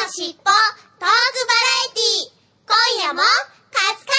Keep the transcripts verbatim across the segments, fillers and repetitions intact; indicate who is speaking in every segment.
Speaker 1: しっぽトークバラエティ今夜もカツカレ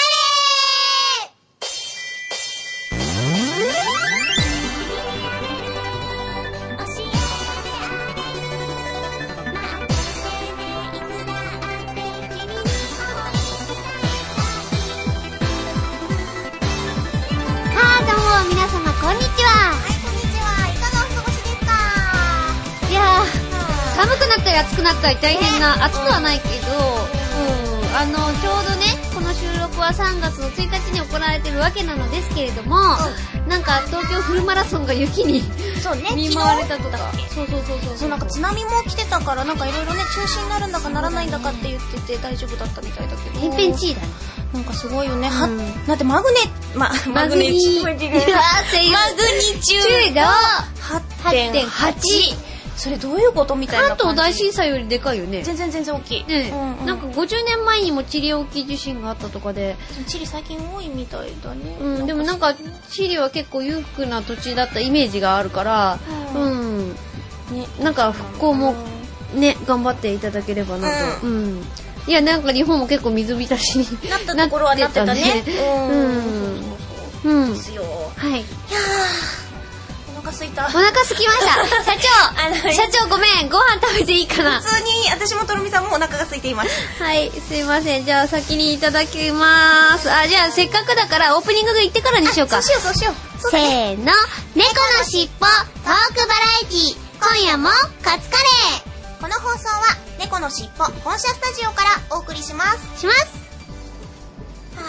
Speaker 2: ー。はーどうも皆様こんにちは。
Speaker 1: はい、こんにちは。いかがお過ごしですか？
Speaker 2: いやー、寒くなったり暑くなったり大変な、ね、暑くはないけど、うん、あのちょうどねこの収録はさんがつのついたちに行われてるわけなのですけれども、うん、なんか東京フルマラソンが雪に
Speaker 1: そう、ね、
Speaker 2: 見舞われたとか、そうそうそうそう
Speaker 1: そう、なんか津波も来てたからなんかいろいろね中止になるんだかならないんだかって言ってて大丈夫だったみたいだけど、
Speaker 2: 天変地異だね。
Speaker 1: なんかすごいよね、うん、はだってマグネ、ま、
Speaker 2: マグニチュードマグニチュード はってんはち、
Speaker 1: それどういうことみたいな感じ。
Speaker 2: 関東大震災よりでかいよね。
Speaker 1: 全然全然大きい、
Speaker 2: ね、うんうん、なんかごじゅうねんまえにもチリ沖地震があったとかで。
Speaker 1: チリ最近多いみたいだね、
Speaker 2: うん、でもなんかチリは結構裕福な土地だったイメージがあるから、うん、うん、ね、なんか復興もね頑張っていただければなと、うん、うん、いやなんか日本も結構水浸しに
Speaker 1: なったところはなってたね。うん、うん、ですよ。
Speaker 2: はい。いや
Speaker 1: ー、お腹すいた。お
Speaker 2: 腹すきました。社長、あの社長ごめん、ご飯食べていいかな。
Speaker 1: 普通に私もとろみさんもお腹が空いています。
Speaker 2: はい、すいません。じゃあ先にいただきます。あ、じゃあせっかくだからオープニングで行ってからにしようか。
Speaker 1: そうしようそうしよう。
Speaker 2: せーの、猫のしっぽトークバラエティ今夜もカツカレー。
Speaker 1: この放送は猫のしっぽ本社スタジオからお送りします
Speaker 2: します。は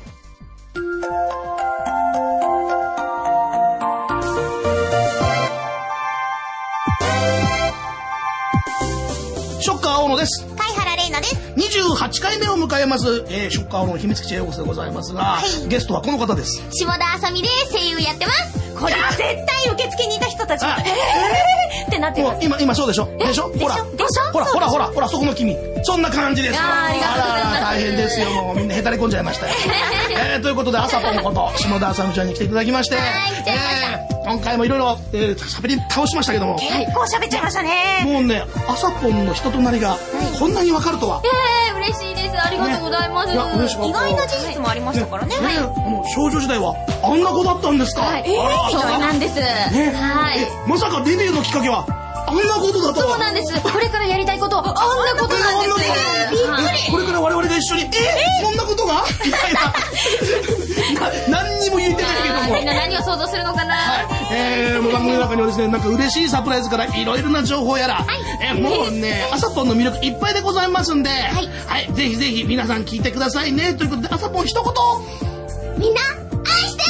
Speaker 3: あ、ショッカー青野です。
Speaker 1: 貝原玲奈です。
Speaker 3: にじゅうはちかいめを迎えます、えー、ショッカー青野の秘密基地へようこそでございますが、はい、ゲストはこの方です。
Speaker 1: 下田あさみです。声優やってます。これ絶対受付にいた人たちがえーってなってる。
Speaker 3: 今今そうでしょでしょほらほらほらほらほらそこの君そんな感じですよ。
Speaker 1: ありがとうございます。
Speaker 3: 大変ですよ。もうみんなへたれ込んじゃいましたよ。えー、ということで朝ぽんこと下田あさみちゃんに来ていただきまして、えー、今回もいろいろ喋り倒しましたけども、
Speaker 1: 結構喋っちゃいましたね。
Speaker 3: もうね朝ぽんの人となりがこんなにわかるとは。
Speaker 2: えー、嬉しいです。ありがとうございます。ね、いや
Speaker 3: 嬉しかった。
Speaker 1: 意外な事実もありましたからね。
Speaker 3: ね、はい、あの少女時代はあんな子だったんですか。はい、
Speaker 2: えー、そうなんです。ね、
Speaker 3: はい。まさかデビューのきっかけはあんなことだとは。
Speaker 2: そうなんです。これからやりたいことあんなことなんです。
Speaker 3: びっくり。これから我々が一緒にえー、そんなことがみたいな何にも言えてないけども、
Speaker 2: みんな何を想像するのかな。
Speaker 3: はい、えー、番組の中にはですねなんか嬉しいサプライズからいろいろな情報やら、はい、えー、もうね朝ぽんの魅力いっぱいでございますんで、はい、はい、ぜひぜひ皆さん聞いてくださいねということで朝ぽん一言
Speaker 1: みんな愛してる。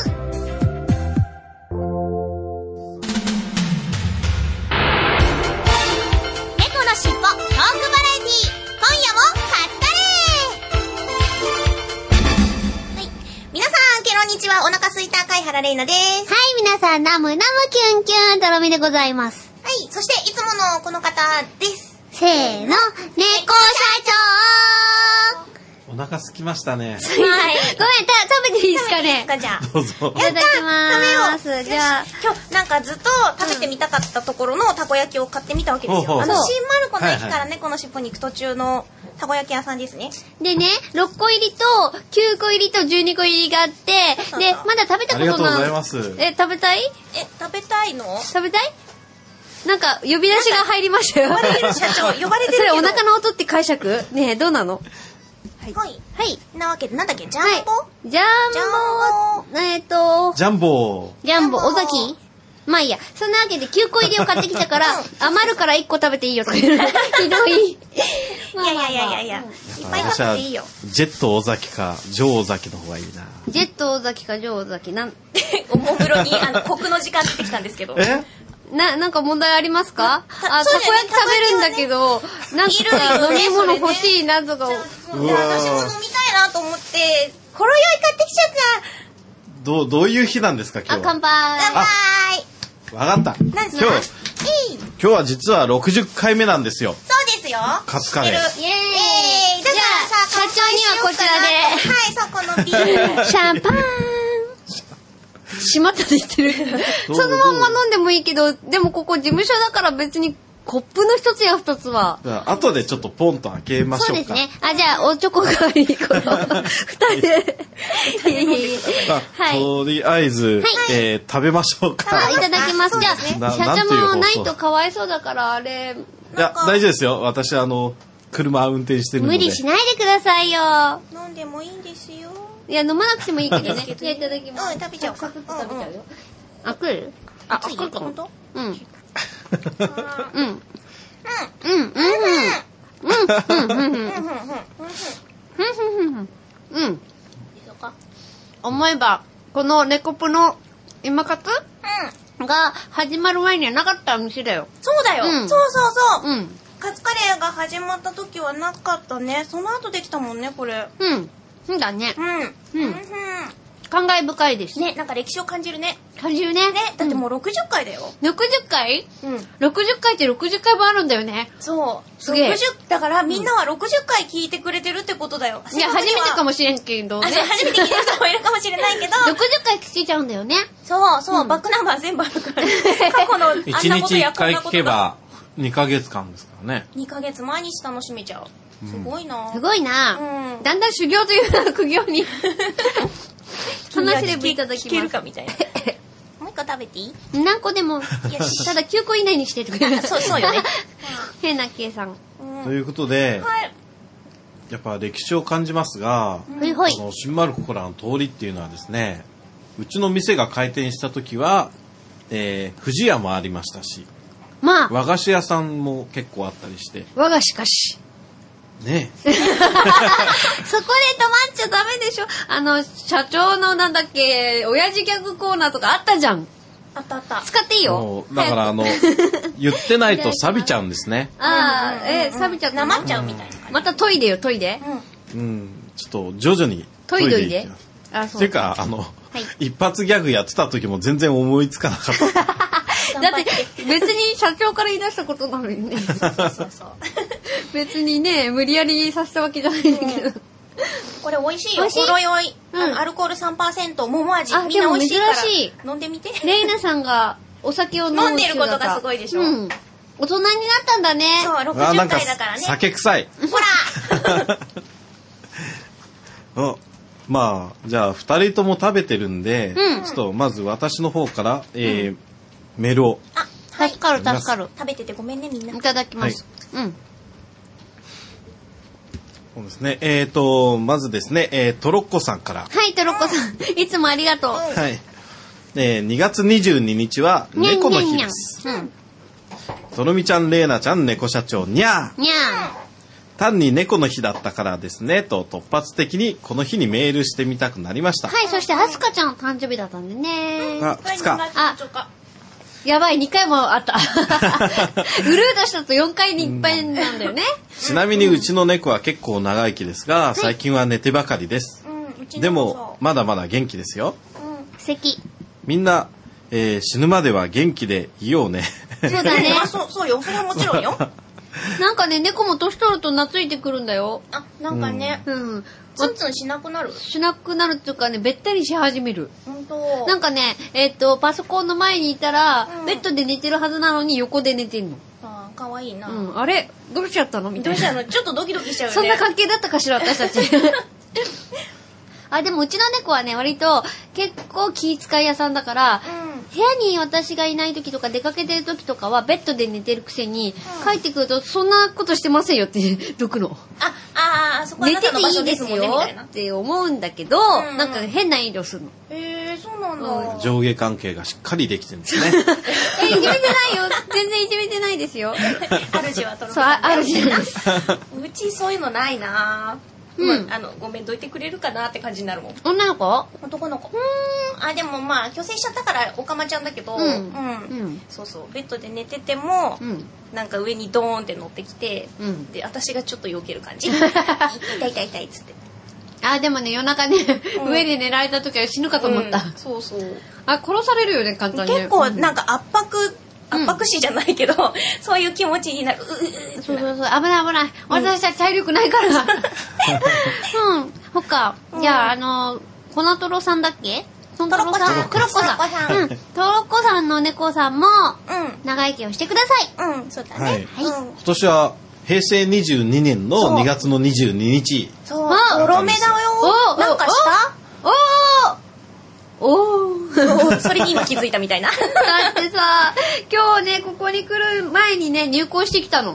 Speaker 1: しっぽトークバラエティ今夜もカツカレー。はい、皆さんこんにちは。お腹すいた貝原玲奈です。
Speaker 2: はい、皆さんナムナムキュンキュンとろみでございます。
Speaker 1: はい、そしていつものこの方です。
Speaker 2: せーの、猫社長。
Speaker 4: お腹すきましたね。はい、
Speaker 2: ごめん、食べていいですかね。
Speaker 1: じゃあ
Speaker 4: どうぞ。
Speaker 2: いただきます。じゃあ
Speaker 1: 今日なんかずっと食べてみたかったところのたこ焼きを買ってみたわけですよ。あの新丸子の駅から猫のしっぽに行く途中のたこ焼き屋さんですね。
Speaker 2: でね、ろっこ入りときゅうこ入りとじゅうにこ入りがあって、でまだ食べたことない。あり
Speaker 4: がとうございます。
Speaker 2: え、食べたい？
Speaker 1: え、食べたいの？
Speaker 2: 食べたい？なんか呼び出しが入りましたよ。
Speaker 1: 呼ばれてる社長、呼ばれてるけど。
Speaker 2: それお腹の音って解釈？ねえ、どうなの？
Speaker 1: はい。はい。なわけで、なんだっけ、ジャンボ、
Speaker 2: はい、ジャンボ、えっと、
Speaker 4: ジャンボ。
Speaker 2: ジャンボ、尾崎？まあいいや。そんなわけできゅうこ入りを買ってきたから、余るからいっこ食べていいよとか言うの。ひどい。
Speaker 1: いやいやいやいやいや、いっぱい食べていいよ。
Speaker 4: ジェット尾崎か、ジョー尾崎の方がいいな。
Speaker 2: ジェット尾崎か、ジョー尾崎、なん、
Speaker 1: おもむろに、あの、コクの時間出てきたんですけど。
Speaker 4: え？
Speaker 2: な、なんか問題ありますか？あ、たこ焼き食べるんだけど、なんか飲み物欲しいなとか。
Speaker 1: 私も飲みたいなと思って、ほろ酔い買ってきちゃった。
Speaker 4: どう、どういう日なんですか今日。
Speaker 2: あ、乾杯。
Speaker 1: 乾杯。
Speaker 4: わかった。
Speaker 1: 何
Speaker 4: 今日、今日は実はろくじゅっかいめなんですよ。
Speaker 1: そうですよ。
Speaker 4: カツカレー。イエーイ。
Speaker 1: じゃあ
Speaker 2: さ、社長にはこちら
Speaker 1: で。はい、そこのビール。
Speaker 2: シャンパン。しまったで言ってる。そのまんま飲んでもいいけど、でもここ事務所だから別にコップの一つや二つは。
Speaker 4: じゃあ後でちょっとポンと開けましょうか。
Speaker 2: そうですね。あ、じゃあ、おちょこ代わりにこの、二人で。いえいえいえ。はい。
Speaker 4: とりあえず、えー、食べましょうか。
Speaker 2: あ、いただきます。じゃあ、社長もないとかわいそうだから、あれ。
Speaker 4: いや、大丈夫ですよ。私、あの、車運転してるので。
Speaker 2: 無理しないでくださいよ。
Speaker 1: 飲んでもいいんですよ。
Speaker 2: いや、飲まなくてもいいけどね。じゃあ、いただきます。
Speaker 1: うん、食べちゃおうか。
Speaker 2: 食べちゃうよ。あ、来る？あ、来るかも。うん。うん。うん。うん。うん。うん。うん。うん。うん。うん。思えば、このネコプの今活が始まる前にはなかった店だよ。
Speaker 1: そうだよ。そうそうそう。
Speaker 2: うん。
Speaker 1: カツカレーが始まった時はなかったね。その後できたもんね、これ。
Speaker 2: うん。そうだね。
Speaker 1: うん。
Speaker 2: うん。感慨深いです。
Speaker 1: ね、なんか歴史を感じるね。
Speaker 2: 感じるね。
Speaker 1: ね、だってもうろくじゅっかいだよ。
Speaker 2: ろくじゅっかい？
Speaker 1: うん。
Speaker 2: ろくじゅっかいってろくじゅっかいもあるんだよね。
Speaker 1: そう。
Speaker 2: すげえ。
Speaker 1: ろくじゅうだからみんなはろくじゅっかい聞いてくれてるってことだよ。
Speaker 2: いや、初めてかもしれんけどね。
Speaker 1: あ、そう、初めて聞いてる人もいるかもしれないけど。
Speaker 2: ろくじゅっかい聞けちゃうんだよね。
Speaker 1: そうそう、バックナンバー全部あるから。過去のあんなことやこんなことだ。
Speaker 4: いちにちいっかい聞けばにかげつかんですからね。
Speaker 1: にかげつ毎日楽しめちゃう。すごいな。
Speaker 2: すごいな。
Speaker 1: うん。
Speaker 2: だんだん修行という苦行に。話せればいただきます。
Speaker 1: 聞けるかみたいな。もう一個食べていい？
Speaker 2: 何個でも、ただきゅうこ以内にしてとか。
Speaker 1: そうそうよね。
Speaker 2: 変な計算。
Speaker 4: ということで、やっぱ歴史を感じますが、
Speaker 2: ほいほい。
Speaker 4: この新丸子からの通りっていうのはですね、うちの店が開店した時は、えー、藤屋もありましたし、
Speaker 2: まあ、
Speaker 4: 和菓子屋さんも結構あったりして、
Speaker 2: 我がしかし。
Speaker 4: ね
Speaker 2: そこで止まっちゃダメでしょ。あの、社長のなんだっけ、親父ギャグコーナーとかあったじゃん。
Speaker 1: あったあった。
Speaker 2: 使っていいよ。
Speaker 4: だからあの、言ってないと錆びちゃうんですね。
Speaker 2: ああ、え、錆びちゃった。
Speaker 1: なまっちゃうみたいな感じ。
Speaker 2: また研いでよ、研いで。
Speaker 4: うん。ちょっと徐々に
Speaker 2: 研いどいで。
Speaker 4: あ、そう。ていうか、あの、
Speaker 2: はい、
Speaker 4: 一発ギャグやってた時も全然思いつかなかった。
Speaker 2: だって別に社長から言い出したことなのにね。
Speaker 1: そうそうそうそう。
Speaker 2: 別にね、無理やりさせたわけじゃないんだけど。うん、
Speaker 1: これ美味しいよ。ほろ酔い、うん、アルコール さんパーセント、桃味。みんな美味しいから。珍しい。飲んでみて。
Speaker 2: レイナさんがお酒を飲む
Speaker 1: 飲んでることがすごいでしょ。うん。
Speaker 2: 大人になったんだね。
Speaker 1: そう、ろくじゅっかいだからね。
Speaker 4: 酒臭い。
Speaker 1: ほら
Speaker 4: あ、まあ、じゃあ二人とも食べてるんで、うん、ちょっとまず私の方から、えーうん、メールを。
Speaker 1: あ、はい、助かる
Speaker 2: 助かる。
Speaker 1: 食べててごめんねみんな。
Speaker 2: いただきます。はい、うん。
Speaker 4: そうですね。えっ、ー、と、まずですね、えー、トロッコさんから。
Speaker 2: はい、トロッコさん。いつもありがとう。
Speaker 4: はい。えー、にがつにじゅうににちは猫の日です。
Speaker 2: うん。
Speaker 4: とろみちゃん、れいなちゃん、猫社長、にゃー。
Speaker 2: にゃー。
Speaker 4: 単に猫の日だったからですね、と突発的にこの日にメールしてみたくなりました。
Speaker 2: はい、そしてアスカちゃんの誕生日だったんでね。
Speaker 4: あ、ふつか。
Speaker 2: あ、やばい、にかいもあった。うるうとしたとよんかいにいっぱいなんだよね。
Speaker 4: ちなみにうちの猫は結構長生きですが、最近は寝てばかりです。うん、でも、まだまだ元気ですよ。
Speaker 2: うん、素敵。
Speaker 4: みんな、えー、死ぬまでは元気でいようね。
Speaker 2: そうだね。
Speaker 1: あ、そう、そうよ。それはもちろんよ。
Speaker 2: なんかね、猫も年取ると懐いてくるんだよ。
Speaker 1: あ、なんかね。
Speaker 2: うん。
Speaker 1: ツンツンしなくなる？
Speaker 2: しなくなるっていうかね、べったりし始める。
Speaker 1: ほんと。
Speaker 2: なんかね、えっと、パソコンの前にいたら、うん、ベッドで寝てるはずなのに横で寝てんの。
Speaker 1: ああ、かわいいな。
Speaker 2: うん。あれどうしちゃったのみたいな。
Speaker 1: どうしちゃうのちょっとドキドキしちゃうよね。
Speaker 2: そんな関係だったかしら、私たち。あ、でもうちの猫はね、割と結構気遣い屋さんだから、うん、部屋に私がいない時とか出かけてる時とかはベッドで寝てるくせに、うん、帰ってくるとそんなことしてませんよってどくの。
Speaker 1: あ、ああ、そこはあなたの場所ですもんねみたいな。
Speaker 2: 寝てていいですよって思うんだけど、うんうん、なんか変な遠慮するの。
Speaker 1: へえー、そうなんだ、
Speaker 4: うん。上下関係がしっかりできてるんですね。
Speaker 2: え、いじめてないよ。全然いじめてないですよ。
Speaker 1: 主はトロ
Speaker 2: そう、主なんです。
Speaker 1: うちそういうのないなぁ。うん、あのごめんどいてくれるかなって感じになるもん。
Speaker 2: 女の子？
Speaker 1: 男の子。うん。あ、でもまあ虚勢しちゃったからおかまちゃんだけど、うん、うんうん、そうそうベッドで寝てても、うん、なんか上にドーンって乗ってきて、うん、で私がちょっと避ける感じ。痛い痛い痛いっつって。
Speaker 2: あ、でもね夜中ね、うん、上で寝られた時は死ぬかと思った。うん、
Speaker 1: そうそう。
Speaker 2: あ、殺されるよね簡単に。
Speaker 1: 結構なんか圧迫。圧迫死じゃないけど、うん、そういう気持ちになる。う
Speaker 2: うそうそうそう、危ない危ない。私たち体力ないから。うん。ほっか。じゃあ、あの、粉トロさんだっけ？ トントロさん。トロッコさん。うん。トロッコさんの猫さんも、長生きをしてくださ
Speaker 1: い。うん、そうだね。はい。
Speaker 4: 今年は、平成にじゅうにねんのにがつのにじゅうににち。
Speaker 1: そう。ゾロ目だよ。なんかした
Speaker 2: おー
Speaker 1: それに今気づいたみたいな。だ
Speaker 2: ってさ、今日ね、ここに来る前にね、入校してきたの。うん。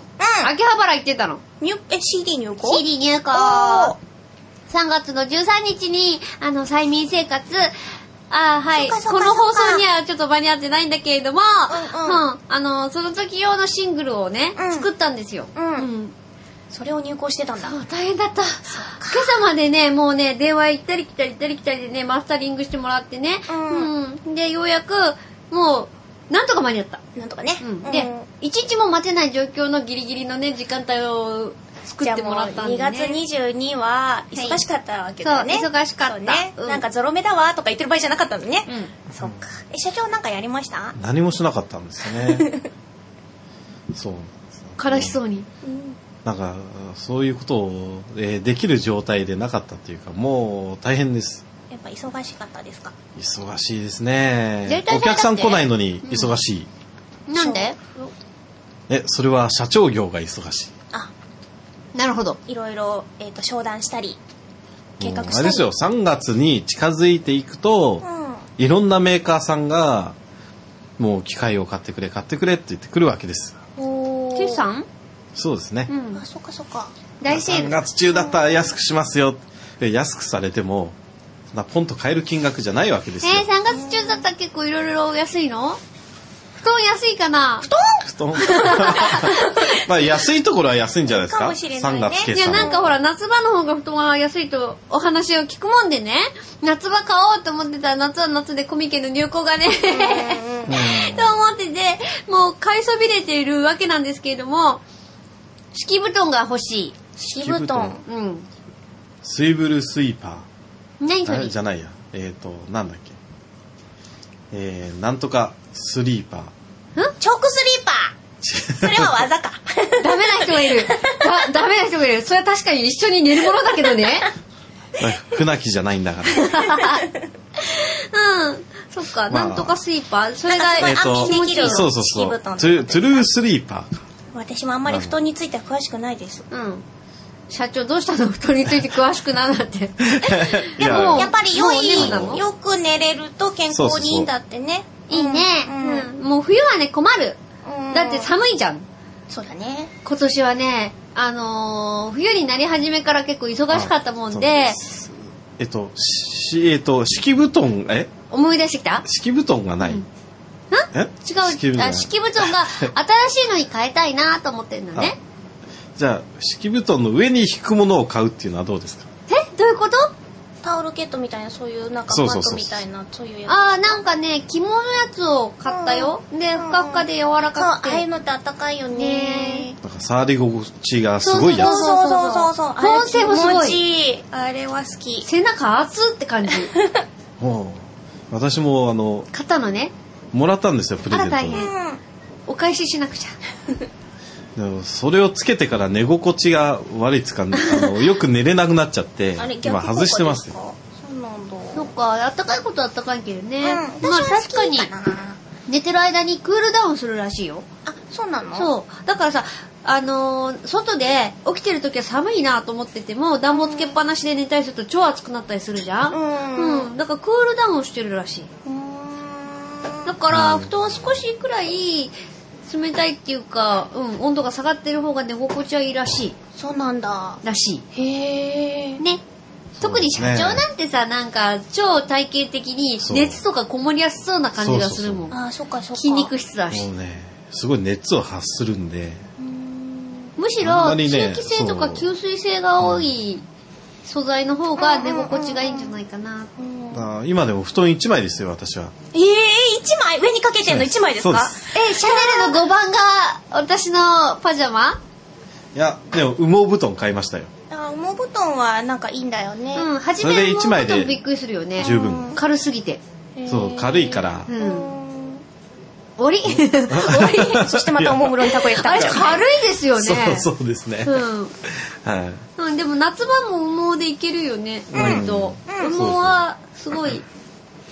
Speaker 2: 秋葉原行ってたの。
Speaker 1: 入、え、シーディー 入校
Speaker 2: ?シーディー 入校。さんがつのじゅうさんにちに、あの、催眠生活、あはい。この放送にはちょっと間に合ってないんだけれども、うん、うん、あの、その時用のシングルをね、うん、作ったんですよ。うん。うん、それを入稿してたんだ。そう、大変だった。今朝までね、もうね、電話行ったり来たり行ったり来たりでね、マスタリングしてもらってね。うん。うん、で、ようやく、もう、なんとか間に合った。
Speaker 1: なんとかね。
Speaker 2: うん。で、一、うん、日も待てない状況のギリギリのね、時間帯を作ってもらったんで、ね。にがつにじゅうには忙しかったわけだよね。はい、そう、忙しかった。ね、うん。なんかゾロ目だわとか言ってる場合じゃなかったのね。うん。そっか。え、社長なんかやりました？
Speaker 4: 何もしなかったんですね。そう。
Speaker 2: 悲しそうに。
Speaker 4: うんなんかそういうことを、えー、できる状態でなかったっていうかもう大変です。
Speaker 1: やっぱ忙しかったですか？
Speaker 4: 忙しいですね。お客さん来ないのに忙しい。
Speaker 2: うん、なんで？
Speaker 4: え、それは社長業が忙しい。
Speaker 2: あ、なるほど。
Speaker 1: いろいろ、えーと、商談したり計画したり。
Speaker 4: あれですよ、さんがつに近づいていくと、うん、いろんなメーカーさんがもう機械を買ってくれ買ってくれって言ってくるわけです。
Speaker 2: T さん？
Speaker 4: そうですね。
Speaker 1: うん、あ、そっかそっか。
Speaker 2: 大セール。
Speaker 4: さんがつ中だったら安くしますよ。安くされても、そんなポンと買える金額じゃないわけですよ。
Speaker 2: えー、さんがつ中だったら結構いろいろ安いの？布団安いかな？
Speaker 1: 布団？
Speaker 4: 布団まあ安いところは安いんじゃないですか？かもしれないね。さんがつ決算。
Speaker 2: いやなんかほら夏場の方が布団は安いとお話を聞くもんでね。夏場買おうと思ってたら夏は夏でコミケの入稿がね。と思ってて、もう買いそびれているわけなんですけれども、敷布団が欲しい。
Speaker 1: 敷布団。
Speaker 2: うん。
Speaker 4: スイブルスイーパー。
Speaker 2: 何それ？
Speaker 4: じゃないや。えっ、ー、と、なんだっけ。えー、なんとかスリーパー。
Speaker 1: ん？チョークスリーパー。それは技か。
Speaker 2: ダメな人がいる。だ、ダメな人がいる。それは確かに一緒に寝るものだけどね。
Speaker 4: 船木じゃないんだから。
Speaker 2: うん。そっか、まあ、なんとかスイーパー。それが、
Speaker 1: えっと、
Speaker 4: そうそうそう。トゥ、トゥルースリーパー。
Speaker 1: 私もあんまり布団については詳しくないです。
Speaker 2: うん。社長どうしたの？布団について詳しくなるって。
Speaker 1: でもやっぱり良い、よく寝れると健康にいいんだってね。
Speaker 2: いいね。うん。もう冬はね困る。だって寒いじゃん。
Speaker 1: そうだね。
Speaker 2: 今年はね、あのー、冬になり始めから結構忙しかったもんで。
Speaker 4: えっと、し、えっと、敷布団、え？
Speaker 2: 思い出してきた？
Speaker 4: 敷布団がない。うん
Speaker 2: え違う敷布団敷布団が新しいのに変えたいなと思ってるのね。
Speaker 4: じゃあ敷布団の上に引くものを買うっていうのはどうですか？
Speaker 2: えどういうこと？
Speaker 1: タオルケットみたいなそういうなんかマットみたいなそういうやつ。
Speaker 2: ああなんかね肝のやつを買ったよ。うん、でふかふかで柔らかくて。
Speaker 1: そうああいうのってあったかいよね。
Speaker 4: なんか触り心地がすごいやつ。
Speaker 1: そうそうそうそう。
Speaker 2: 保温性もすごい。
Speaker 1: あれは好き。
Speaker 2: 背中熱って感じ。
Speaker 4: 私もあの
Speaker 2: 買ったのね。
Speaker 4: もらったんですよプレゼント。
Speaker 2: あら大変。お返ししなくちゃ。
Speaker 4: でもそれをつけてから寝心地が悪いつかあのよく寝れなくなっちゃって今外してますよ。
Speaker 1: そうなんだ。
Speaker 2: そっかあったかいことはあったかいけどね。うん、まあ確かに寝てる間にクールダウンするらしいよ。
Speaker 1: あそうなの？
Speaker 2: そうだからさあのー、外で起きてる時は寒いなと思ってても暖房つけっぱなしで寝たりすると超暑くなったりするじゃん。うん、うん、だからクールダウンしてるらしい。だから布団は少しくらい冷たいっていうか、うん、温度が下がってる方が寝心地はいいらしい。
Speaker 1: そうなんだ。
Speaker 2: らし
Speaker 1: い。へえ。
Speaker 2: ね。特に社長なんてさ、なんか超体型的に熱とかこもりやすそうな感じがするもん。
Speaker 1: あ、そっかそっか。
Speaker 2: 筋肉質だし。
Speaker 4: もうね、すごい熱を発するんで。
Speaker 2: むしろ通気性とか吸水性が多い素材の方が寝心地がいいんじゃないかな。
Speaker 4: あ今でも布団いちまいですよ私は。
Speaker 1: ええー、いちまい上にかけてんのいちまいですか？
Speaker 2: えシャネルのごばんが私のパジャマ？
Speaker 4: いやでも羽毛布団買いましたよ。
Speaker 1: あ羽毛布団はなんかいいんだよね。
Speaker 2: うん初め羽毛布団びっくりするよね。
Speaker 4: 十分
Speaker 2: 軽すぎて。
Speaker 4: そう軽いから。
Speaker 2: うんおり
Speaker 1: そしてまたおもむろにたこ焼き食べちゃう、ね、
Speaker 2: あれ軽いですよね。
Speaker 4: そうそうですね。
Speaker 2: うん、はい、うん、でも夏場も羽毛でいけるよね、うん、割と、うん、羽毛はすごい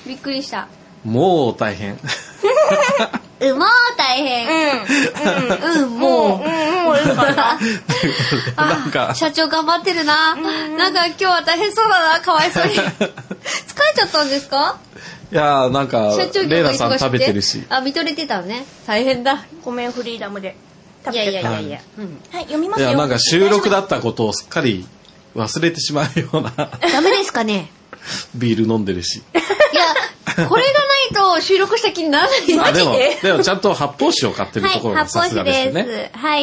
Speaker 2: びっくりした。
Speaker 4: もう大変。
Speaker 2: うもう大変。うん。うん、もう。うん、もうよかった。なんか。社長頑張ってるな。なんか今日は大変そうだな、かわいそうに。疲れちゃったんですか？
Speaker 4: いやーなんか、レイナさん食べてるし。
Speaker 2: あ、見とれてたのね。大変だ。
Speaker 1: ごめん、フリーダムで。
Speaker 2: いやいやいやいや。
Speaker 1: はい、読みますよ。
Speaker 4: いや、なんか収録だったことをすっかり忘れてしまうような。
Speaker 2: ダメですかね？
Speaker 4: ビール飲んでるし。い
Speaker 2: や、これがないと収録した気にならない。
Speaker 4: マジで？でも、でもちゃんと発泡酒を買ってるところがさすがですね。
Speaker 2: はい、発泡酒です。はい。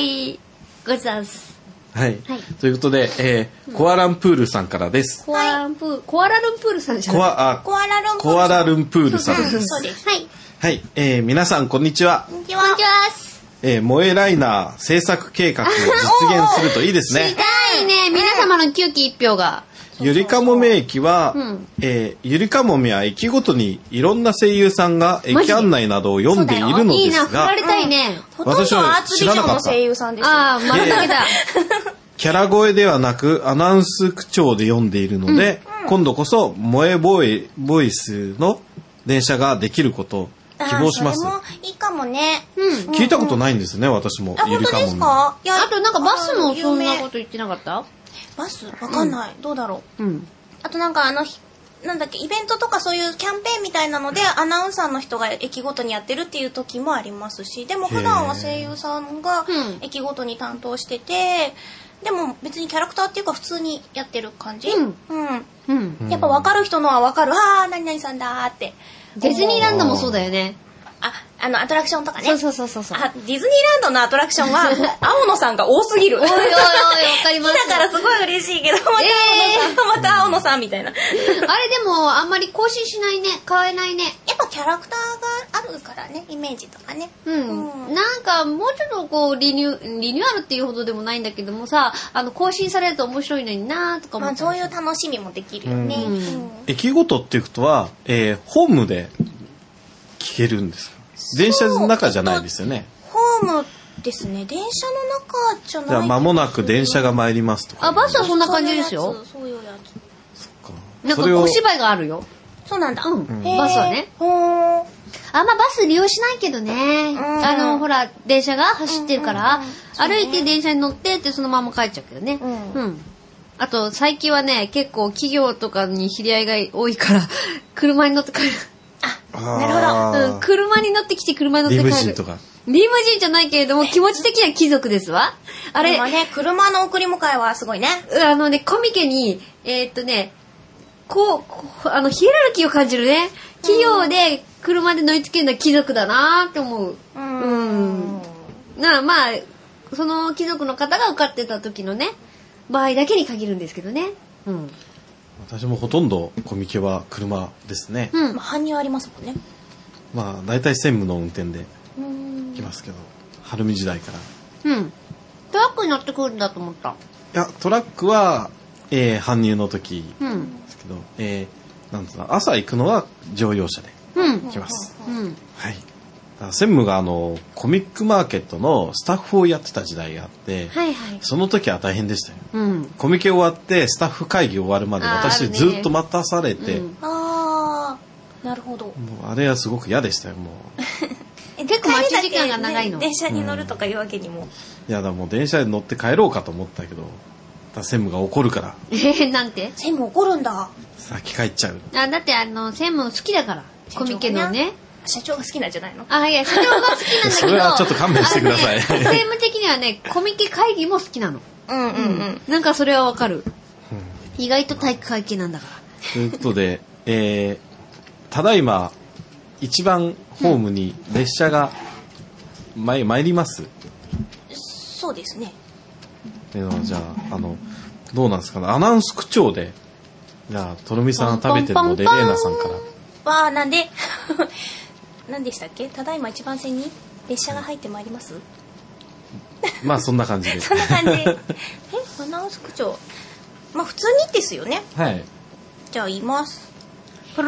Speaker 2: ござんす。
Speaker 4: はい。はい、ということで、えー、コアランプールさんからです。
Speaker 2: コアランプール、コアラルンプールさんじゃない？
Speaker 1: コア、コアラルンプール。
Speaker 4: コアラルンプールさんです。
Speaker 1: そうです。
Speaker 2: はい。
Speaker 4: はい。えー、皆さん、こんにちは。
Speaker 1: こんにちは。
Speaker 2: こんにちは。
Speaker 4: えー、萌えライナー制作計画を実現するといいですね。
Speaker 2: 知りたいね。皆様のきゅうきいっぴょうが。
Speaker 4: ゆりかもめ駅は、うん、えー、ゆりかもめは駅ごとにいろんな声優さんが駅案内などを読んでいるのですが、いいな、
Speaker 2: 振られたいね。
Speaker 1: うん、私はアーツビジョンの声優さんです。
Speaker 2: ああ、まただけだ。
Speaker 4: キャラ声ではなくアナウンス口調で読んでいるので、うん、今度こそ萌えボイボイスの電車ができることを希望します。
Speaker 1: それもいいかもね。
Speaker 4: うん、聞いたことないんですね、私も。
Speaker 1: あ、本当ですか？
Speaker 2: いや、あとなんかバスもそんなこと言ってなかった？
Speaker 1: バスわかんない、うん、どうだろう、うん、あとなんかあのなんだっけイベントとかそういうキャンペーンみたいなのでアナウンサーの人が駅ごとにやってるっていう時もありますし、でも普段は声優さんが駅ごとに担当してて、でも別にキャラクターっていうか普通にやってる感じ、うんうんうん、やっぱ分かる人のは分かる、ああ何々さんだーって。
Speaker 2: ディズニーランドもそうだよね。
Speaker 1: あ、あのアトラクションとかね。
Speaker 2: そうそうそうそう。
Speaker 1: あ、ディズニーランドのアトラクションは青野さんが多すぎる。
Speaker 2: おいおいおい、わかります。
Speaker 1: だからすごい嬉しいけど、また青野さん、えー、また青野さんみたいな。あれ
Speaker 2: でもあんまり更新しないね、変えないね。
Speaker 1: やっぱキャラクターがあるからね、イメージとかね。
Speaker 2: うん。うん、なんかもうちょっとこうリニューリニューアルっていうほどでもないんだけどもさ、あの更新されると面白いのになーとか思って。
Speaker 1: まあそういう楽しみもできるよね。うんうん、
Speaker 4: 駅ごとっていうことは、えー、ホームで聞けるんですか？電車の中じゃないですよね。
Speaker 1: ホームですね。電車の中じゃない。じゃあ
Speaker 4: 間もなく電車が参りますとか。
Speaker 2: あ、バスはそんな感じですよ。
Speaker 1: そういうやつ。
Speaker 4: そっか。
Speaker 2: なんか小芝居があるよ。
Speaker 1: そうなんだ。
Speaker 2: うん。バスはね。ほー。あんまバス利用しないけどね。あのほら電車が走ってるから歩いて電車に乗ってってそのまま帰っちゃうけどね。うん。あと最近はね結構企業とかに知り合いが多いから車に乗って帰る。
Speaker 1: あ、なるほ
Speaker 2: ど。うん、車に乗ってきて車に乗って帰る。
Speaker 4: リムジンとか。
Speaker 2: リムジンじゃないけれども気持ち的には貴族ですわ。あれ。
Speaker 1: でもね、車の送り迎えはすごいね。
Speaker 2: あのね、コミケに、えー、っとね、こう、こう、あの、ヒエラルキーを感じるね。企業で車で乗り付けるのは貴族だなって思う。うん。うんなまあ、その貴族の方が受かってた時のね、場合だけに限るんですけどね。うん。
Speaker 4: 私もほとんどコミケは車ですね。
Speaker 1: うん、まあ、搬入ありますもんね。
Speaker 4: まあ大体専務の運転で来ますけど、晴海時代から。
Speaker 2: うん。トラックに乗ってくるんだと思った。い
Speaker 4: やトラックは、えー、搬入の時ですけど、うん、えー、なんつうの朝行くのは乗用車で来ます。うんうん、はい。専務があのコミックマーケットのスタッフをやってた時代があって、はいはい、その時は大変でしたよ、うん、コミケ終わってスタッフ会議終わるまで私ずっと待たされて、うん、
Speaker 1: ああなるほども
Speaker 4: うあれはすごく嫌でしたよも
Speaker 2: う結構待ち時間が長いの、
Speaker 1: ね、電車に乗るとかいうわけにも、うん、い
Speaker 4: やだもう電車に乗って帰ろうかと思ったけど専務が怒るから
Speaker 2: えー、なんて
Speaker 1: 専務怒るんだ
Speaker 4: 先帰っちゃう
Speaker 2: あだってあの専務好きだからコミケのね
Speaker 1: 社長が好きなんじゃないの？
Speaker 2: あ、いや、社長が好きなんだけど。
Speaker 4: それはちょっと勘弁してください。
Speaker 2: ね、政務的にはね、コミケ会議も好きなの。うんうんうん。なんかそれはわかる、うん。意外と体育会系なんだから。
Speaker 4: ということで、えー、ただいま、一番ホームに列車が参、参ります。
Speaker 1: そうですね。
Speaker 4: えー、じゃあ、あの、どうなんですかね。アナウンス口調で、じゃあ、とろみさんが食べてるので、レーナさんから。
Speaker 1: わー、なんで何でしたっけ？ただいま一番線に列車が入ってまいります？
Speaker 4: まあそんな感じで
Speaker 1: そんな感じえアナウンス口調まあ普通にですよね。
Speaker 4: はい
Speaker 1: じゃあ言いますた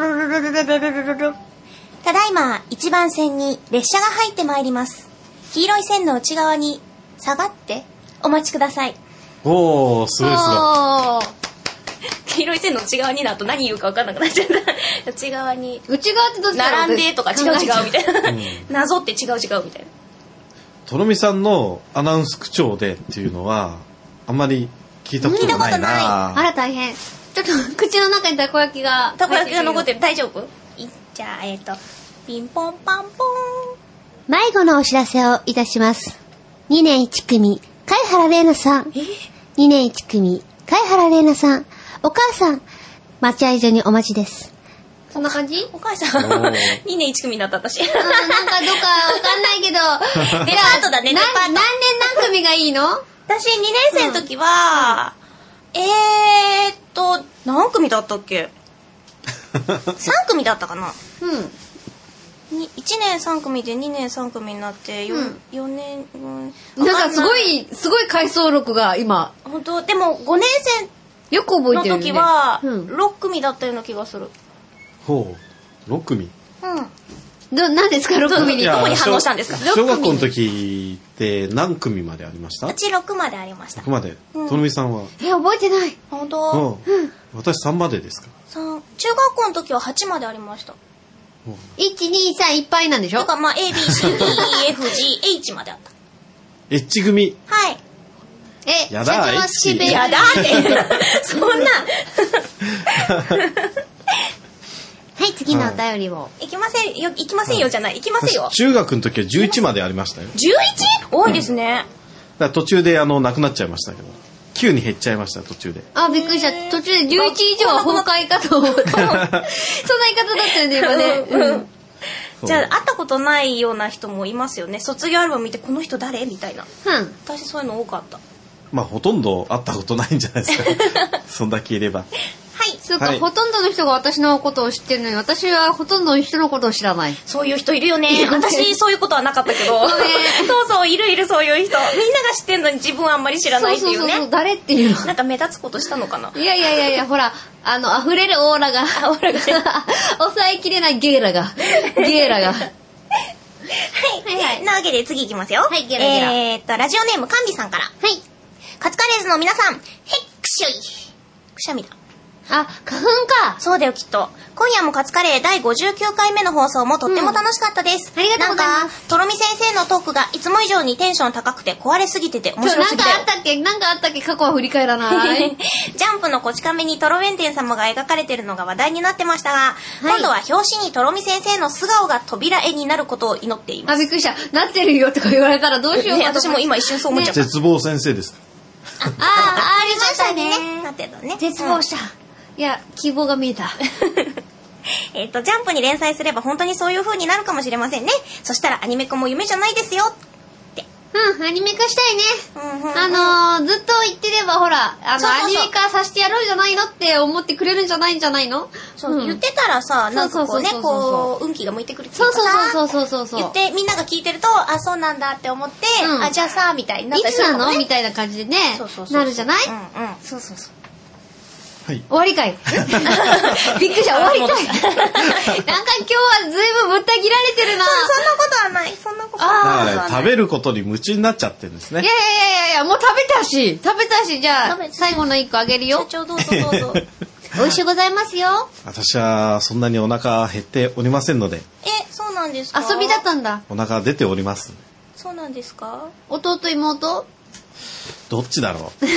Speaker 1: だいま一番線に列車が入ってまいります。黄色い線の内側に下がってお待ちください。
Speaker 4: おーすごいすごい
Speaker 1: 黄色い線の内側になると何言うか分かんなくなっちゃった。内側に。
Speaker 2: 内側ってどっちだろう。
Speaker 1: 並んでとか違う違うみたいな。うん、謎って違う違うみたいな。
Speaker 4: とろみさんのアナウンス口調でっていうのは、あんまり聞いたことがないな。聞いたことない。
Speaker 2: あら大変。ちょっと口の中にたこ焼きが。
Speaker 1: たこ焼きが残ってる。大丈夫？いじゃあ、えっと、ピンポンパンポン。
Speaker 5: 迷子のお知らせをいたします。にねんいち組、貝原玲奈さん。にねんいち組、貝原玲奈さん。お母さん、待合所にお待ちです。
Speaker 2: そんな感じ？
Speaker 1: お母さん、にねんいち組になった私。
Speaker 2: うん、なんかどっかわかんないけど。
Speaker 1: デパートだね、デパート。
Speaker 2: 何年何組がいいの？
Speaker 1: 私にねん生の時は、うん、えーっと、何組だったっけさん組だったかな。うん。にいちねんさん組でにねんさん組になって、よ、うん、よねん、
Speaker 2: うん、なんかすごい、すごい回想録が今。
Speaker 1: 本当でもごねん生
Speaker 2: よく覚えてるね。
Speaker 1: の時は、ろっ組だったような気がする。
Speaker 4: ほう、ろっ組。
Speaker 1: うん。
Speaker 2: ど、何ですか、ろっ組に。
Speaker 1: どこに反応したんですか？
Speaker 4: 小学校の時って何組までありました？
Speaker 1: うちろくまでありました。
Speaker 4: ろくまで。とろみさんは？
Speaker 2: え、覚えてない。
Speaker 1: 本当？
Speaker 4: うん。私さんまでですか？
Speaker 1: さん。中学校の時ははちまでありました。
Speaker 2: いち、に、さんいっぱいなんでしょ？
Speaker 1: とかまあ A、B、C、D、E、F、G、H まであった。
Speaker 4: H 組。
Speaker 1: はい。
Speaker 2: え、
Speaker 4: やだ、H。
Speaker 1: やだって。そんな。
Speaker 5: はい、次のお便りを。
Speaker 1: いきませんよ、いきませんよじゃない、いきますよ。
Speaker 4: 中学の時はじゅういちまでありましたよ。
Speaker 1: じゅういち？ 多いですね。
Speaker 4: だから途中であの、なくなっちゃいましたけど。きゅうに減っちゃいました、途中で。
Speaker 2: あ、びっくりした。途中でじゅういち以上は崩壊かと思った。そんな言い方だったよね、今ね。うん。
Speaker 1: じゃあ、会ったことないような人もいますよね。卒業アルバム見て、この人誰みたいな。
Speaker 2: うん。
Speaker 1: 私そういうの多かった。
Speaker 4: まあ、ほとんど会ったことないんじゃないですか。そんだけいれば。
Speaker 1: はい。
Speaker 2: そうか、はい、ほとんどの人が私のことを知ってるのに、私はほとんどの人のことを知らない。
Speaker 1: そういう人いるよね。私、そういうことはなかったけど。そうそう、いるいるそういう人。みんなが知ってるのに自分はあんまり知らないっていうね。そうそうそう、
Speaker 2: 誰っていうの。
Speaker 1: なんか目立つことしたのかな。
Speaker 2: いやいやいやいや、ほら、あの、溢れるオーラが、オーラが、抑えきれないゲーラが、ゲーラが。はい。
Speaker 1: はいはい。なわけで次いきますよ。
Speaker 2: はい、ゲラゲラ。
Speaker 1: えーっと、ラジオネーム、カンビさんから。はい。カツカレーズの皆さん、へっくしょい。くしゃみだ。
Speaker 2: あ、花粉か。
Speaker 1: そうだよ、きっと。今夜もカツカレーだいごじゅうきゅうかいめの放送もとっても楽しかったです。
Speaker 2: うん、ありがとうございます。
Speaker 1: なんか、とろみ先生のトークがいつも以上にテンション高くて壊れすぎてて面白すぎたよ。
Speaker 2: なんかあったっけなんかあったっけ過去は振り返らない。
Speaker 1: ジャンプのこち亀にとろ弁天様が描かれてるのが話題になってましたが、はい、今度は表紙にとろみ先生の素顔が扉絵になることを祈っています。
Speaker 2: あ、びっくりした。なってるよとか言われたらどうしようか、
Speaker 1: ね。私も今一瞬そう思っちゃった。
Speaker 4: 絶望先生です。
Speaker 2: ああ、ありましたね。
Speaker 1: なってたね。
Speaker 2: 絶望した。うん、いや、希望が見えた。
Speaker 1: えっと、ジャンプに連載すれば本当にそういう風になるかもしれませんね。そしたらアニメ化も夢じゃないですよ。って。
Speaker 2: うん、アニメ化したいね。
Speaker 1: うんうんうん、
Speaker 2: あのー、ずっと言ってればほら、あの、そうそうそう、アニメ化させてやろうじゃないのって思ってくれるんじゃないんじゃないの？
Speaker 1: そう、うん、言ってたらさ、なんかこうね、こう、運気が向いてくるっていうかさ、
Speaker 2: そうそうそうそうそう。
Speaker 1: 言ってみんなが聞いてると、あ、そうなんだって思って、うん、あ、じゃあさ、みたいになったりする、ね。
Speaker 2: いつなのみたいな感じでね、そうそうそうそうなるじゃない？
Speaker 1: うんうん。そうそうそう。
Speaker 4: はい、
Speaker 2: 終わりかい。びっくりした、終わりかい。なんか今日はずいぶんぶった切られてるな。
Speaker 1: そ, そんなことはない。そんなことはない。
Speaker 4: あ、食べることに夢中になっちゃってるんですね。
Speaker 2: いやいやいやいや、もう食べたし、食べたし、じゃあ最後の一個あげるよ。
Speaker 1: 社長どうぞどうぞ。
Speaker 2: 美味しゅうございますよ。
Speaker 4: 私はそんなにお腹減っておりませんので。
Speaker 1: え、そうなんですか？
Speaker 2: 遊びだったんだ。
Speaker 4: お腹出ております。
Speaker 1: そうなんですか？
Speaker 2: 弟妹？
Speaker 4: どっちだろう。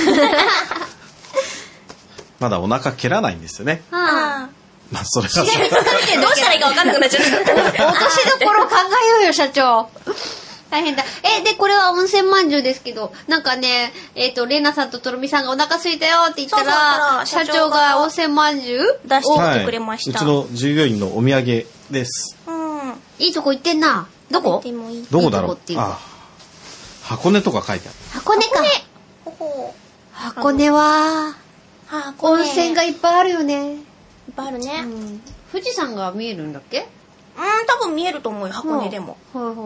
Speaker 4: まだお腹蹴らないんですよね。
Speaker 2: はあ、
Speaker 4: まあそれが
Speaker 1: どうしたらいいか分かんなくなっちゃった。
Speaker 2: 落としどころ考えようよ社長。大変だ。え、で、これは温泉まんじゅうですけど、なんかね、えっ、ー、と、レナさんととろみさんがお腹空いたよって言ったら、そうそう、社長が温泉まんじゅう
Speaker 1: 出してきてくれました、
Speaker 4: はい。うちの従業員のお土産です。
Speaker 1: うん。
Speaker 2: いいとこ行ってんな。どこ？
Speaker 1: いい
Speaker 4: どこだろう？いいあ、箱根とか書いてある。
Speaker 2: 箱根か。箱根は、温泉がいっぱいあるよね。いっ
Speaker 1: ぱいあるね、
Speaker 2: うん。富士山が見えるんだっけ？
Speaker 1: うん、多分見えると思うよ、箱根でも。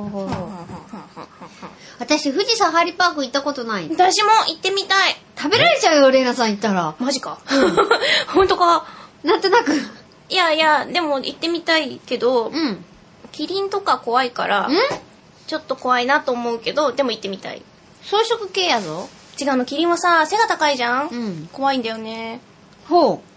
Speaker 2: 私、富士サファリパーク行ったことない。
Speaker 1: 私も行ってみたい。
Speaker 2: 食べられちゃうよ、レイナさん行ったら。
Speaker 1: マジか。本当か。
Speaker 2: なんとなく。
Speaker 1: いやいや、でも行ってみたいけど、うん、キリンとか怖いから、ちょっと怖いなと思うけど、でも行ってみたい。
Speaker 2: 草食系やぞ。
Speaker 1: 違うの、キリンはさ、背が高いじゃん、うん、怖いんだよね。
Speaker 2: ほう。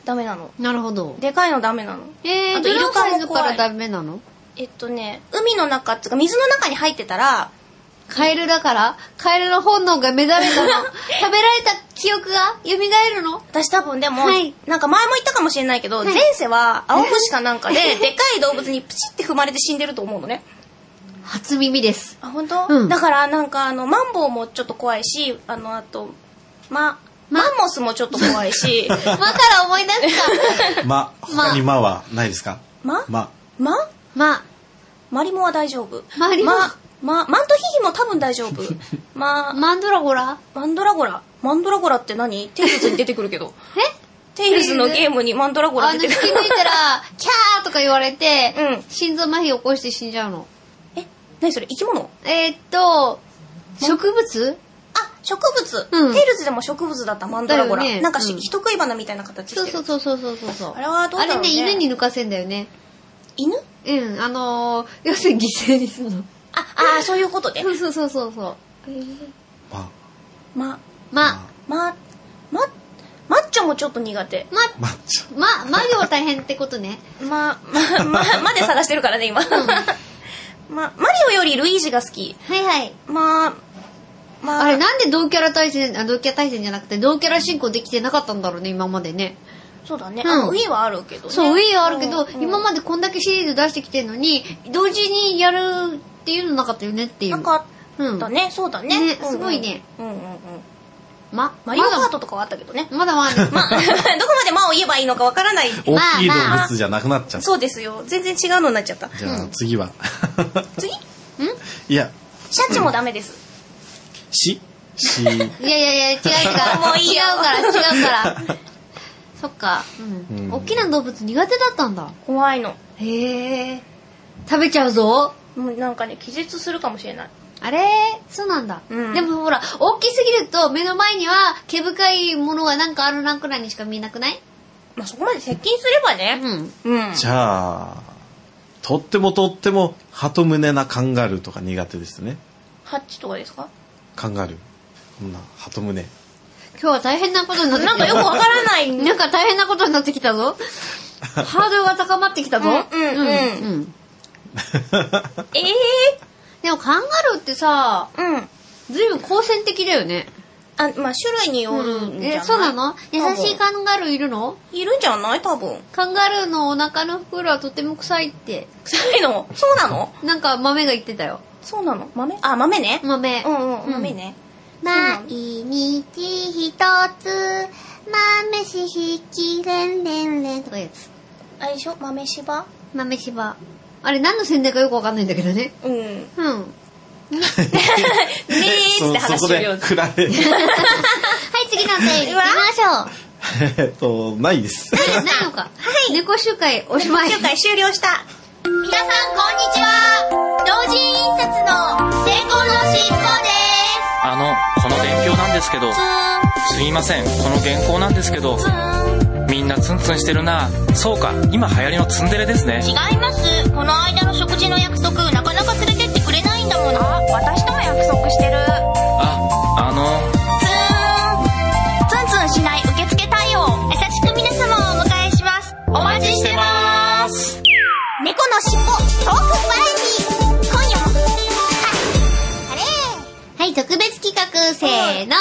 Speaker 1: ダメなの。
Speaker 2: なるほど。
Speaker 1: でかいのダメなの。
Speaker 2: えー、あとイルカも怖い。からダメなの？
Speaker 1: えっとね、海の中っていうか水の中に入ってたら、
Speaker 2: カエルだからカエルの本能が目覚めたの。食べられた記憶が蘇るの？
Speaker 1: 私多分でも、はい、なんか前も言ったかもしれないけど、はい、前世は青虫かなんかで、でかい動物にプチって踏まれて死んでると思うのね。
Speaker 2: 初耳です。
Speaker 1: あ、本当？うん、だからなんかあの、マンボウもちょっと怖いし、あの、あと、ま、マンモスもちょっと怖いし。
Speaker 2: まから思い出すか。
Speaker 4: ま、他にまはないですか？
Speaker 1: ま
Speaker 4: ま。
Speaker 1: ま
Speaker 2: ま。
Speaker 1: マリモは大丈夫。
Speaker 2: マリモ
Speaker 1: ま、ま、マントヒヒも多分大丈夫。ま、
Speaker 2: マンドラゴラ
Speaker 1: マンドラゴラマンドラゴラって何？テイルズに出てくるけど。え？テイルズのゲームにマンドラゴラ出てくる。
Speaker 2: あの、引き抜いたら、キャーとか言われて、うん、心臓麻痺起こして死んじゃうの。
Speaker 1: え？何それ？生き物？
Speaker 2: えー、っと、植物？
Speaker 1: あ、植物、うん、テイルズでも植物だったマンドラゴラ、ね、なんかし、うん、人食い花みたいな形してる。
Speaker 2: そうそうそうそうそうそう。
Speaker 1: あれはどうだろうね。
Speaker 2: あれね、犬に抜かせんだよね。
Speaker 1: 犬？
Speaker 2: うん、あのー、要するに犠牲にするの。
Speaker 1: あ、あ、そういうことで。
Speaker 2: そうそうそうそうそう。えー、
Speaker 4: ま、
Speaker 1: ま、
Speaker 2: ま、
Speaker 1: ま、ま、マッチョもちょっと苦手。
Speaker 2: ま、
Speaker 4: マッチョ。
Speaker 2: ま、マリオ大変ってことね。
Speaker 1: ま、ま、ま、まで探してるからね、今。うん、ま、マリオよりルイージが好き。
Speaker 2: はいはい。
Speaker 1: ま、まあ、
Speaker 2: あれなんで同キャラ対戦、あ、同キャラ対戦じゃなくて同キャラ進行できてなかったんだろうね、今までね。
Speaker 1: そうだね。うん、あの、Wii はあるけどね。
Speaker 2: そう、Wii はあるけど、うんうん、今までこんだけシリーズ出してきてるのに、同時にやるっていうのなかったよねっていう。
Speaker 1: なかったね、うん、そうだね。
Speaker 2: ね、すごいね。
Speaker 1: うんうんうん。
Speaker 2: ま、
Speaker 1: マリオカートとかはあったけどね。
Speaker 2: まだまだ。
Speaker 1: ま、どこまでまを言えばいいのかわからない。
Speaker 4: 大きい動物じゃなくなっちゃった。まあ、
Speaker 1: そうですよ。全然違うのになっちゃった。
Speaker 4: じゃあ次は。
Speaker 1: 次？ん？
Speaker 4: いや。
Speaker 1: シャチもダメです。
Speaker 4: し？し。
Speaker 2: いやいやいや、違うから。もういいよ。違うから、違うから。そっか。うん。うん、大きな動物苦手だったんだ。
Speaker 1: 怖いの。
Speaker 2: へえ。食べちゃうぞ。
Speaker 1: もうなんかね、気絶するかもしれない。
Speaker 2: あれそうなんだ、うん、でもほら大きすぎると目の前には毛深いものがなんかあるなくらいにしか見えなくない？
Speaker 1: まあそこまで接近すればね、
Speaker 2: うんうん、
Speaker 4: じゃあとってもとっても鳩胸なカンガルーとか苦手ですね。
Speaker 1: ハッチとかですか？
Speaker 4: カンガルーこんな鳩胸。
Speaker 2: 今日は大変なことになってきた。
Speaker 1: なんかよくわからない
Speaker 2: なんか大変なことになってきたぞハードルが高まってきたぞ。
Speaker 1: うんうんうん、うん、ええー
Speaker 2: でもカンガルーってさ、
Speaker 1: うん、
Speaker 2: ずいぶん好戦的だよね。
Speaker 1: あ、まあ種類によるんじゃない？うん、
Speaker 2: え、そうなの？優しいカンガルーいるの？
Speaker 1: いるんじゃない？多分。
Speaker 2: カンガルーのお腹の袋はとても臭いって。
Speaker 1: 臭いの？そうなの？
Speaker 2: なんか豆が言ってたよ。
Speaker 1: そうなの？豆？あ、豆ね。
Speaker 2: 豆。
Speaker 1: うんうん、豆ね。
Speaker 5: 毎日一つ豆しひきれんれんれんとかやつ。
Speaker 1: あれでしょ？豆柴？
Speaker 2: 豆柴。あれ何の宣伝かよくわかんないんだけどね。
Speaker 1: うん。うん。
Speaker 2: ね
Speaker 1: えーって話終了。
Speaker 4: そこで振られる。
Speaker 2: はい、次のお便り行きましょ
Speaker 4: う。えっと、ないです。
Speaker 2: ないないのか。はい。猫集会おしまい。
Speaker 1: 猫集会終了した。
Speaker 5: 皆さんこんにちは。同人印刷の猫のしっぽです。
Speaker 6: あの、この伝票なんですけど、すいません、この原稿なんですけど、みんなツンツンしてるな。そうか、今流行りのツンデレですね。
Speaker 5: 違います。この間の食事の約束なかなか連れてってくれないんだもの。
Speaker 1: あ、私とも約束してる。
Speaker 6: あ、あの
Speaker 5: ツーンツンツンしない受付対応。優しく皆様をお迎えします。
Speaker 6: お待ちしてます。
Speaker 5: 猫のしっぽトークバラエティー、今夜もあれはい、特別企画せーの、近況報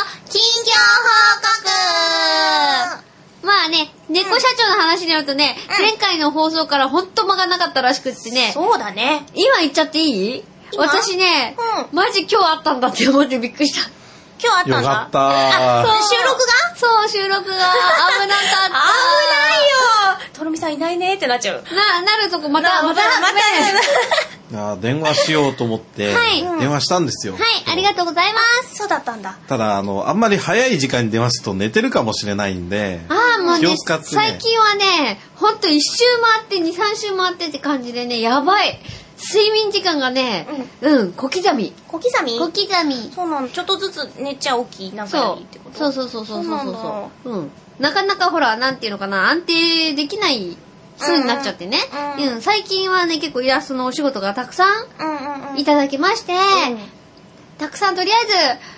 Speaker 5: 告。
Speaker 2: まあね、猫社長の話によるとね、うん、前回の放送からほんと間がなかったらしくってね。
Speaker 1: そうだね。
Speaker 2: 今言っちゃっていい？私ね、うん、マジ今日あったんだって思ってびっくりした。
Speaker 1: 今日あったんだ。
Speaker 4: よかったー。
Speaker 1: あ、そう、収録が？
Speaker 2: そう、収録が危なかった。危ない
Speaker 1: よ。とろみさんいないねってなっちゃう。
Speaker 2: な、なるとこまた、また、また、ま
Speaker 4: た。電話しようと思って、はい、電話したんですよ。
Speaker 2: はい、ありがとうございます。
Speaker 1: そうだったんだ。
Speaker 4: ただ、あの、あんまり早い時間に電話すると寝てるかもしれないんで、
Speaker 2: ああ、もうね、
Speaker 4: 気を使ってね、
Speaker 2: 最近はね、ほんと一周回って、二、三周回ってって感じでね、やばい。睡眠時間がね、うん、うん、小刻み。
Speaker 1: 小刻み？
Speaker 2: 小刻み。
Speaker 1: そうなの。ちょっとずつ寝ちゃ起きなんかいいってこと？
Speaker 2: そうそうそうそうそうそうそう。うん。なかなかほら、なんていうのかな、安定できない数になっちゃってね。うん、うん、最近はね、結構イラストのお仕事がたくさんいただきまして、うんうんうん、たくさんとりあえず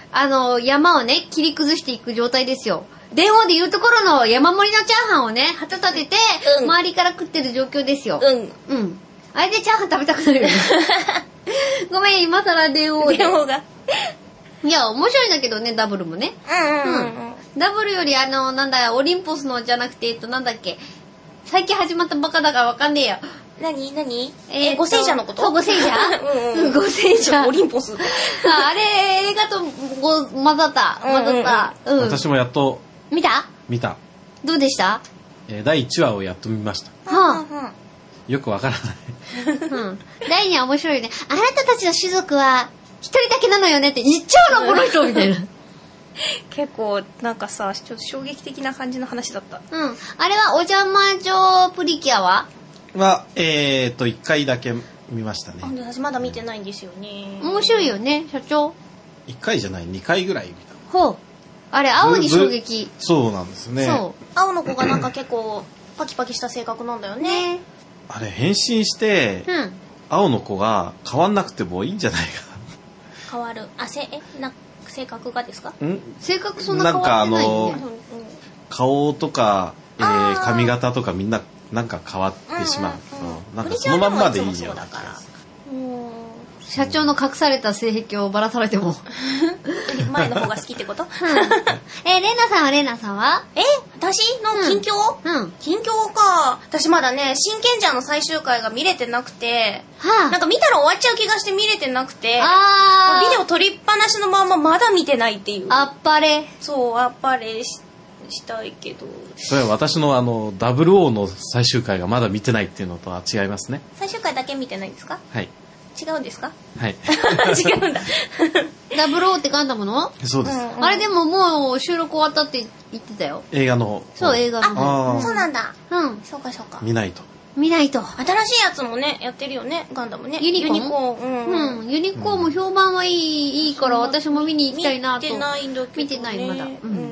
Speaker 2: あの、山をね、切り崩していく状態ですよ。電王でいうところの山盛りのチャーハンをね、旗立てて、うん、周りから食ってる状況ですよ。
Speaker 1: うん。
Speaker 2: うん。あれでチャーハン食べたくなるよね。ごめん、今更電王で。
Speaker 1: 電王が。
Speaker 2: いや、面白いんだけどね、ダブルもね。
Speaker 1: うんうんうん。うん、
Speaker 2: ダブルよりあの、なんだ、オリンポスのじゃなくて、えっと、なんだっけ。最近始まったバカだからわかんねえよ。
Speaker 1: なになにえー、ご聖者のこと？
Speaker 2: そう、ご聖者うん、うん、ご聖者。
Speaker 1: オリンポス。
Speaker 2: あ、あれ、映画とご混ざった。混ざった。うん、うんうん。
Speaker 4: 私もやっと。
Speaker 2: 見た？
Speaker 4: 見た。
Speaker 2: どうでした？
Speaker 4: えー、だいいちわをやっと見ました。
Speaker 2: はあ、
Speaker 4: よくわからない。
Speaker 2: うん。だいには面白いね。あなたたちの種族は一人だけなのよねって言っちゃうの、この人みたいな。
Speaker 1: 結構なんかさ、ちょっと衝撃的な感じの話だった。
Speaker 2: うん。あれはお邪魔女プリキュアは
Speaker 4: は、えーと、いっかいだけ見ましたね。
Speaker 1: 私まだ見てないんですよね。
Speaker 2: 面白いよね、社長。
Speaker 4: いっかいじゃない、にかいぐらい見た。
Speaker 2: ほう。あれ、青に衝撃。
Speaker 4: そうなんですね。そう。
Speaker 1: 青の子がなんか結構パキパキした性格なんだよね。ね、
Speaker 4: あれ、変身して、うん、青の子が変わんなくてもいいんじゃないか。
Speaker 1: 変わる。あ、せ、え、な、性格がですか？
Speaker 2: ん？性格そんな変わってないよね。なんかあの、
Speaker 4: 顔とか、えー、髪型とかみんな、なんか変わってしまう。うんうんうん、なんかそのまんまでいいよ。そうだから。
Speaker 2: 社長の隠された性癖をばらされても
Speaker 1: 前の方が好きってこと？うん、
Speaker 2: え、レナさんはレナさんは
Speaker 1: え私の近況、うんうん、近況か。私まだね、真剣者の最終回が見れてなくて、はあ、なんか見たら終わっちゃう気がして見れてなくて、あビデオ撮りっぱなしのまままだ見てないっていう。
Speaker 2: あっぱれ。
Speaker 1: そう、あっぱれししたいけど。
Speaker 4: それは私のあのダブルオーの最終回がまだ見てないっていうのとは違いますね。
Speaker 1: 最終回だけ見てないんですか？
Speaker 4: はい。
Speaker 1: 違うんですか？
Speaker 4: はい。
Speaker 1: 違うんだ。
Speaker 2: ダブルオーってガンダムの？
Speaker 4: そうです、
Speaker 2: うんうん。あれでももう収録終わったって言ってたよ。
Speaker 4: 映画の方。
Speaker 2: そう、映画の方。
Speaker 1: あ、そうなんだ。
Speaker 2: うん。
Speaker 1: そうかそうか。
Speaker 4: 見ないと。
Speaker 2: 見ないと。
Speaker 1: 新しいやつもね、やってるよね、ガンダムね。
Speaker 2: ユニコーン？
Speaker 1: ユニコーン。うん。
Speaker 2: うん、ユニコーンも評判はいい、いいから私も見に行きたいなと。
Speaker 1: 見てないんだけど、ね。
Speaker 2: 見てないまだ。
Speaker 1: うん、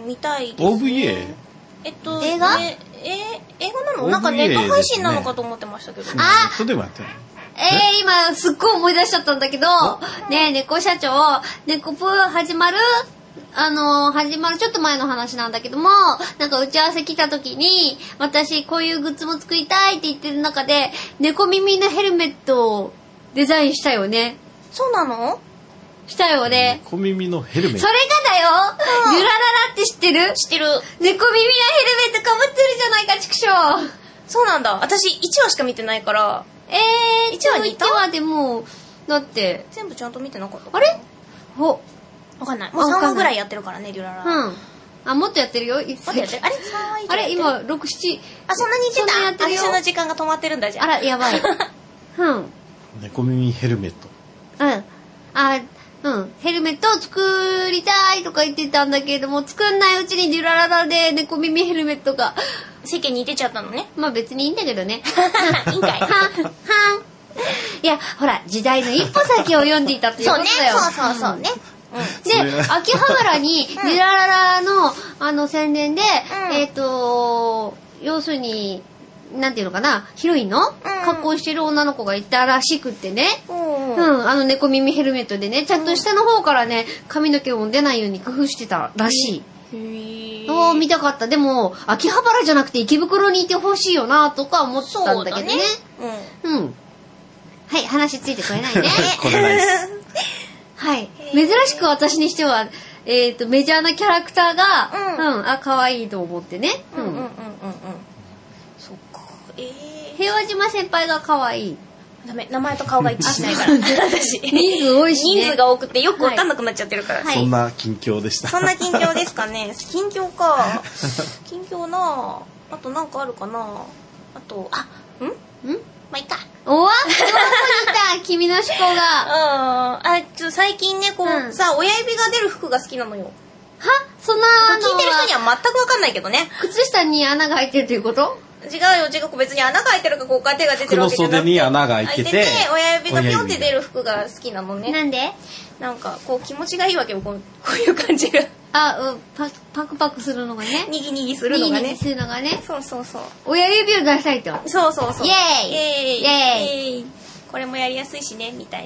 Speaker 1: 見たいです、ね。
Speaker 4: オーブイエー？
Speaker 1: えっと、
Speaker 2: 映画？
Speaker 1: ね、えー、映画なの？なんかネット配信なのかと思ってましたけど、ね。
Speaker 2: あ
Speaker 4: それでもやってる。
Speaker 2: えー、今すっごい思い出しちゃったんだけど、ねえ、猫社長、猫プー始まるあのー、始まるちょっと前の話なんだけども、なんか打ち合わせ来た時に、私こういうグッズも作りたいって言ってる中で、猫耳のヘルメットをデザインしたよね。
Speaker 1: そうなの？
Speaker 2: したよね。
Speaker 4: 猫耳のヘルメット。
Speaker 2: それがだよ、ゆらららって知ってる？
Speaker 1: 知ってる。
Speaker 2: 猫耳やヘルメットかぶってるじゃないか、ちくしょう。
Speaker 1: そうなんだ。私いちわしか見てないから。
Speaker 2: えー、
Speaker 1: いちわにいた？
Speaker 2: いちわでも、だって。
Speaker 1: 全部ちゃんと見てなかった。
Speaker 2: あれ？ほ。
Speaker 1: わかんない。もうさんわぐらいやってるからね、リュララ。
Speaker 2: うん。あ、もっとやってるよ。もっ
Speaker 1: とやってる。あれさんわ以上
Speaker 2: あれ今、ろく、なな。
Speaker 1: あ、そんなに言ってた？
Speaker 2: やってるよ。
Speaker 1: 私の時間が止まってるんだじゃん。
Speaker 2: あら、やばい。うん。
Speaker 4: 猫耳ヘルメット。
Speaker 2: うん。あ、うん。ヘルメットを作りたいとか言ってたんだけれども、作んないうちにリュラララで猫耳ヘルメットが
Speaker 1: 世間に出ちゃったのね。
Speaker 2: まあ別にいいんだけどね。
Speaker 1: いいんかい。はん、はん。
Speaker 2: いや、ほら、時代の一歩先を読んでいたっていうことだよ。
Speaker 1: そうね、そうそうそうね。
Speaker 2: うん、で、秋葉原に、リュラララの、あの、宣伝で、うん、えっ、ー、と、要するに、なんていうのかな、ヒロインの格好してる女の子がいたらしくってね、うん、うん、あの猫耳ヘルメットでね、ちゃんと下の方からね、髪の毛も出ないように工夫してたらしい。へー。見たかった。でも、秋葉原じゃなくて池袋にいてほしいよな、とか思ったんだけどね。うん。うん。はい、話ついてこれないね。
Speaker 4: これないです。
Speaker 2: はい。珍しく私にしては、えっと、メジャーなキャラクターが、うん、うん、あ、可愛いと思ってね。うん、うん、うん、うん、うん。
Speaker 1: そっか。えー。
Speaker 2: 平和島先輩が可愛い。
Speaker 1: ダメ、名前と顔が一致しないから。私。
Speaker 2: 人数多いしね。
Speaker 1: 人数が多くてよくわかんなくなっちゃってるから。
Speaker 4: はい、そんな近況でした。
Speaker 1: そんな近況ですかね。近況か。近況なぁ。あとなんかあるかなぁ。あと、あ、んんまあ、いいか。
Speaker 2: おわすごいた君の思考が。うん。
Speaker 1: あ、ちょっと最近ね、こう、うん、さ、親指が出る服が好きなのよ。は
Speaker 2: そんな
Speaker 1: 聞いてる人には全くわかんないけどね。
Speaker 2: 靴下に穴が開いてるということ？
Speaker 1: 違うよ、違う。別に穴が開いてるか、こう、手が出てるわけじゃなくて。
Speaker 4: 服の袖に穴が開いてて。開いて
Speaker 1: て、親指がピョンって出る服が好きなのね。
Speaker 2: なんで？
Speaker 1: なんか、こう、気持ちがいいわけよ、こう、こういう感じが。
Speaker 2: あ、うん、パ, パクパクするのがね。
Speaker 1: にぎにぎするのがね。
Speaker 2: にぎにぎするのがね。
Speaker 1: そうそうそう。
Speaker 2: 親指を出したいと。
Speaker 1: そうそうそう。
Speaker 2: イェーイ
Speaker 1: イェーイイェーイイェーイこれもやりやすいしね、みたいな。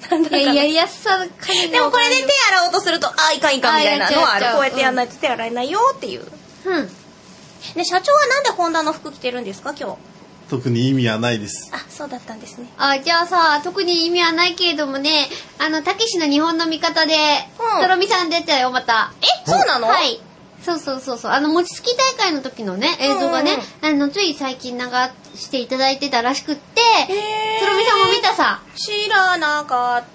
Speaker 1: なんだか
Speaker 2: いや、やりやすさかね。
Speaker 1: でもこれで手洗おうとすると、あ、いかんいかんみたいなのはある。こうやってやんないと手洗えないよっていう。
Speaker 2: うん。
Speaker 1: で、社長はなんでホンダの服着てるんですか、今日。
Speaker 4: 特に意味はないです。
Speaker 1: あ、そうだったんですね。
Speaker 2: あ、じゃあさ、特に意味はないけれどもね、あの、たけしの日本の味方で、とろみさん出たよ、また。
Speaker 1: え、そうなの？
Speaker 2: はい。そうそうそうそう。あの、餅つき大会の時のね、映像がね、あの、つい最近流していただいてたらしくって、とろみさんも見たさ。
Speaker 1: 知らなかった。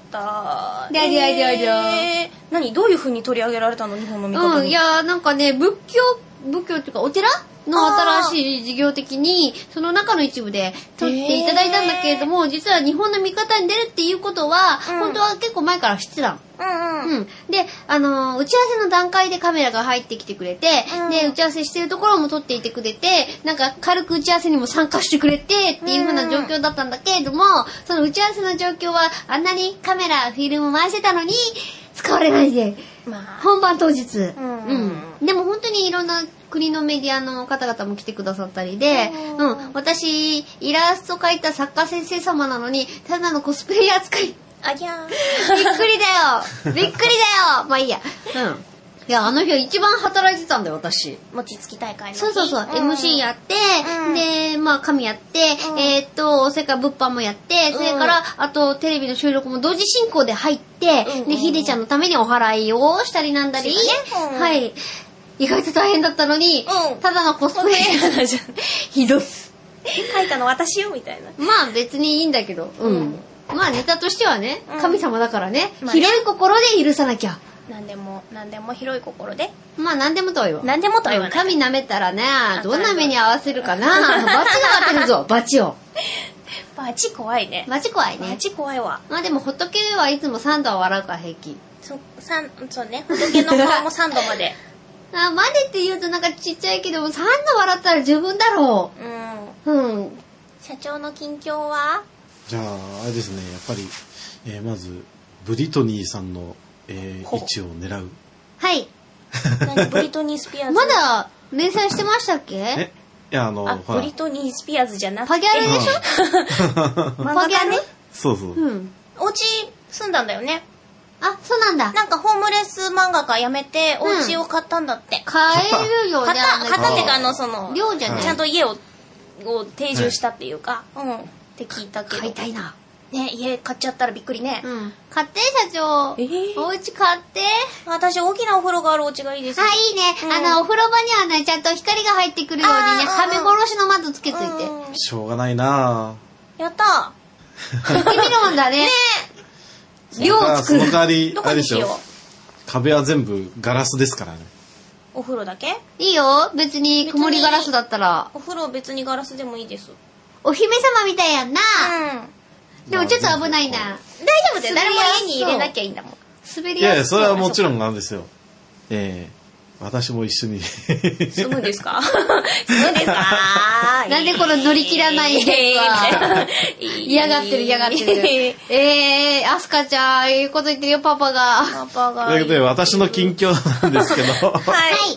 Speaker 2: でありゃりゃりゃ。
Speaker 1: 何？どういう風に取り上げられたの？日本の味方に。
Speaker 2: うん、いや、なんかね、仏教、仏教っていうか、お寺の新しい事業的に、その中の一部で撮っていただいたんだけれども、実は日本の味方に出るっていうことは、うん、本当は結構前から知ってたの。うんうんうん、で、あのー、打ち合わせの段階でカメラが入ってきてくれて、うん、で、打ち合わせしてるところも撮っていてくれて、なんか軽く打ち合わせにも参加してくれてっていう風な状況だったんだけれども、その打ち合わせの状況はあんなにカメラ、フィルム回してたのに使われないで、まあ、本番当日、うんうん。でも本当にいろんな国のメディアの方々も来てくださったりで、うん、私、イラスト描いた作家先生様なのに、ただのコスプレイヤー扱い。
Speaker 1: あぎゃー。
Speaker 2: びっくりだよ。びっくりだよ。まあいいや。うん。いや、あの日は一番働いてたんだよ、私。
Speaker 1: 餅つき大会の日。
Speaker 2: そうそうそう。うん、エムシー やって、うん、で、まあ、紙やって、うん、えー、っと、それから物販もやって、それから、あと、テレビの収録も同時進行で入って、うん、で、ひでちゃんのためにお祓いをしたりなんだり、ねうん、はい。意外と大変だったのに、うん、ただのコスプレひどい。
Speaker 1: 書いたの私よ、みたいな。
Speaker 2: まあ、別にいいんだけど、うん。うんまあネタとしてはね、神様だからね、うん、広い心で許さなきゃ。
Speaker 1: 何でも、何でも広い心で。
Speaker 2: まあ何でもとは言わ。
Speaker 1: 何でもとは言わない。
Speaker 2: 神舐めたらね、どんな目に合わせるかな。バチが当てるぞ、バチを。
Speaker 1: バチ怖いね。
Speaker 2: バチ怖いね。
Speaker 1: バチ怖いわ。
Speaker 2: まあでも仏はいつもさんどは笑うから平気。
Speaker 1: そ、三、そうね。仏の顔もさんどまで。
Speaker 2: あ、までって言うとなんかちっちゃいけども、さんど笑ったら十分だろう。うん。うん。
Speaker 1: 社長の近況は
Speaker 4: じゃあ、あれですね、やっぱり、えー、まず、ブリトニーさんの、えー、位置を狙う。
Speaker 2: はい。
Speaker 1: 何ブリトニー・スピアーズ
Speaker 2: まだ連載してましたっけえ
Speaker 4: いや、あの、
Speaker 1: あ、ブリトニー・スピアーズじゃなくて。
Speaker 2: パギャルでしょ
Speaker 1: パギャル
Speaker 4: そうそう。うん。
Speaker 1: お家住んだんだよね。
Speaker 2: あ、そうなんだ。
Speaker 1: なんかホームレス漫画家辞めて、お家を買ったんだって。
Speaker 2: 買えるよ、
Speaker 1: 買った、買ったってか、あの、その、
Speaker 2: 寮じゃない。
Speaker 1: ちゃんと家を、を定住したっていうか、うん。って聞いたけど。
Speaker 2: 買いたいな。
Speaker 1: ね、家買っちゃったらびっくりね。
Speaker 2: うん。買って、社長。えー、お家買って。
Speaker 1: 私、大きなお風呂があるお家がいいです。
Speaker 2: あ、いいね。うん、あの、お風呂場にはね、ちゃんと光が入ってくるようにね、はめ殺しの窓つけといて。
Speaker 4: しょうがないな
Speaker 1: ぁ。やった
Speaker 2: ー。やってみるもんだね。ね
Speaker 4: 量を作る。その代わり、あれでしょ。壁は全部ガラスですからね。
Speaker 1: お風呂だけ
Speaker 2: いいよ。別に曇りガラスだったら。
Speaker 1: お風呂別にガラスでもいいです。
Speaker 2: お姫様みたいやんな。うん。でもちょっと危ないな。大
Speaker 1: 丈夫だよ。誰も家に入れなきゃいいんだもん。
Speaker 2: 滑りやすい。いやいや、
Speaker 4: それはもちろんなんですよ。ええ私も一緒に。
Speaker 1: すごいですかすごいですか
Speaker 2: なんでこの乗り切らないでは嫌がってる嫌がってる。えー、アスカちゃん、いうこと言ってるよ、パパが。
Speaker 1: パパが。
Speaker 4: ということで、私の近況なんですけど。はい。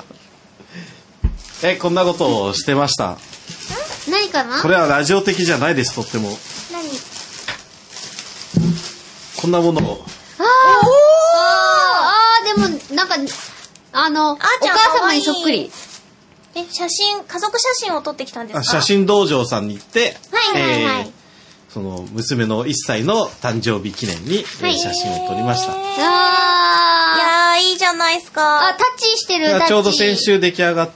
Speaker 4: え、こんなことをしてました。
Speaker 2: 何かな
Speaker 4: これはラジオ的じゃないです、とっても。
Speaker 1: 何
Speaker 4: こんなものを。
Speaker 2: あーあー、でも、なんか、あの、お母様にそっくり。
Speaker 1: え、写真、家族写真を撮ってきたんですか？
Speaker 4: 写真道場さんに行って、
Speaker 2: はいはいはい。えー、
Speaker 4: その、娘のいっさいの誕生日記念に、はい、写真を撮りました。
Speaker 1: あー。いやー、いいじゃないですか。
Speaker 2: あ、タッチしてる、タッチ。
Speaker 4: ちょうど先週出来上がって、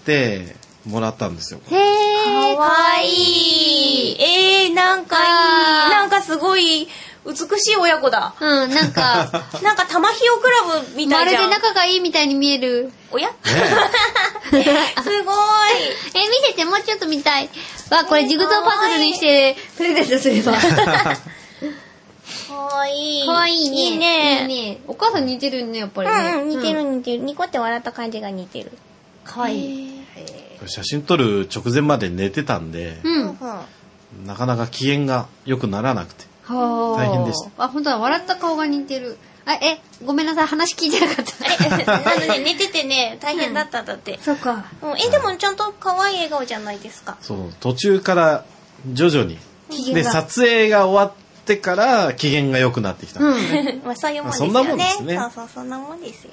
Speaker 4: もらったんですよ。
Speaker 2: へー。
Speaker 1: かわいい。えー、なんかいい。なんかすごい、美しい親子だ。
Speaker 2: うん、なんか、
Speaker 1: なんか玉ひよクラブみたいじゃん。
Speaker 2: まるで仲がいいみたいに見える。
Speaker 1: おや、ね、すごい。え、
Speaker 2: 見せて、もうちょっと見たい。わ、これジグソーパズルにして、プレゼントすれば。
Speaker 1: かわいい。
Speaker 2: かわいいね。
Speaker 1: いいね。
Speaker 2: いいね。お母さん似てるね、やっぱりね。
Speaker 1: うん、似てる似てる。ニコって笑った感じが似てる。
Speaker 2: かわいい。
Speaker 4: 写真撮る直前まで寝てたんで、うん、なかなか機嫌が良くならなくて。大変でした。
Speaker 2: あ、本当だ、笑った顔が似てる。あ、え、ごめんなさい、話聞いてなかった。
Speaker 1: え、あのね、寝ててね、大変だったんだって。
Speaker 2: うん、そうか。
Speaker 1: うん、え、でもちゃんと可愛い笑顔じゃないですか。
Speaker 4: そう、途中から徐々に。で、撮影が終わっってから機嫌が良くなってきたんですね。
Speaker 1: まあそういうもんですよね。
Speaker 4: そんなもんですね。
Speaker 1: そうそう、そんなもんですよ。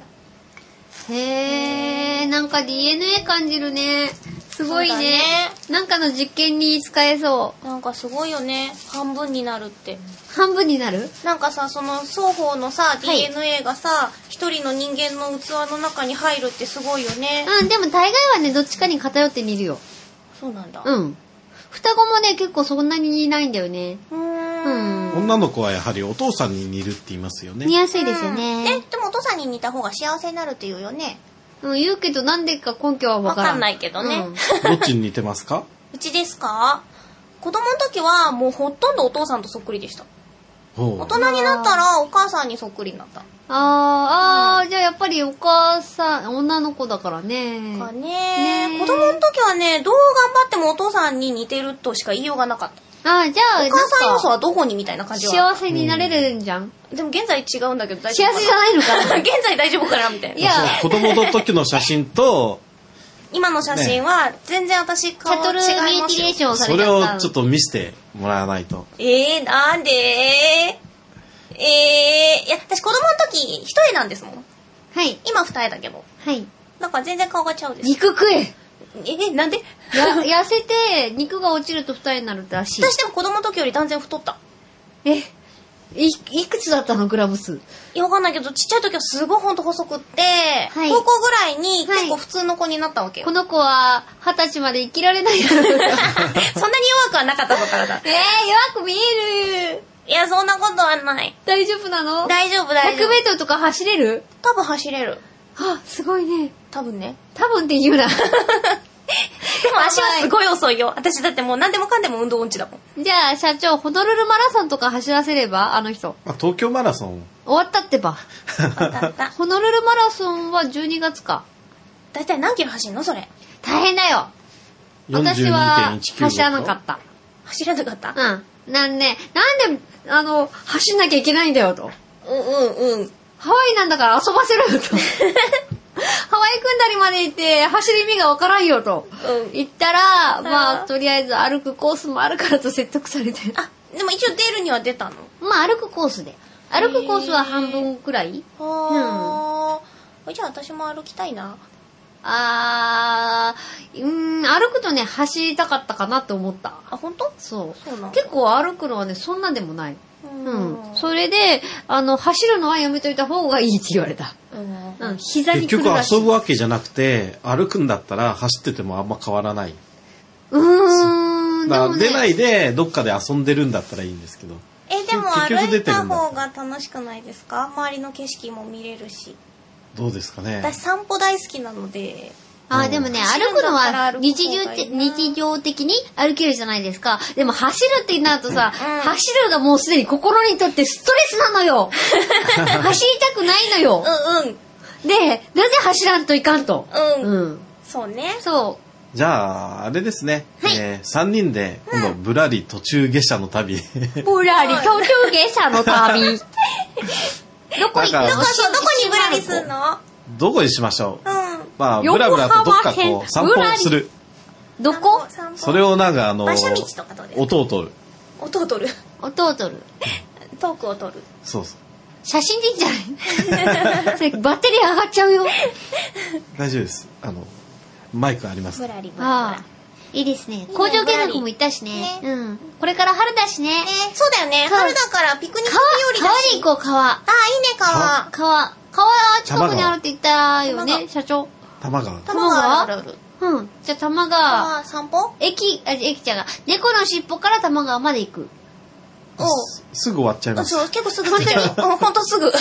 Speaker 2: へー、なんか ディーエヌエー 感じるね。すごいね。
Speaker 1: ね
Speaker 2: なんかの実験に使えそう。
Speaker 1: なんかすごいよね。半分になるって。
Speaker 2: 半分になる？
Speaker 1: なんかさ、その双方のさ、ディーエヌエー がさ、一人の人間の器の中に入るってすごいよね。
Speaker 2: うん、でも大概はね、どっちかに偏って似るよ。
Speaker 1: そうなんだ。
Speaker 2: うん。双子もね、結構そんなに似ないんだよね。
Speaker 1: うーん。
Speaker 4: 女の子はやはりお父さんに似るって言いますよね。
Speaker 2: 似やすいですよね。
Speaker 1: え、でもお父さんに似た方が幸せになるって言うよね。
Speaker 2: うん、言うけどなんでか根拠はわからん。
Speaker 1: わかんないけどね。うん、
Speaker 4: どっちに似てますか？
Speaker 1: うちですか？子供の時はもうほとんどお父さんとそっくりでした。大人になったらお母さんにそっくりになった。
Speaker 2: あー、あー、うん、じゃあやっぱりお母さん、女の子だからね。
Speaker 1: かねね。子供の時はね、どう頑張ってもお父さんに似てるとしか言いようがなかった。
Speaker 2: あー、じゃあ、
Speaker 1: お母さん要素はどこにみたいな感じは。
Speaker 2: 幸せになれるんじゃん。
Speaker 1: うん、でも現在違うんだけど大丈夫かな。
Speaker 2: 幸せじゃないのかな
Speaker 1: 現在大丈夫かなみたいな。いや、
Speaker 4: 子供の時の写真と、
Speaker 1: 今の写真は全然私顔違いますよ。
Speaker 2: キャトルミューティレーションされちゃった。
Speaker 4: それをちょっと見せてもらわないと。
Speaker 1: えー、なんでーえー、いや、私子供の時一重なんですもん。
Speaker 2: はい。
Speaker 1: 今二重だけど。
Speaker 2: はい。
Speaker 1: なんか全然顔がちゃうです。
Speaker 2: 肉食え
Speaker 1: え、なんで
Speaker 2: や、痩せて肉が落ちると二重になるらしい。
Speaker 1: 私でも子供の時より断然太った。
Speaker 2: え、い、いくつだったのグラム数？
Speaker 1: いや、わかんないけど、ちっちゃい時はすごいほんと細くって、はい、高校ぐらいに結構普通の子になったわけよ。
Speaker 2: はい、この子は二十歳まで生きられないやろ。そんなに弱
Speaker 1: くはなかったぞからだ。
Speaker 2: えー、弱く見える。
Speaker 1: いや、そんなことはない。
Speaker 2: 大丈夫なの？
Speaker 1: 大丈夫、大丈夫。
Speaker 2: ひゃくメートルとか走れる？
Speaker 1: 多分走れる。
Speaker 2: あ、すごいね。
Speaker 1: 多分ね。
Speaker 2: 多分って言うな。
Speaker 1: でも足はすごい遅いよ。私だってもう何でもかんでも運動音痴だもん。
Speaker 2: じゃあ社長、ホノルルマラソンとか走らせればあの人。
Speaker 4: あ、東京マラソン。
Speaker 2: 終わったってば。
Speaker 1: 終わったった。
Speaker 2: ホノルルマラソンはじゅうにがつか。
Speaker 1: だいたい何キロ走んのそれ。
Speaker 2: 大変だよ。私は走らなかった。
Speaker 1: 走らなかった？
Speaker 2: うん。なんで、なんで、あの、走んなきゃいけないんだよと。
Speaker 1: うんうんうん。
Speaker 2: ハワイなんだから遊ばせろよと。ハワイ組んだりまで行って走る意味がわからんよと、うん、言ったら、まあとりあえず歩くコースもあるからと説得されて。
Speaker 1: あ、でも一応出るには出たの？
Speaker 2: まあ歩くコースで。歩くコースは半分くらい。
Speaker 1: はー、うん、じゃあ私も歩きたいな。
Speaker 2: あー、うーん、歩くとね走りたかったかなって思った。
Speaker 1: あ、本当？
Speaker 2: そう。
Speaker 1: そうなの？
Speaker 2: 結構歩くのはねそんなでもない。うん、それであの走るのはやめといた方がいいって言われた。うん、うん、膝に
Speaker 4: 結局遊ぶわけじゃなくて歩くんだったら走っててもあんま変わらない。
Speaker 2: うーん。
Speaker 4: だから出ないでどっかで遊んでるんだったらいいんですけど。
Speaker 1: え、でも歩いた方が楽しくないですか？周りの景色も見れるし。
Speaker 4: どうですかね。
Speaker 1: 私散歩大好きなので。
Speaker 2: あ、でもね、歩くのは日常的、日常的に歩けるじゃないですか。でも走るってなるとさ、うん、走るがもうすでに心にとってストレスなのよ。走りたくないのよ。
Speaker 1: うんうん。
Speaker 2: で、なぜ走らんといかんと。
Speaker 1: うん。うん。そうね。
Speaker 2: そう。
Speaker 4: じゃあ、あれですね。
Speaker 2: はい、
Speaker 4: えー、さんにんで、今度、ぶらり途中下車の旅。
Speaker 2: ぶらり途中下車の旅。どこ行くの？
Speaker 1: どこ、そう、どこにぶらりすんの？
Speaker 4: どこにしましょう？
Speaker 1: うん。
Speaker 4: まあ、ぶらぶらとどっかこう、散歩する。
Speaker 2: どこ？
Speaker 4: それをなんかあの、
Speaker 1: 馬車道とかどうですか？
Speaker 4: 音を取る。
Speaker 1: 音を取る。
Speaker 2: 音を取る。
Speaker 1: トークを取る。
Speaker 4: そうそう。
Speaker 2: 写真でいいんじゃない？それバッテリー上がっちゃうよ。
Speaker 4: 大丈夫です。あの、マイクあります。
Speaker 1: ぶらりぶらり。
Speaker 2: いいですね。工場見学も行ったしね。うん。これから春だしね。
Speaker 1: ね、そうだよね。春だからピクニック日和だし。
Speaker 2: 川に行こう、川。
Speaker 1: あ、いいね、川。
Speaker 2: 川。川近くにあるって言ったよね、社長。
Speaker 4: 玉川。
Speaker 1: 玉川あるある。
Speaker 2: うん。じゃあ玉川。
Speaker 1: あ、散歩？
Speaker 2: 駅、あ、駅ちゃんが。猫の尻尾から玉川まで行く。
Speaker 1: お
Speaker 4: すぐ終わっちゃいます。
Speaker 1: そう、結構すぐ着いちゃう。うん、ほんとすぐ。うん。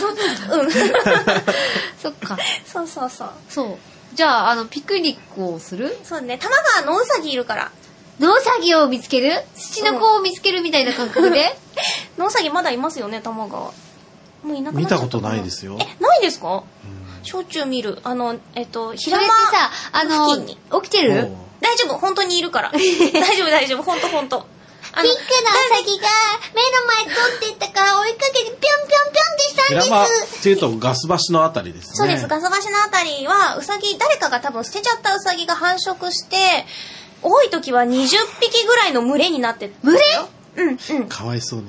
Speaker 2: そっか。
Speaker 1: そうそうそう。
Speaker 2: そう。じゃあ、あの、ピクニックをする？
Speaker 1: そうね。玉川のうさぎいるから。
Speaker 2: 野うさぎを見つける？土の子を見つけるみたいな感覚で？
Speaker 1: 野うさぎまだいますよね、玉川。もういなくなっちゃった。
Speaker 4: 見たことないですよ。
Speaker 1: え、ないですか？しょっちゅう見る。あの、えっと、平間
Speaker 2: 付近に。起きてる？
Speaker 1: 大丈夫、本当にいるから。大丈夫、大丈夫、ほんとほんと。
Speaker 5: ピンクのウサギが目の前通っていったから追いかけてピョンピョンピョンってしたんです。
Speaker 4: 平間っていうとガス橋のあたりですね。
Speaker 1: そうです。ガス橋のあたりはウサギ、誰かが多分捨てちゃったウサギが繁殖して、多い時はにじゅっぴきぐらいの群れになってる。
Speaker 2: 群れ？
Speaker 1: うんうん。
Speaker 4: かわいそうに。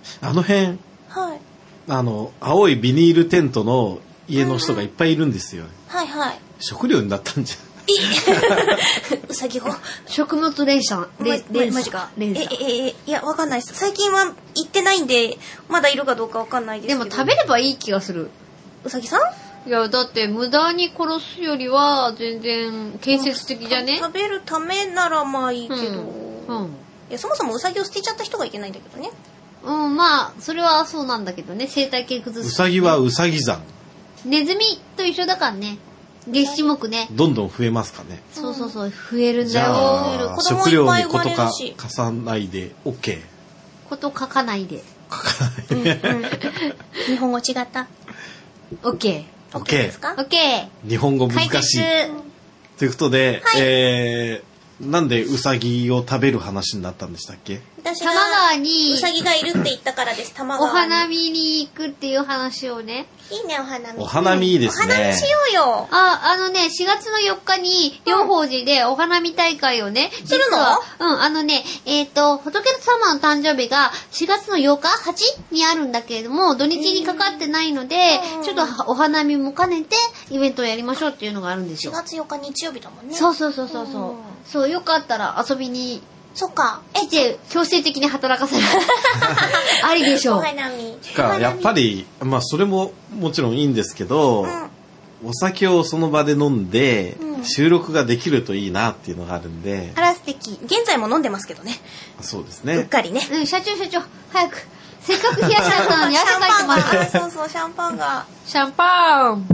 Speaker 4: あの辺、
Speaker 1: はい。
Speaker 4: あの、青いビニールテントの家の人がいっぱいいるんですよ。
Speaker 1: はいはい。
Speaker 4: 食料になったんじゃん。
Speaker 1: うさぎが
Speaker 2: 食物連鎖
Speaker 1: 連鎖マジか連鎖えええいやわかんないです。最近は行ってないんでまだいるかどうかわかんないですけど。
Speaker 2: でも食べればいい気がする。
Speaker 1: うさぎさん？
Speaker 2: いやだって無駄に殺すよりは全然建設的じゃね。
Speaker 1: 食べるためならまあいいけど、うん
Speaker 2: うん、
Speaker 1: いやそもそもうさぎを捨てちゃった人がいけないんだけどね。
Speaker 2: うんまあそれはそうなんだけどね。生態系崩す、ね、
Speaker 4: うさぎはうさぎ山。
Speaker 2: ネズミと一緒だからね。月種目ね。
Speaker 4: どんどん増えますかね。
Speaker 2: そうそうそう、増えるんだよ。
Speaker 4: じゃあ食料にことか貸さないで OK。
Speaker 2: こと書かないで。
Speaker 4: 書かないで。
Speaker 1: うんうん、日本語違った。
Speaker 2: OK。
Speaker 1: OK ですか
Speaker 2: ?OK。
Speaker 4: 日本語難しい。ということで、はい、えー、なんでウサギを食べる話になったんでしたっけ？
Speaker 1: 私が玉川にウサギがいるって言ったからです。玉川に
Speaker 2: お花見に行くっていう話をね。
Speaker 1: いいねお花見。
Speaker 4: お花見いいですね。
Speaker 1: お花見しようよ。
Speaker 2: あ、あのね、しがつのよっかに両宝寺でお花見大会をね、
Speaker 1: うん、するの？
Speaker 2: うん、あのね、えっと、仏様の誕生日がしがつのようか、はちにあるんだけれども、土日にかかってないので、うん、ちょっとお花見も兼ねてイベントをやりましょうっていうのがあるんですよ。
Speaker 1: しがつよっか日曜日だもんね。
Speaker 2: そうそうそうそうそう。うん、そう、よかったら遊びに。
Speaker 1: そっか。
Speaker 2: え、で、強制的に働かせる。ありでしょう。
Speaker 1: お花見。
Speaker 4: か、やっぱり、まあ、それももちろんいいんですけど、うん、お酒をその場で飲んで、うん、収録ができるといいなっていうのがあるんで。
Speaker 1: あら、素敵。現在も飲んでますけどね。
Speaker 4: そうですね。
Speaker 1: うっかりね。
Speaker 2: うん、社長社長、早く。せっかく冷やしちゃったのに汗かいてます。
Speaker 1: そうそう、シャンパンが。
Speaker 2: シャンパン。